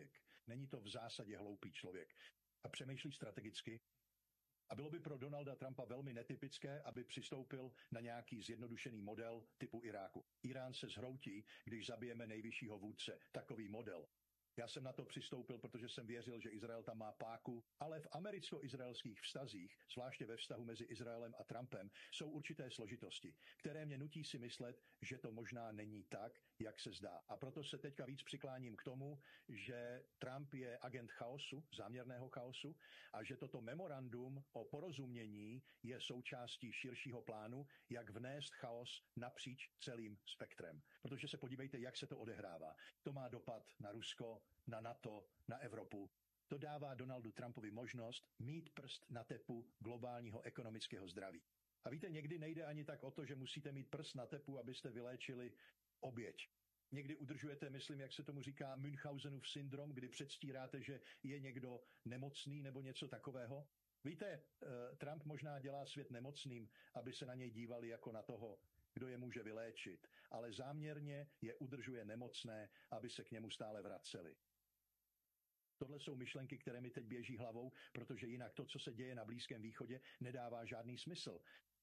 Není to v zásadě hloupý člověk a přemýšlí strategicky. A bylo by pro Donalda Trumpa velmi netypické, aby přistoupil na nějaký zjednodušený model typu Iráku. Irán se zhroutí, když zabijeme nejvyššího vůdce. Takový model. Já jsem na to přistoupil, protože jsem věřil, že Izrael tam má páku, ale v americko-izraelských vztazích, zvláště ve vztahu mezi Izraelem a Trumpem, jsou určité složitosti, které mě nutí si myslet, že to možná není tak, jak se zdá. A proto se teďka víc přikláním k tomu, že Trump je agent chaosu, záměrného chaosu, a že toto memorandum o porozumění je součástí širšího plánu, jak vnést chaos napříč celým spektrem. Protože se podívejte, jak se to odehrává. To má dopad na Rusko, na NATO, na Evropu. To dává Donaldu Trumpovi možnost mít prst na tepu globálního ekonomického zdraví. A víte, někdy nejde ani tak o to, že musíte mít prst na tepu, abyste vyléčili oběť. Někdy udržujete, myslím, jak se tomu říká, Münchhausenův syndrom, kdy předstíráte, že je někdo nemocný nebo něco takového. Víte, Trump možná dělá svět nemocným, aby se na něj dívali jako na toho, kdo je může vyléčit, ale záměrně je udržuje nemocné, aby se k němu stále vraceli. Tohle jsou myšlenky, které mi teď běží hlavou, protože jinak to, co se děje na Blízkém východě, nedává žádný smysl.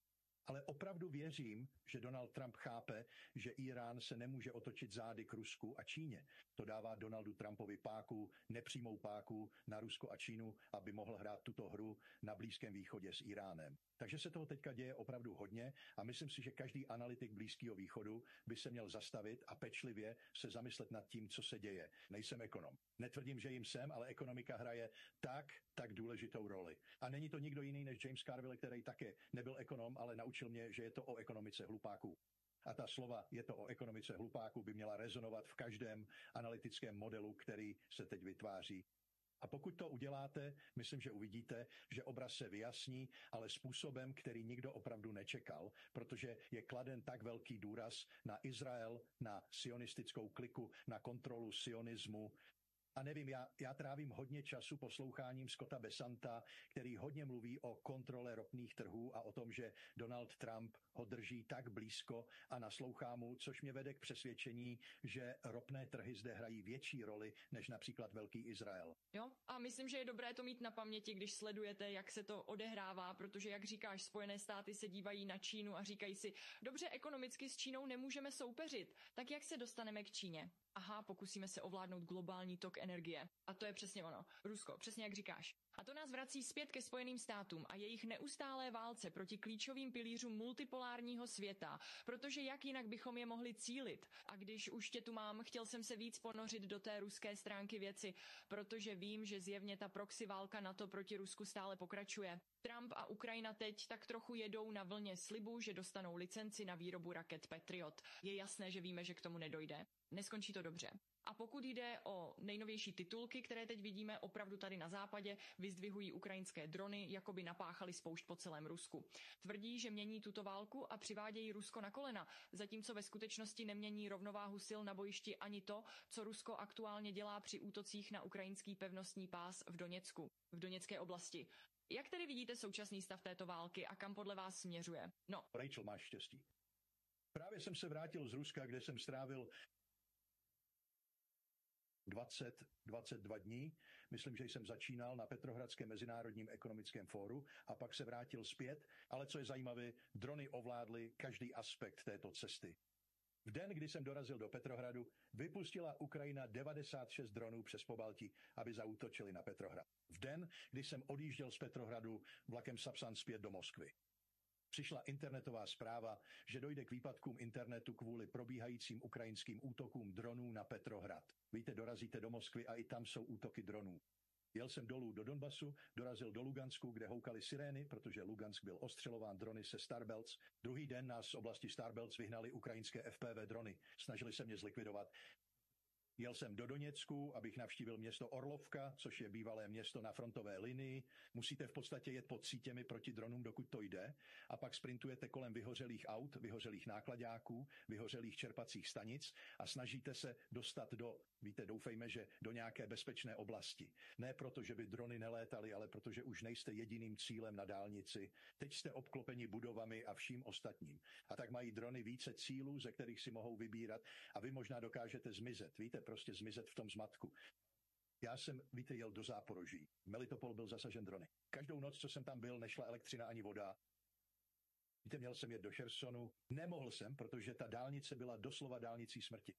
Ale opravdu věřím, že Donald Trump chápe, že Irán se nemůže otočit zády k Rusku a Číně. To dává Donaldu Trumpovi páku, nepřímou páku na Rusko a Čínu, aby mohl hrát tuto hru na Blízkém východě s Iránem. Takže se toho teďka děje opravdu hodně a myslím si, že každý analytik Blízkého východu by se měl zastavit a pečlivě se zamyslet nad tím, co se děje. Nejsem ekonom. Netvrdím, že jim jsem, ale ekonomika hraje tak, tak důležitou roli. A není to nikdo jiný než James Carville, který také nebyl ekonom, ale naučil mě, že je to o ekonomice hlupáků. A ta slova je to o ekonomice hlupáků by měla rezonovat v každém analytickém modelu, který se teď vytváří. A pokud to uděláte, myslím, že uvidíte, že obraz se vyjasní, ale způsobem, který nikdo opravdu nečekal, protože je kladen tak velký důraz na Izrael, na sionistickou kliku, na kontrolu sionismu. A nevím, já, já trávím hodně času posloucháním Scotta Bessanta, který hodně mluví o kontrole ropných trhů a o tom, že Donald Trump ho drží tak blízko a naslouchá mu, což mě vede k přesvědčení, že ropné trhy zde hrají větší roli než například Velký Izrael. Jo, a myslím, že je dobré to mít na paměti, když sledujete, jak se to odehrává, protože, jak říkáš, Spojené státy se dívají na Čínu a říkají si, dobře, ekonomicky s Čínou nemůžeme soupeřit, tak jak se dostaneme k Číně? Aha, pokusíme se ovládnout globální tok energie. A to je přesně ono. Rusko, přesně jak říkáš. A to nás vrací zpět ke Spojeným státům a jejich neustálé válce proti klíčovým pilířům multipolárního světa, protože jak jinak bychom je mohli cílit. A když už tě tu mám, chtěl jsem se víc ponořit do té ruské stránky věci, protože vím, že zjevně ta proxy válka NATO proti Rusku stále pokračuje. Trump a Ukrajina teď tak trochu jedou na vlně slibu, že dostanou licenci na výrobu raket Patriot. Je jasné, že víme, že k tomu nedojde. Neskončí to dobře. A pokud jde o nejnovější titulky, které teď vidíme opravdu tady na západě, vyzdvihují ukrajinské drony, jako by napáchali spoušť po celém Rusku. Tvrdí, že mění tuto válku a přivádějí Rusko na kolena, zatímco ve skutečnosti nemění rovnováhu sil na bojišti ani to, co Rusko aktuálně dělá při útocích na ukrajinský pevnostní pás v Doněcku, v Doněcké oblasti. Jak tedy vidíte současný stav této války a kam podle vás směřuje? No. Rachel, máš štěstí. Právě jsem se vrátil z Ruska, kde jsem strávil dvacet, dvacet dva dní. Myslím, že jsem začínal na Petrohradském mezinárodním ekonomickém fóru a pak se vrátil zpět, ale co je zajímavé, drony ovládly každý aspekt této cesty. V den, kdy jsem dorazil do Petrohradu, vypustila Ukrajina devadesát šest dronů přes Pobaltí, aby zaútočili na Petrohrad. V den, kdy jsem odjížděl z Petrohradu vlakem Sapsan zpět do Moskvy. Přišla internetová zpráva, že dojde k výpadkům internetu kvůli probíhajícím ukrajinským útokům dronů na Petrohrad. Víte, dorazíte do Moskvy a i tam jsou útoky dronů. Jel jsem dolů do Donbasu, dorazil do Lugansku, kde houkaly sirény, protože Lugansk byl ostřelován drony se Starbelts. Druhý den nás z oblasti Starbelts vyhnali ukrajinské F P V drony. Snažili se mě zlikvidovat. Jel jsem do Doněcku, abych navštívil město Orlovka, což je bývalé město na frontové linii. Musíte v podstatě jet pod sítěmi proti dronům, dokud to jde. A pak sprintujete kolem vyhořelých aut, vyhořelých nákladáků, vyhořelých čerpacích stanic a snažíte se dostat do, víte, doufejme, že do nějaké bezpečné oblasti. Ne proto, že by drony nelétaly, ale protože už nejste jediným cílem na dálnici. Teď jste obklopeni budovami a vším ostatním. A tak mají drony více cílů, ze kterých si mohou vybírat a vy možná dokážete zmizet. Víte, prostě zmizet v tom zmatku. Já jsem, víte, jel do Záporoží. Melitopol byl zasažen drony. Každou noc, co jsem tam byl, nešla elektřina ani voda. Víte, měl jsem jet do Chersonu. Nemohl jsem, protože ta dálnice byla doslova dálnicí smrti.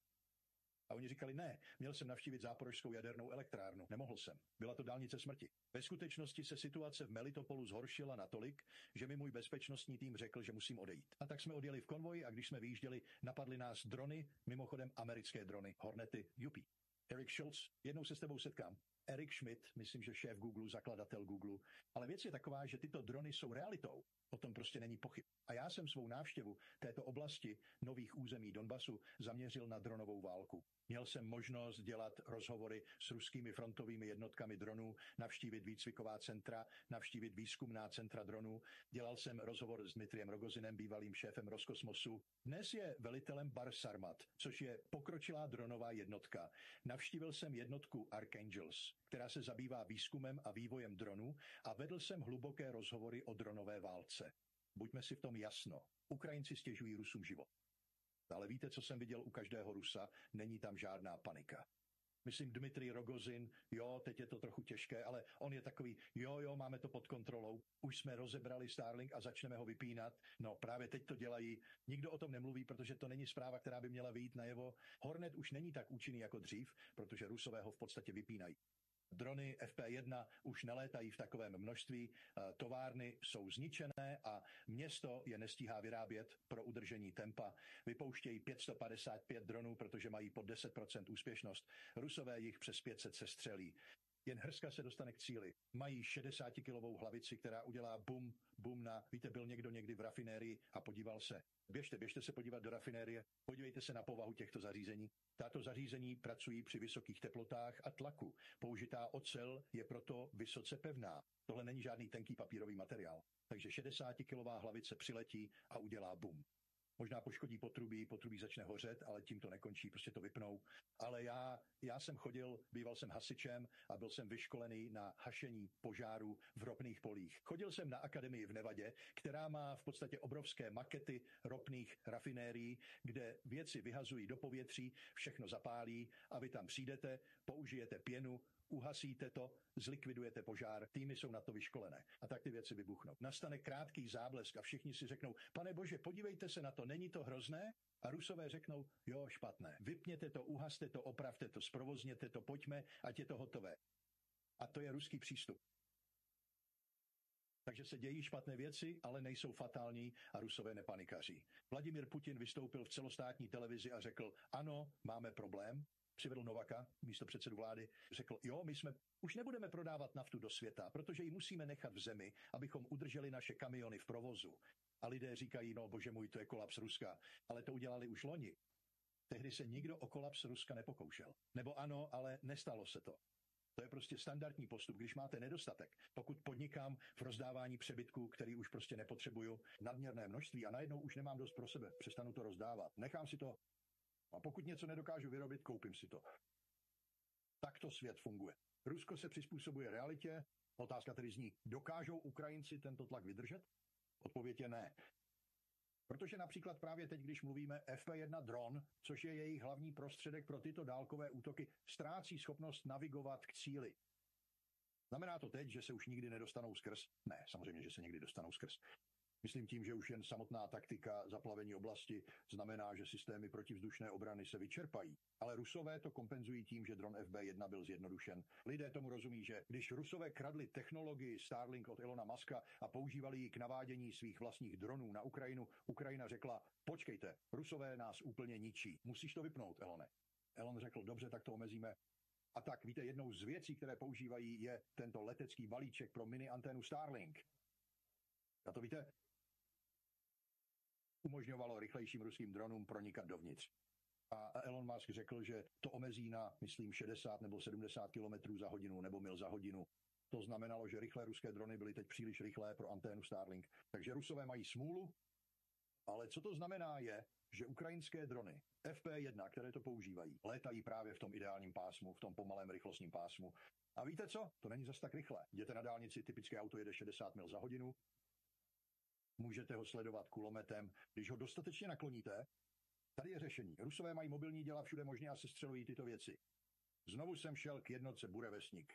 A oni říkali, ne, měl jsem navštívit záporožskou jadernou elektrárnu. Nemohl jsem. Byla to dálnice smrti. Ve skutečnosti se situace v Melitopolu zhoršila natolik, že mi můj bezpečnostní tým řekl, že musím odejít. A tak jsme odjeli v konvoji a když jsme vyjížděli, napadly nás drony, mimochodem americké drony, Hornety U P. Eric Schultz, jednou se s tebou setkám. Eric Schmidt, myslím, že šéf Google, zakladatel Google. Ale věc je taková, že tyto drony jsou realitou. O tom prostě není pochyb. A já jsem svou návštěvu této oblasti nových území Donbasu zaměřil na dronovou válku. Měl jsem možnost dělat rozhovory s ruskými frontovými jednotkami dronů, navštívit výcviková centra, navštívit výzkumná centra dronů. Dělal jsem rozhovor s Dmitriem Rogozinem, bývalým šéfem Roskosmosu. Dnes je velitelem Bar Sarmat, což je pokročilá dronová jednotka. Navštívil jsem jednotku Archangels, která se zabývá výzkumem a vývojem dronů a vedl jsem hluboké rozhovory o dronové válce. Buďme si v tom jasno. Ukrajinci stěžují Rusům život. Ale víte, co jsem viděl u každého Rusa? Není tam žádná panika. Myslím, Dmitrij Rogozin, jo, teď je to trochu těžké, ale on je takový, jo, jo, máme to pod kontrolou, už jsme rozebrali Starlink a začneme ho vypínat. No, právě teď to dělají. Nikdo o tom nemluví, protože to není zpráva, která by měla vyjít najevo. Hornet už není tak účinný jako dřív, protože Rusové ho v podstatě vypínají. Drony F P jedna už nelétají v takovém množství, továrny jsou zničené a město je nestíhá vyrábět pro udržení tempa. Vypouštějí pět set padesát pět dronů, protože mají pod deset procent úspěšnost. Rusové jich přes pět set sestřelí. Jen hrska se dostane k cíli. Mají šedesátikilovou hlavici, která udělá bum, bum na... Víte, byl někdo někdy v rafinérii a podíval se. Běžte, běžte se podívat do rafinérie, podívejte se na povahu těchto zařízení. Tato zařízení pracují při vysokých teplotách a tlaku. Použitá ocel je proto vysoce pevná. Tohle není žádný tenký papírový materiál. Takže šedesátikilová hlavice přiletí a udělá bum. Možná poškodí potrubí, potrubí začne hořet, ale tím to nekončí, prostě to vypnou. Ale já, já jsem chodil, býval jsem hasičem a byl jsem vyškolený na hašení požárů v ropných polích. Chodil jsem na akademii v Nevadě, která má v podstatě obrovské makety ropných rafinérií, kde věci vyhazují do povětří, všechno zapálí a vy tam přijdete, použijete pěnu, uhasíte to, zlikvidujete požár, týmy jsou na to vyškolené. A tak ty věci vybuchnou. Nastane krátký záblesk a všichni si řeknou, pane bože, podívejte se na to, není to hrozné? A Rusové řeknou, jo, špatné. Vypněte to, uhaste to, opravte to, zprovozněte to, pojďme, ať je to hotové. A to je ruský přístup. Takže se dějí špatné věci, ale nejsou fatální a Rusové nepanikaří. Vladimír Putin vystoupil v celostátní televizi a řekl, ano, máme problém. Přivedl Novaka, místopředsedu vlády, řekl, jo, my jsme už nebudeme prodávat naftu do světa, protože ji musíme nechat v zemi, abychom udrželi naše kamiony v provozu. A lidé říkají, no bože můj, to je kolaps Ruska. Ale to udělali už loni. Tehdy se nikdo o kolaps Ruska nepokoušel. Nebo ano, ale nestalo se to. To je prostě standardní postup, když máte nedostatek. Pokud podnikám v rozdávání přebytků, který už prostě nepotřebuju, nadměrné množství a najednou už nemám dost pro sebe, přestanu to rozdávat. Nechám si to. A pokud něco nedokážu vyrobit, koupím si to. Takto svět funguje. Rusko se přizpůsobuje realitě. Otázka tedy zní, dokážou Ukrajinci tento tlak vydržet? Odpověď je ne. Protože například právě teď, když mluvíme F P jedna dron, což je jejich hlavní prostředek pro tyto dálkové útoky, ztrácí schopnost navigovat k cíli. Znamená to teď, že se už nikdy nedostanou skrz? Ne, samozřejmě, že se někdy dostanou skrz. Myslím tím, že už jen samotná taktika zaplavení oblasti znamená, že systémy protivzdušné obrany se vyčerpají. Ale Rusové to kompenzují tím, že dron F B jedna byl zjednodušen. Lidé tomu rozumí, že když Rusové kradli technologii Starlink od Elona Muska a používali ji k navádění svých vlastních dronů na Ukrajinu, Ukrajina řekla, počkejte, Rusové nás úplně ničí. Musíš to vypnout, Elone. Elon řekl, dobře, tak to omezíme. A tak, víte, jednou z věcí, které používají, je tento letecký balíček pro mini anténu Starlink. A to víte, umožňovalo rychlejším ruským dronům pronikat dovnitř. A Elon Musk řekl, že to omezí na, myslím, šedesát nebo sedmdesát kilometrů za hodinu nebo mil za hodinu. To znamenalo, že rychlé ruské drony byly teď příliš rychlé pro anténu Starlink. Takže Rusové mají smůlu, ale co to znamená je, že ukrajinské drony F P jedna, které to používají, létají právě v tom ideálním pásmu, v tom pomalém rychlostním pásmu. A víte co? To není zas tak rychle. Jděte na dálnici, typické auto jede šedesát mil za hodinu, můžete ho sledovat kulometem. Když ho dostatečně nakloníte, tady je řešení. Rusové mají mobilní děla všude možně a sestřelují tyto věci. Znovu jsem šel k jednotce Burevestnik.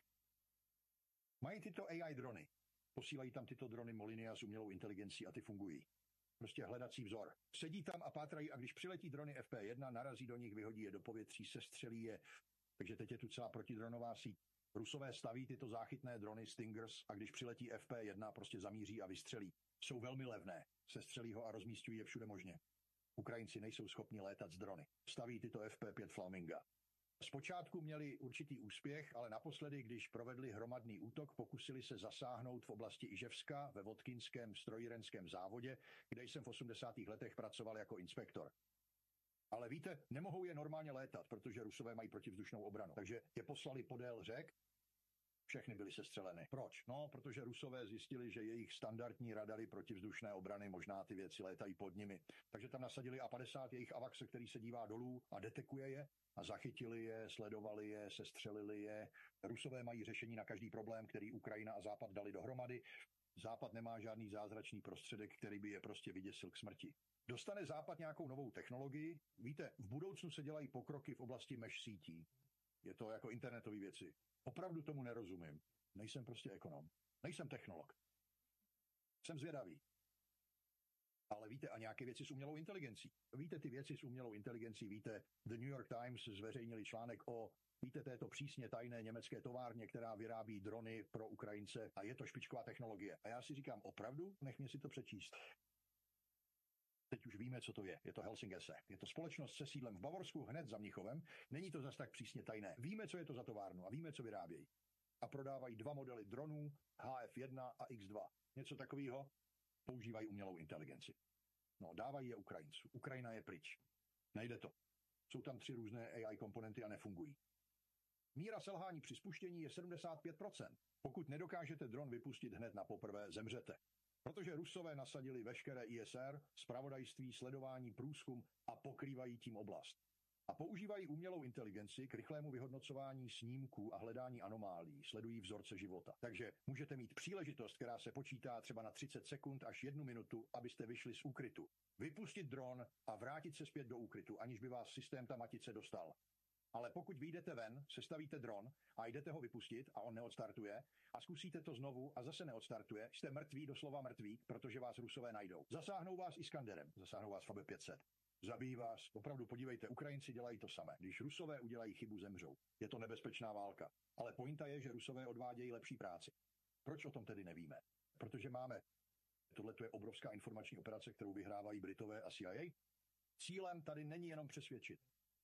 Mají tyto A I drony. Posílají tam tyto drony Molinia s umělou inteligencí a ty fungují. Prostě hledací vzor. Sedí tam a pátrají a když přiletí drony F P jedna, narazí do nich, vyhodí je do povětří, sestřelí je. Takže teď je tu celá protidronová síť. Rusové staví tyto záchytné drony Stingers a když přiletí F P jedna, prostě zamíří a vystřelí. Jsou velmi levné. Sestřelí ho a rozmístují je všude možně. Ukrajinci nejsou schopni létat z drony. Staví tyto F P pět Flaminga. Zpočátku měli určitý úspěch, ale naposledy, když provedli hromadný útok, pokusili se zasáhnout v oblasti Iževska ve Vodkinském strojírenském závodě, kde jsem v osmdesátých letech pracoval jako inspektor. Ale víte, nemohou je normálně létat, protože Rusové mají protivzdušnou obranu. Takže je poslali podél řek, všechny byly sestřeleny. Proč? No, protože Rusové zjistili, že jejich standardní radary protivzdušné obrany, možná ty věci létají pod nimi. Takže tam nasadili A padesát jejich AWACS, který se dívá dolů a detekuje je a zachytili je, sledovali je, sestřelili je. Rusové mají řešení na každý problém, který Ukrajina a Západ dali dohromady. Západ nemá žádný zázračný prostředek, který by je prostě vyděsil k smrti. Dostane Západ nějakou novou technologii? Víte, v budoucnu se dělají pokroky v oblasti mesh sítí. Je to jako internetové věci. Opravdu tomu nerozumím. Nejsem prostě ekonom. Nejsem technolog. Jsem zvědavý. Ale víte, a nějaké věci s umělou inteligencí. Víte ty věci s umělou inteligencí, víte, The New York Times zveřejnili článek o, víte, této přísně tajné německé továrně, která vyrábí drony pro Ukrajince a je to špičková technologie. A já si říkám, opravdu? Nech mě si to přečíst. Teď už víme, co to je. Je to Helsingese. Je to společnost se sídlem v Bavorsku, hned za Mnichovem. Není to zas tak přísně tajné. Víme, co je to za továrnu a víme, co vyrábějí. A prodávají dva modely dronů, H F jedna a X dva. Něco takového. Používají umělou inteligenci. No, dávají je Ukrajinců. Ukrajina je pryč. Nejde to. Jsou tam tři různé A I komponenty a nefungují. Míra selhání při spuštění je sedmdesát pět procent. Pokud nedokážete dron vypustit hned na poprvé, zemřete. Protože Rusové nasadili veškeré I S R, zpravodajství, sledování, průzkum a pokrývají tím oblast. A používají umělou inteligenci k rychlému vyhodnocování snímků a hledání anomálií, sledují vzorce života. Takže můžete mít příležitost, která se počítá třeba na třicet sekund až jednu minutu, abyste vyšli z úkrytu. Vypustit dron a vrátit se zpět do úkrytu, aniž by vás systém ta matice dostal. Ale pokud vyjdete ven, sestavíte dron a jdete ho vypustit a on neodstartuje a zkusíte to znovu a zase neodstartuje, jste mrtví, doslova mrtví, protože vás Rusové najdou. Zasáhnou vás Iskanderem, zasáhnou vás F A B pět set. Zabijí vás, opravdu podívejte, Ukrajinci dělají to samé. Když Rusové udělají chybu, zemřou. Je to nebezpečná válka. Ale pointa je, že Rusové odvádějí lepší práci. Proč o tom tedy nevíme? Protože máme, tohle je obrovská informační operace, kterou vyhrávají Britové a C I A. Cílem tady není jenom přesvědčit.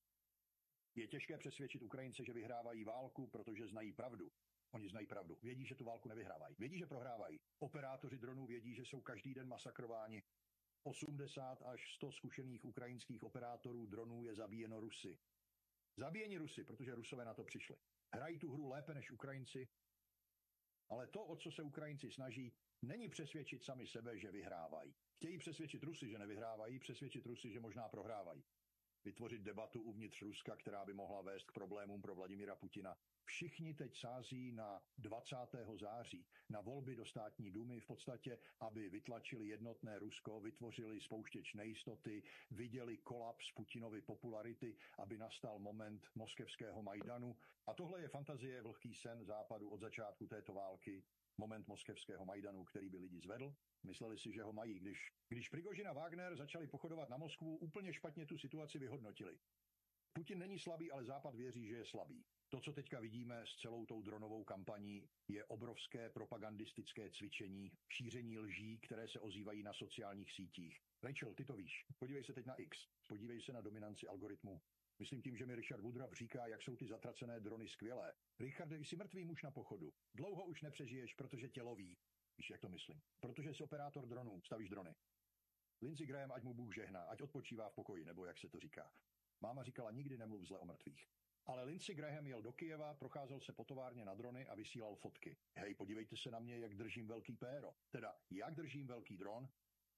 Je těžké přesvědčit Ukrajince, že vyhrávají válku, protože znají pravdu. Oni znají pravdu. Vědí, že tu válku nevyhrávají. Vědí, že prohrávají. Operátoři dronů vědí, že jsou každý den masakrováni. osmdesát až sto zkušených ukrajinských operátorů dronů je zabíjeno Rusy. Zabíjeni Rusy, protože Rusové na to přišli. Hrají tu hru lépe než Ukrajinci, ale to, o co se Ukrajinci snaží, není přesvědčit sami sebe, že vyhrávají. Chtějí přesvědčit Rusy, že nevyhrávají, přesvědčit Rusy, že možná prohrávají. Vytvořit debatu uvnitř Ruska, která by mohla vést k problémům pro Vladimira Putina. Všichni teď sází na dvacátého září, na volby do státní dumy v podstatě, aby vytlačili jednotné Rusko, vytvořili spouštěč nejistoty, viděli kolaps Putinovy popularity, aby nastal moment moskevského Majdanu. A tohle je fantazie, vlhký sen Západu od začátku této války. Moment moskevského Majdanu, který by lidi zvedl. Mysleli si, že ho mají. Když, když Prigožin a Wagner začali pochodovat na Moskvu, úplně špatně tu situaci vyhodnotili. Putin není slabý, ale Západ věří, že je slabý. To, co teďka vidíme s celou tou dronovou kampaní, je obrovské propagandistické cvičení, šíření lží, které se ozývají na sociálních sítích. Rachel, ty to víš. Podívej se teď na X. Podívej se na dominanci algoritmu. Myslím tím, že mi Richard Woodruff říká, jak jsou ty zatracené drony skvělé. Richarde, jsi mrtvý muž na pochodu. Dlouho už nepřežiješ, protože tě loví. Víš, jak to myslím? Protože jsi operátor dronů, stavíš drony. Lindsey Graham, ať mu Bůh žehná, ať odpočívá v pokoji, nebo jak se to říká. Máma říkala, nikdy nemluv zle o mrtvých. Ale Lindsey Graham jel do Kyjeva, procházel se po továrně na drony a vysílal fotky. Hej, podívejte se na mě, jak držím velký péro. Teda, jak držím velký dron?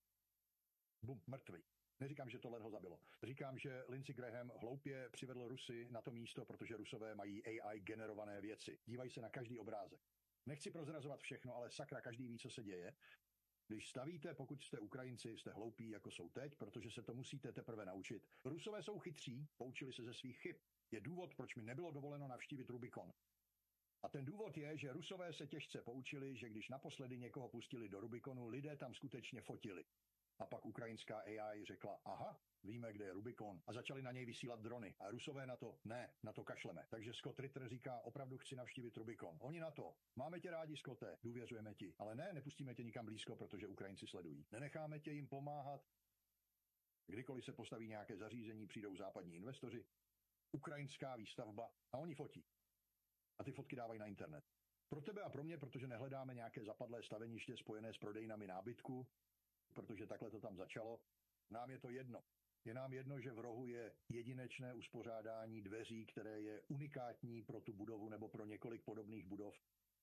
Bum, mrtvý. Neříkám, že tohle ho zabilo. Říkám, že Lindsey Graham hloupě přivedl Rusy na to místo, protože Rusové mají A I generované věci. Dívají se na každý obrázek. Nechci prozrazovat všechno, ale sakra, každý ví, co se děje. Když stavíte, pokud jste Ukrajinci, jste hloupí, jako jsou teď, protože se to musíte teprve naučit. Rusové jsou chytří, poučili se ze svých chyb. je důvod, proč mi nebylo dovoleno navštívit Rubikon. A ten důvod je, že Rusové se těžce poučili, že když naposledy někoho pustili do Rubikonu, lidé tam skutečně fotili. A pak ukrajinská A I řekla, aha, víme, kde je Rubikon, a začali na něj vysílat drony. A Rusové na to, ne, na to kašleme. Takže Scott Ritter říká, opravdu chci navštívit Rubikon. Oni na to, máme tě rádi, Scotte, důvěřujeme ti, ale ne, nepustíme tě nikam blízko, protože Ukrajinci sledují. Nenecháme tě jim pomáhat. Kdykoliv se postaví nějaké zařízení, přijdou západní investoři, ukrajinská výstavba a oni fotí. A ty fotky dávají na internet. Pro tebe a pro mě, protože nehledáme nějaké zapadlé staveniště spojené s prodejnami nábytku, protože takhle to tam začalo, nám je to jedno. Je nám jedno, že v rohu je jedinečné uspořádání dveří, které je unikátní pro tu budovu nebo pro několik podobných budov.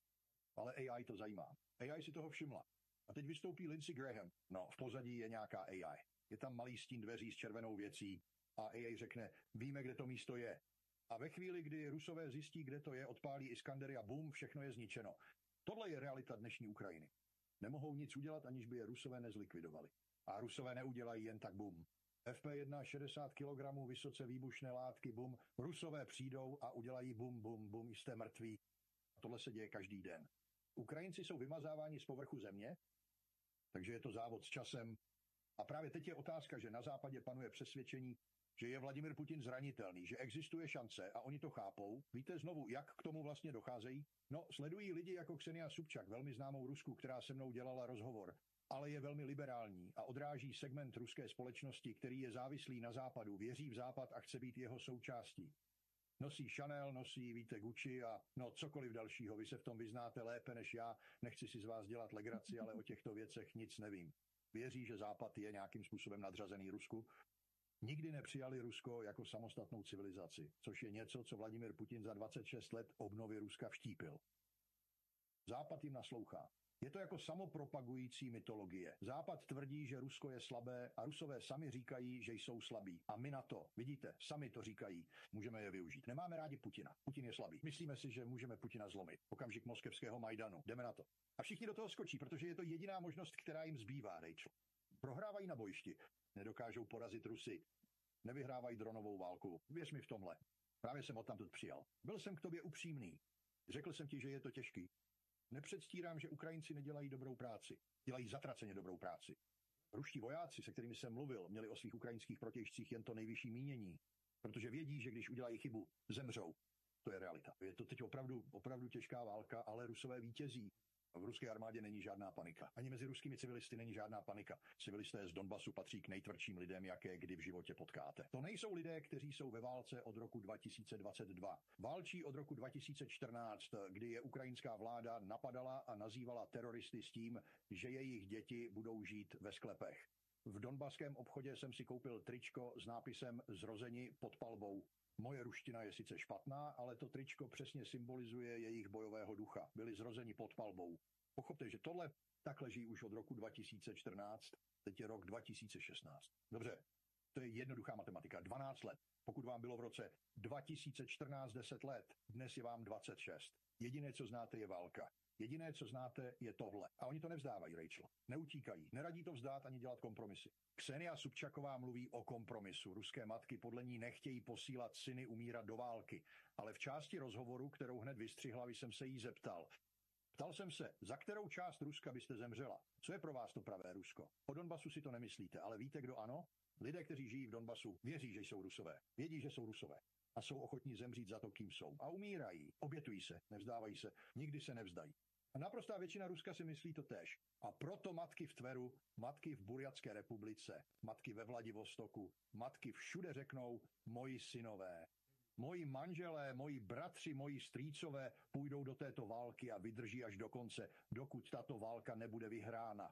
Ale A I to zajímá. A I si toho všimla. A teď vystoupí Lindsey Graham. No, v pozadí je nějaká A I. Je tam malý stín dveří s červenou věcí a A I řekne, víme, kde to místo je. A ve chvíli, kdy Rusové zjistí, kde to je, odpálí Iskandery a bum, všechno je zničeno. Tohle je realita dnešní Ukrajiny. Nemohou nic udělat, aniž by je Rusové nezlikvidovali. A Rusové neudělají jen tak bum. F P jedna šedesát kilogramů vysoce výbušné látky, bum. Rusové přijdou a udělají bum, bum, bum, jste mrtví. A tohle se děje každý den. Ukrajinci jsou vymazáváni z povrchu země, takže je to závod s časem. A právě teď je otázka, že na západě panuje přesvědčení, že je Vladimir Putin zranitelný, že existuje šance a oni to chápou. Víte znovu, jak k tomu vlastně docházejí? No, sledují lidi jako Ksenia Sobčak, velmi známou Rusku, která se mnou dělala rozhovor, ale je velmi liberální a odráží segment ruské společnosti, který je závislý na západu, věří v západ a chce být jeho součástí. Nosí Chanel, nosí, víte, Gucci a no cokoliv dalšího. Vy se v tom vyznáte lépe než já, nechci si z vás dělat legraci, ale o těchto věcech nic nevím. Věří, že západ je nějakým způsobem nadřazený Rusku. Nikdy nepřijali Rusko jako samostatnou civilizaci, což je něco, co Vladimir Putin za dvacet šest let obnovy Ruska vštípil. Západ jim naslouchá. Je to jako samopropagující mytologie. Západ tvrdí, že Rusko je slabé a Rusové sami říkají, že jsou slabí. A my na to, vidíte, sami to říkají, můžeme je využít. Nemáme rádi Putina. Putin je slabý. Myslíme si, že můžeme Putina zlomit. Okamžik moskevského Majdanu. Jdeme na to. A všichni do toho skočí, protože je to jediná možnost, která jim zbývá, Rachel. Prohrávají na bojišti. Nedokážou porazit Rusy. Nevyhrávají dronovou válku. Věř mi v tomhle. Právě jsem odtamtud přijal. Byl jsem k tobě upřímný. Řekl jsem ti, že je to těžký. Nepředstírám, že Ukrajinci nedělají dobrou práci. Dělají zatraceně dobrou práci. Ruští vojáci, se kterými jsem mluvil, měli o svých ukrajinských protějšcích jen to nejvyšší mínění, protože vědí, že když udělají chybu, zemřou. To je realita. Je to teď opravdu, opravdu těžká válka, ale Rusové vítězí. V ruské armádě není žádná panika. Ani mezi ruskými civilisty není žádná panika. Civilisté z Donbasu patří k nejtvrdším lidem, jaké kdy v životě potkáte. To nejsou lidé, kteří jsou ve válce od roku dva tisíce dvacet dva. Válčí od roku dva tisíce čtrnáct, kdy je ukrajinská vláda napadala a nazývala teroristy s tím, že jejich děti budou žít ve sklepech. V donbaském obchodě jsem si koupil tričko s nápisem Zrozeni pod palbou. Moje ruština je sice špatná, ale to tričko přesně symbolizuje jejich bojového ducha. Byli zrozeni pod palbou. Pochopte, že tohle tak leží už od roku dva tisíce čtrnáct, teď je rok dva tisíce šestnáct. Dobře, to je jednoduchá matematika. dvanáct let. Pokud vám bylo v roce dva tisíce čtrnáct deset let, dnes je vám dvacet šest. Jediné, co znáte, je válka. Jediné, co znáte, je tohle. A oni to nevzdávají, Rachel. Neutíkají. Neradí to vzdát ani dělat kompromisy. Ksenia Sobčaková mluví o kompromisu. Ruské matky podle ní nechtějí posílat syny umírat do války. Ale v části rozhovoru, kterou hned vystřihla, jsem se jí zeptal. Ptal jsem se, za kterou část Ruska byste zemřela? Co je pro vás to pravé Rusko? O Donbasu si to nemyslíte, ale víte, kdo ano? Lidé, kteří žijí v Donbasu, věří, že jsou Rusové. Vědí, že jsou Rusové. A jsou ochotní zemřít za to, kým jsou. A umírají. Obětují se. Nevzdávají se. Nikdy se nevzdají. A naprostá většina Ruska si myslí to též. A proto matky v Tveru, matky v Burjatské republice, matky ve Vladivostoku, matky všude řeknou, moji synové, moji manželé, moji bratři, moji strýcové půjdou do této války a vydrží až do konce, dokud tato válka nebude vyhrána.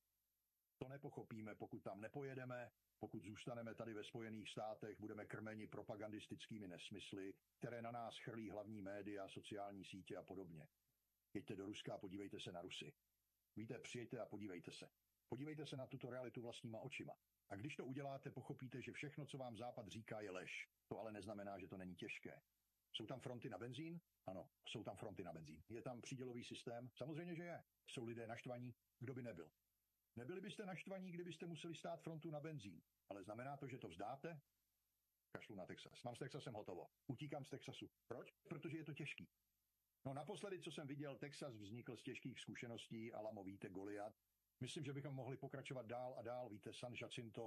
To nepochopíme, pokud tam nepojedeme, pokud zůstaneme tady ve Spojených státech, budeme krmeni propagandistickými nesmysly, které na nás chrlí hlavní média, sociální sítě a podobně. Jeďte do Ruska a podívejte se na Rusy. Víte, přijeďte a podívejte se. Podívejte se na tuto realitu vlastníma očima. A když to uděláte, pochopíte, že všechno, co vám Západ říká, je lež. To ale neznamená, že to není těžké. Jsou tam fronty na benzín? Ano, jsou tam fronty na benzín. Je tam přídělový systém? Samozřejmě, že je. Jsou lidé naštvaní? Kdo by nebyl? Nebyli byste naštvaní, kdybyste museli stát frontu na benzín. Ale znamená to, že to vzdáte? Kašlu na Texas. Mám s Texasem hotovo. Utíkám z Texasu. Proč? Protože je to těžký. No naposledy, co jsem viděl, Texas vznikl z těžkých zkušeností, Alamo, víte, Goliat. Myslím, že bychom mohli pokračovat dál a dál, víte, San Jacinto.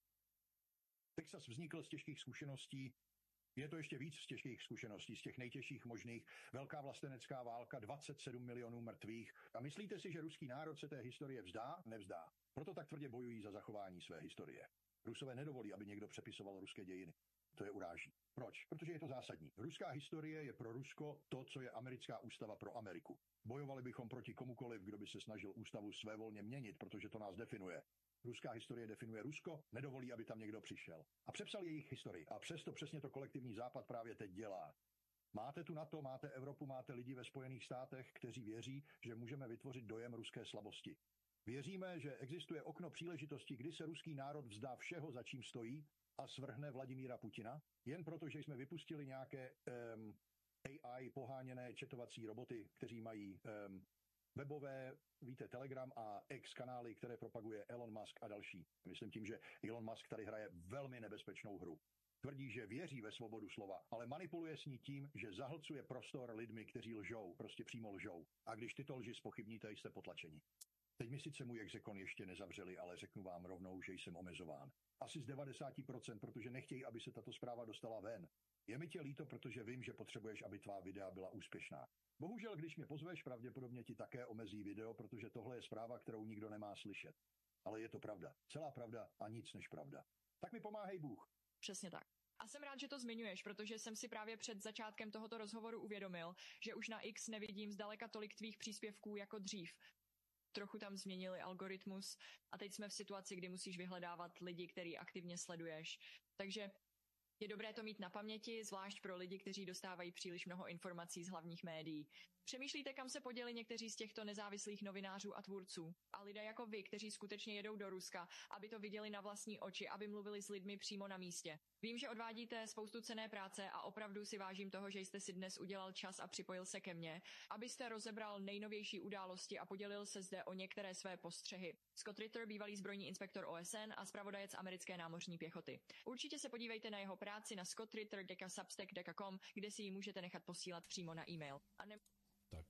Texas vznikl z těžkých zkušeností, je to ještě víc z těžkých zkušeností, z těch nejtěžších možných. Velká vlastenecká válka, dvacet sedm milionů mrtvých. A myslíte si, že ruský národ se té historie vzdá? Nevzdá. Proto tak tvrdě bojují za zachování své historie. Rusové nedovolí, aby někdo přepisoval ruské dějiny. To je uráží. Proč? Protože je to zásadní. Ruská historie je pro Rusko to, co je americká ústava pro Ameriku. Bojovali bychom proti komukoliv, kdo by se snažil ústavu svévolně měnit, protože to nás definuje. Ruská historie definuje Rusko, nedovolí, aby tam někdo přišel. A přepsal jejich historii. A přesto přesně to kolektivní západ právě teď dělá. Máte tu NATO, máte Evropu, máte lidi ve Spojených státech, kteří věří, že můžeme vytvořit dojem ruské slabosti. Věříme, že existuje okno příležitosti, kdy se ruský národ vzdá všeho, za čím stojí, a svrhne Vladimíra Putina, jen proto, že jsme vypustili nějaké um, A I poháněné četovací roboty, kteří mají um, webové, víte, Telegram a X kanály, které propaguje Elon Musk a další. Myslím tím, že Elon Musk tady hraje velmi nebezpečnou hru. Tvrdí, že věří ve svobodu slova, ale manipuluje s ní tím, že zahlcuje prostor lidmi, kteří lžou, prostě přímo lžou. A když tyto lži zpochybníte, jste potlačeni. Teď mi sice můj exekon ještě nezavřeli, ale řeknu vám rovnou, že jsem omezován. Asi z devadesát procent, protože nechtějí, aby se tato zpráva dostala ven. Je mi tě líto, protože vím, že potřebuješ, aby tvá videa byla úspěšná. Bohužel, když mě pozveš, pravděpodobně ti také omezí video, protože tohle je zpráva, kterou nikdo nemá slyšet. Ale je to pravda. Celá pravda a nic než pravda. Tak mi pomáhej Bůh. Přesně tak. A jsem rád, že to zmiňuješ, protože jsem si právě před začátkem tohoto rozhovoru uvědomil, že už na X nevidím zdaleka tolik tvých příspěvků jako dřív. Trochu tam změnili algoritmus a teď jsme v situaci, kdy musíš vyhledávat lidi, který aktivně sleduješ. Takže je dobré to mít na paměti, zvlášť pro lidi, kteří dostávají příliš mnoho informací z hlavních médií. Přemýšlíte, kam se poděli někteří z těchto nezávislých novinářů a tvůrců? A lidé jako vy, kteří skutečně jedou do Ruska, aby to viděli na vlastní oči, aby mluvili s lidmi přímo na místě. Vím, že odvádíte spoustu cenné práce a opravdu si vážím toho, že jste si dnes udělal čas a připojil se ke mně, abyste rozebral nejnovější události a podělil se zde o některé své postřehy. Scott Ritter, bývalý zbrojní inspektor O S N a zpravodajec americké námořní pěchoty. Určitě se podívejte na jeho práci na scott ritter tečka substack tečka com, kde si ji můžete nechat posílat přímo na e-mail. A ne... Tak.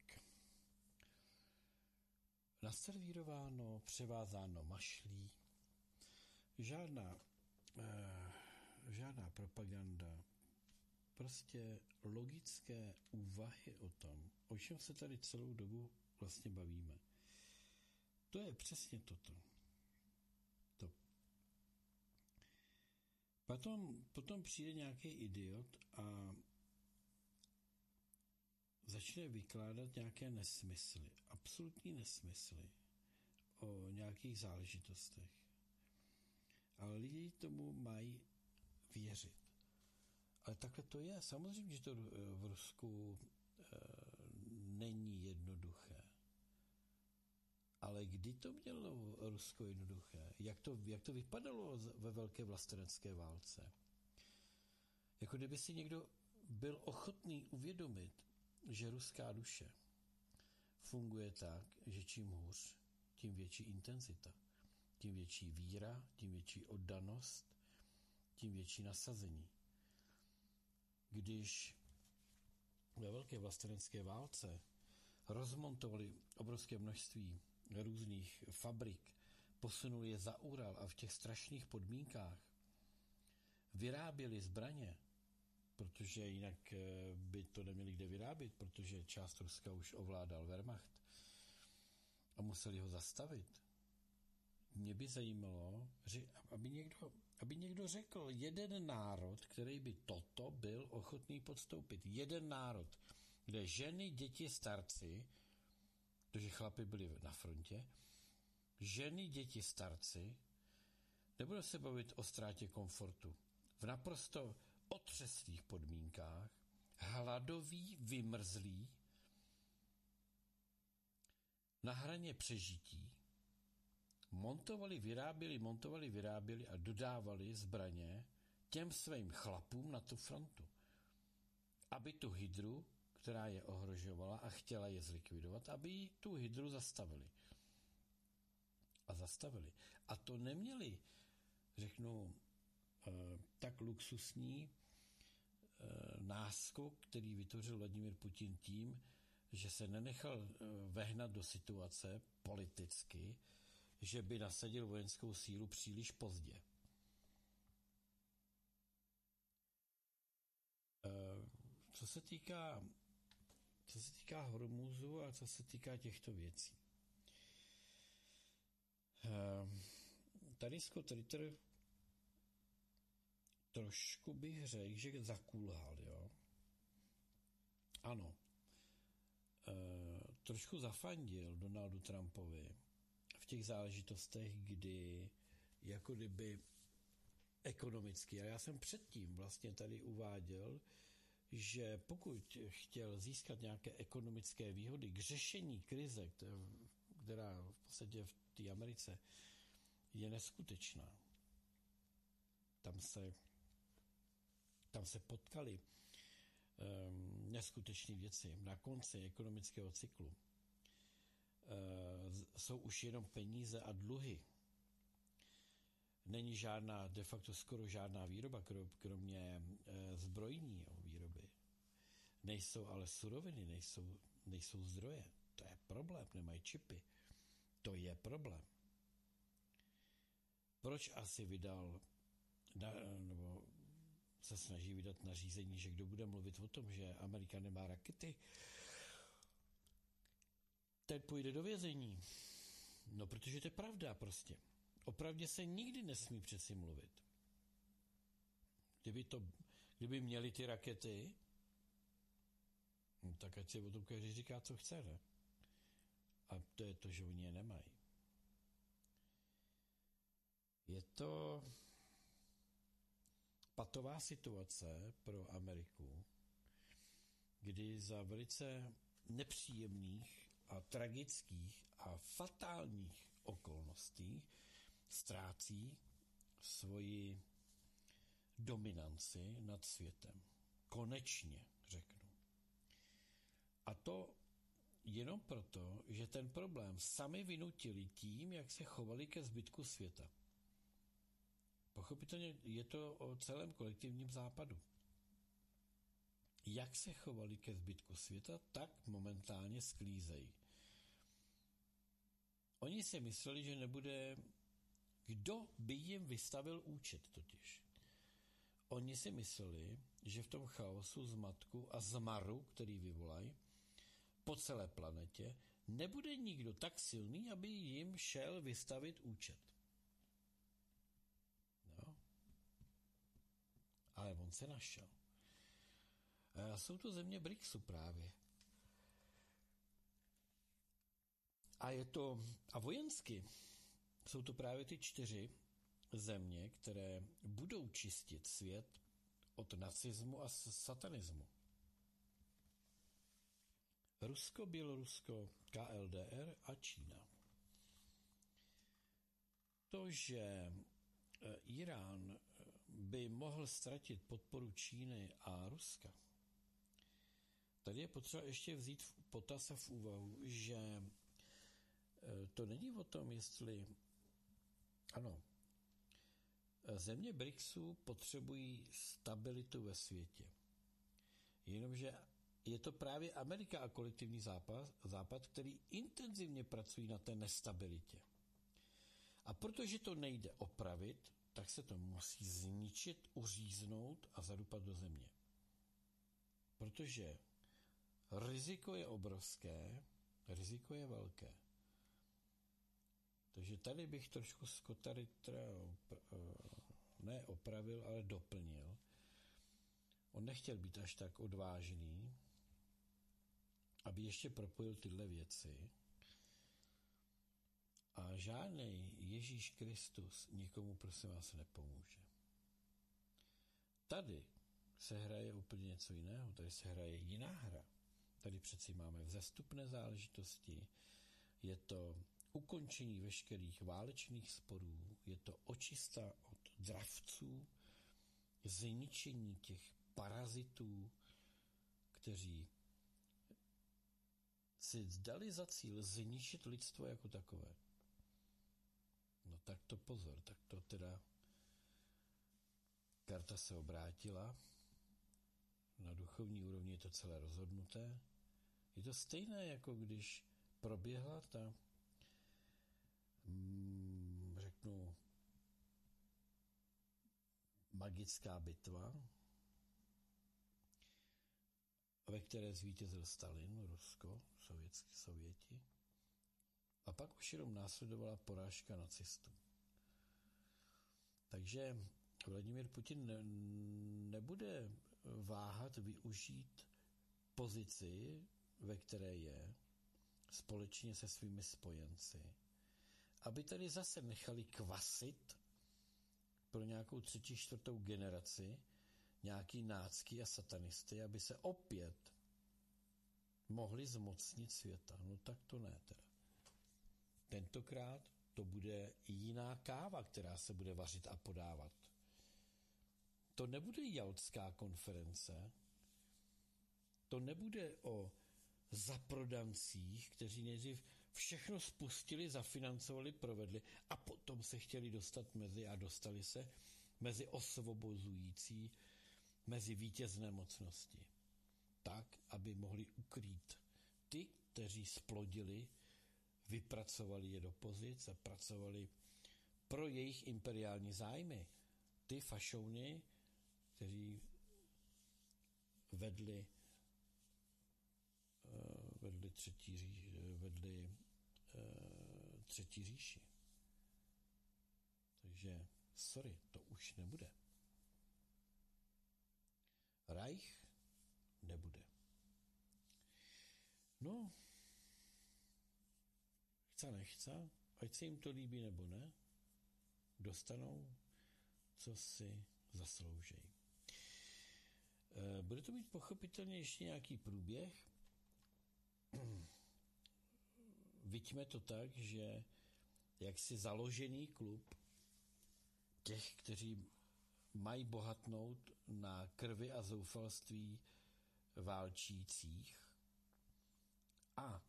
Naservírováno, převázáno mašlí. Žádná, eh, žádná propaganda. Prostě logické úvahy o tom, o čem se tady celou dobu vlastně bavíme. To je přesně toto. To. Potom, potom přijde nějaký idiot a začne vykládat nějaké nesmysly, absolutní nesmysly o nějakých záležitostech. Ale lidi tomu mají věřit. Ale takhle to je. Samozřejmě, že to v Rusku e, není jednoduché. Ale kdy to mělo Rusko jednoduché? Jak to, jak to vypadalo ve velké vlastenecké válce? Jako kdyby si někdo byl ochotný uvědomit, že ruská duše funguje tak, že čím hůř, tím větší intenzita, tím větší víra, tím větší oddanost, tím větší nasazení. Když ve velké vlastenecké válce rozmontovali obrovské množství různých fabrik, posunuli je za Ural a v těch strašných podmínkách vyráběli zbraně, protože jinak by to neměli kde vyrábět, protože část Ruska už ovládal Wehrmacht a museli ho zastavit. Mě by zajímalo, že aby někdo, aby někdo řekl, jeden národ, který by toto byl ochotný podstoupit. Jeden národ, kde ženy, děti, starci, protože chlapi byli na frontě, ženy, děti, starci, nebudu se bavit o ztrátě komfortu. V naprosto otřeslých podmínkách, hladoví, vymrzlí, na hraně přežití, montovali, vyráběli, montovali, vyráběli a dodávali zbraně těm svým chlapům na tu frontu. Aby tu hydru, která je ohrožovala a chtěla je zlikvidovat, aby tu hydru zastavili. A zastavili. A to neměli, řeknu, tak luxusní e, náskok, který vytvořil Vladimír Putin tím, že se nenechal vehnat do situace politicky, že by nasadil vojenskou sílu příliš pozdě. Co se týká, co se týká Hormúzu a co se týká těchto věcí. Tady Scott Ritter trošku bych řekl, že zakulhal, jo. Ano. Trošku zafandil Donaldu Trumpovi v těch záležitostech, kdy jako kdyby ekonomicky, a já jsem předtím vlastně tady uváděl, že pokud chtěl získat nějaké ekonomické výhody k řešení krize, která v podstatě v té Americe je neskutečná, tam se, tam se potkali um, neskutečné věci na konci ekonomického cyklu. Uh, jsou už jenom peníze a dluhy. Není žádná, de facto skoro žádná výroba, kromě e, zbrojní jo, výroby. Nejsou ale suroviny, nejsou, nejsou zdroje. To je problém, nemají čipy. To je problém. Proč asi vydal, na, nebo se snaží vydat nařízení, že kdo bude mluvit o tom, že Amerika nemá rakety, ten půjde do vězení. No, protože to je pravda prostě. O pravdě se nikdy nesmí přeci mluvit. Kdyby, to, kdyby měli ty rakety, no tak ať si o tom každý říká, co chce, ne? A to je to, že oni je nemají. Je to patová situace pro Ameriku, kdy za velice nepříjemných a tragických a fatálních okolností ztrácí svoji dominanci nad světem. Konečně, řeknu. A to jenom proto, že ten problém sami vynutili tím, jak se chovali ke zbytku světa. Pochopitelně je to o celém kolektivním západu. Jak se chovali ke zbytku světa, tak momentálně sklízejí. Oni si mysleli, že nebude... Kdo by jim vystavil účet totiž? Oni si mysleli, že v tom chaosu, zmatku a zmaru, který vyvolají po celé planetě, nebude nikdo tak silný, aby jim šel vystavit účet. No. Ale on se našel. A jsou to země BRICSu právě. A je to, a vojensky jsou to právě ty čtyři země, které budou čistit svět od nacismu a satanismu. Rusko, Bělorusko, K L D R a Čína. To, že Irán by mohl ztratit podporu Číny a Ruska, tady je potřeba ještě vzít v potaz a v úvahu, že to není o tom, jestli ano, země BRICSu potřebují stabilitu ve světě. Jenomže je to právě Amerika a kolektivní západ, západ, který intenzivně pracují na té nestabilitě. A protože to nejde opravit, tak se to musí zničit, uříznout a zadupat do země. Protože riziko je obrovské, riziko je velké. Takže tady bych trošku Scotta Rittera ne opravil, ale doplnil. On nechtěl být až tak odvážný, aby ještě propojil tyhle věci. A žádnej Ježíš Kristus nikomu, prosím vás, nepomůže. Tady se hraje úplně něco jiného, tady se hraje jiná hra. Tady přeci máme vzestupné záležitosti, je to ukončení veškerých válečných sporů, je to očista od dravců, zničení těch parazitů, kteří si dali za cíl zničit lidstvo jako takové. No tak to pozor, tak to teda karta karta se obrátila, na duchovní úrovni je to celé rozhodnuté. Je to stejné, jako když proběhla ta, mm, řeknu, magická bitva, ve které zvítězil Stalin, Rusko, sovětský, Sověti. A pak už jenom následovala porážka nacistů. Takže Vladimír Putin ne, nebude váhat využít pozici, ve které je, společně se svými spojenci, aby tady zase nechali kvasit pro nějakou třetí, čtvrtou generaci nějaký nácky a satanisty, aby se opět mohli zmocnit světa. No tak to ne teda. Tentokrát to bude jiná káva, která se bude vařit a podávat. To nebude Jaltská konference, to nebude o zaprodancích, kteří nejdřív všechno spustili, zafinancovali, provedli a potom se chtěli dostat mezi a dostali se mezi osvobozující, mezi vítězné mocnosti. Tak, aby mohli ukrýt ty, kteří splodili, vypracovali je do pozic a pracovali pro jejich imperiální zájmy. Ty fašouny, kteří vedli vedli třetí, ří, vedli uh, třetí říši. Takže sorry, to už nebude. Reich nebude. No, chce nechce, ať se jim to líbí nebo ne, dostanou, co si zasloužejí. Uh, bude to mít pochopitelně ještě nějaký průběh. Viďme to tak, že jaksi založený klub těch, kteří mají bohatnout na krvi a zoufalství válčících a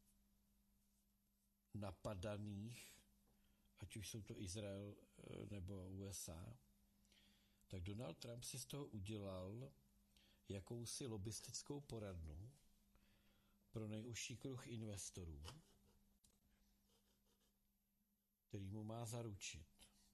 napadaných, ať už jsou to Izrael nebo U S A, tak Donald Trump si z toho udělal jakousi lobistickou poradnu pro nejužší kruh investorů, který mu má zaručit,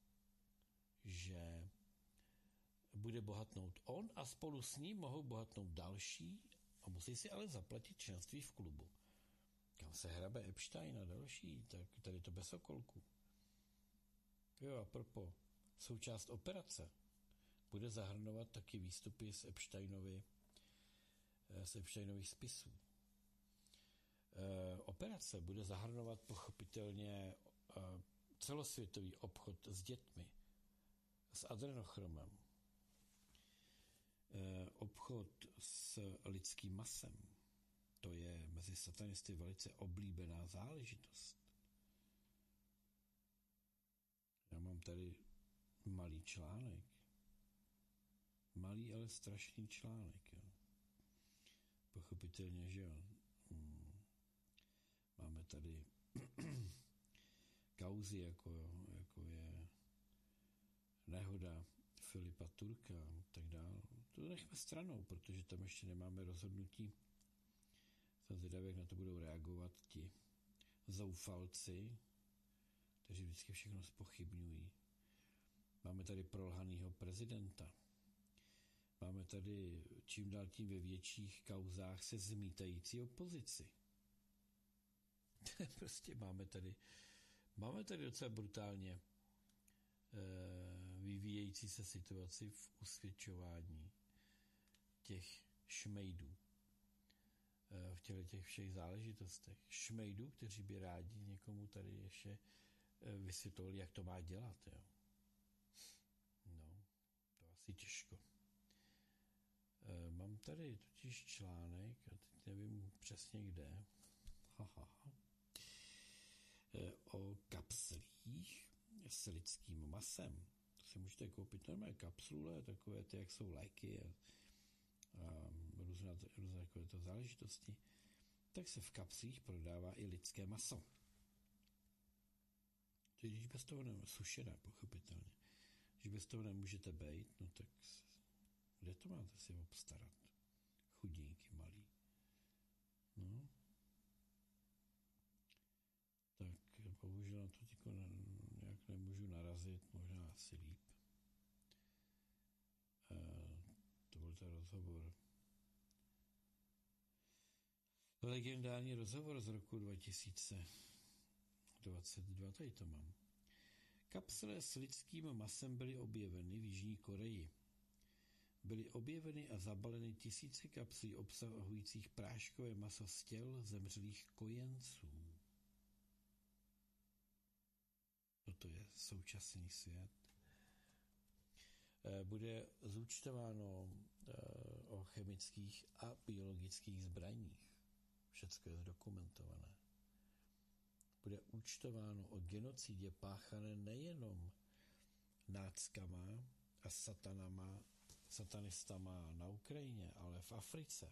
že bude bohatnout on a spolu s ním mohou bohatnout další a musí si ale zaplatit členství v klubu. Kam se hrabe Epstein a další, tak tady to bez okolku. Jo, a propo, součást operace bude zahrnovat taky výstupy z Epsteinovy, z Epsteinových spisů. E, operace bude zahrnovat pochopitelně e, celosvětový obchod s dětmi, s adrenochromem, e, obchod s lidským masem. To je mezi satanisty velice oblíbená záležitost. Já mám tady malý článek. Malý, ale strašný článek. Jo. Pochopitelně, že jo. Hmm. Máme tady kauzy, jako, jako je nehoda Filipa Turka a tak dále. To nechme stranou, protože tam ještě nemáme rozhodnutí. Jsem zvědavý, jak na to budou reagovat ti zoufalci, kteří vždycky všechno zpochybňují. Máme tady prolhanýho prezidenta. Máme tady čím dál tím ve větších kauzách se zmítající opozici. Prostě máme tady, máme tady docela brutálně e, vyvíjející se situaci v usvědčování těch šmejdů. E, v těle těch všech záležitostech. Šmejdů, kteří by rádi někomu tady ještě e, vysvětlili, jak to má dělat. Jo. No, to asi těžko. E, mám tady totiž článek, a teď nevím přesně kde, haha, e, o kapslích s lidským masem. To si můžete koupit normálně kapsule, takové ty, jak jsou léky a, a různé, různé takovéto záležitosti. Tak se v kapslích prodává i lidské maso. To je bez toho sušené, pochopitelně. že bez toho nemůžete bejt, no tak kde to máte si obstarat? Chudinky malý. No. Tak bohužel na to tyko ne, nějak nemůžu narazit, možná asi líp. E, to byl ten rozhovor. Legendární rozhovor z roku dva tisíce dvacet dva, tady to mám. Kapsle s lidským masem byly objeveny v Jižní Koreji. Byly objeveny a zabaleny tisíce kapslí obsahujících práškové maso z těl zemřelých kojenců. Toto je současný svět. Bude zúčtováno o chemických a biologických zbraních. Všecko je zdokumentované. Bude účtováno o genocidě páchané nejenom náckama a satanama, satanistama na Ukrajině, ale v Africe.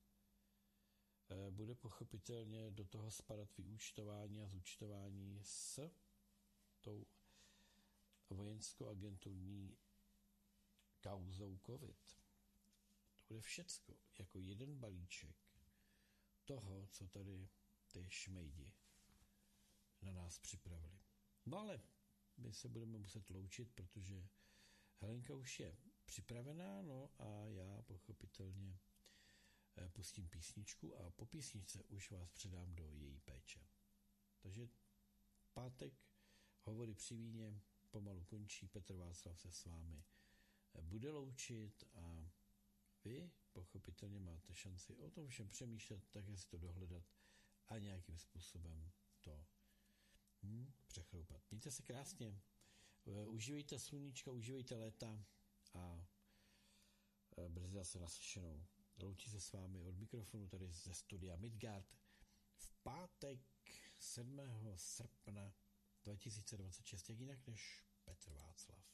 Bude pochopitelně do toho spadat vyúčtování a zúčtování s tou vojensko-agenturní kauzou COVID. To bude všecko jako jeden balíček toho, co tady ty šmejdi na nás připravili. No ale my se budeme muset loučit, protože Helenka už je připravená, no a já pochopitelně pustím písničku a po písničce už vás předám do její péče. Takže pátek hovory při víně pomalu končí, Petr Václav se s vámi bude loučit a vy pochopitelně máte šanci o tom všem přemýšlet, tak si to dohledat a nějakým způsobem to hm, přechroupat. Mějte se krásně, užívejte sluníčka, užívejte léta a brzy zase naslyšenou. Loučí se s vámi od mikrofonu tady ze studia Midgard v pátek sedmého srpna dva tisíce dvacet šest, jak jinak než Petr Václav.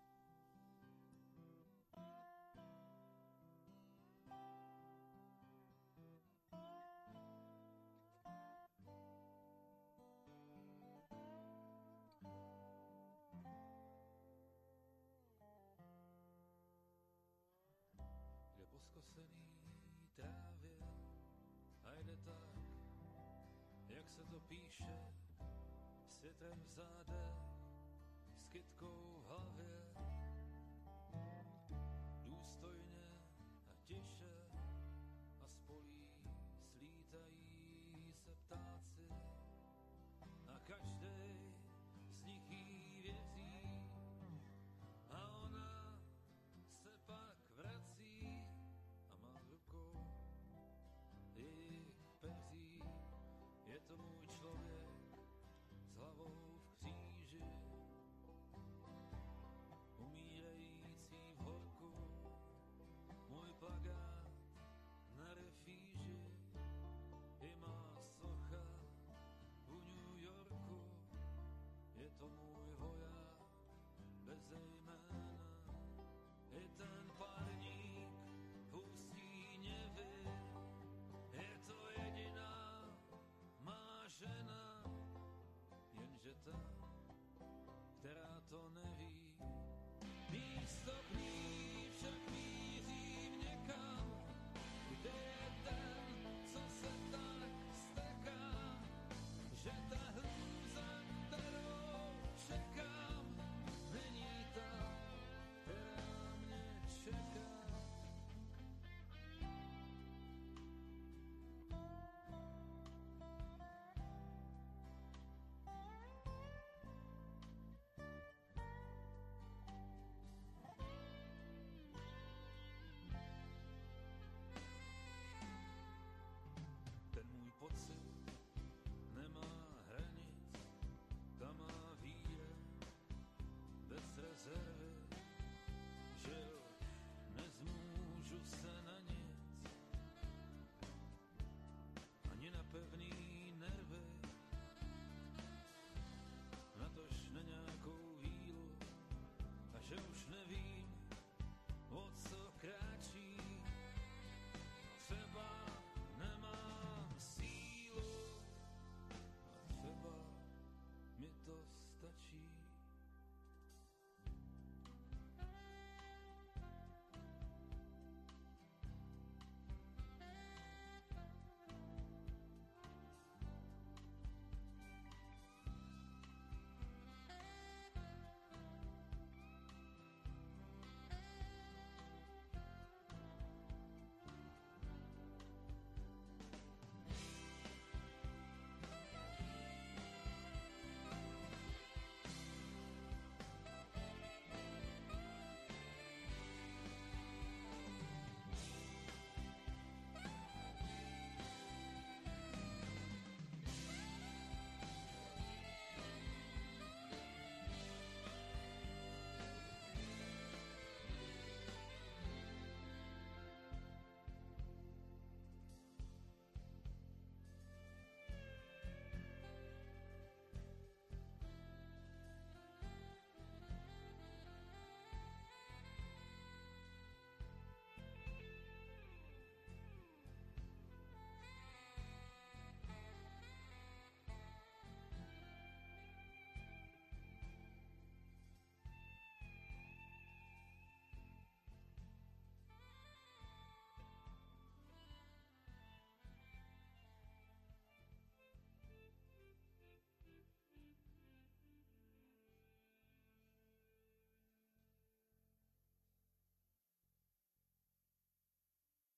Po skosený trávě a jde tak, jak se to píše, světem v zádech, s kytkou v hlavě.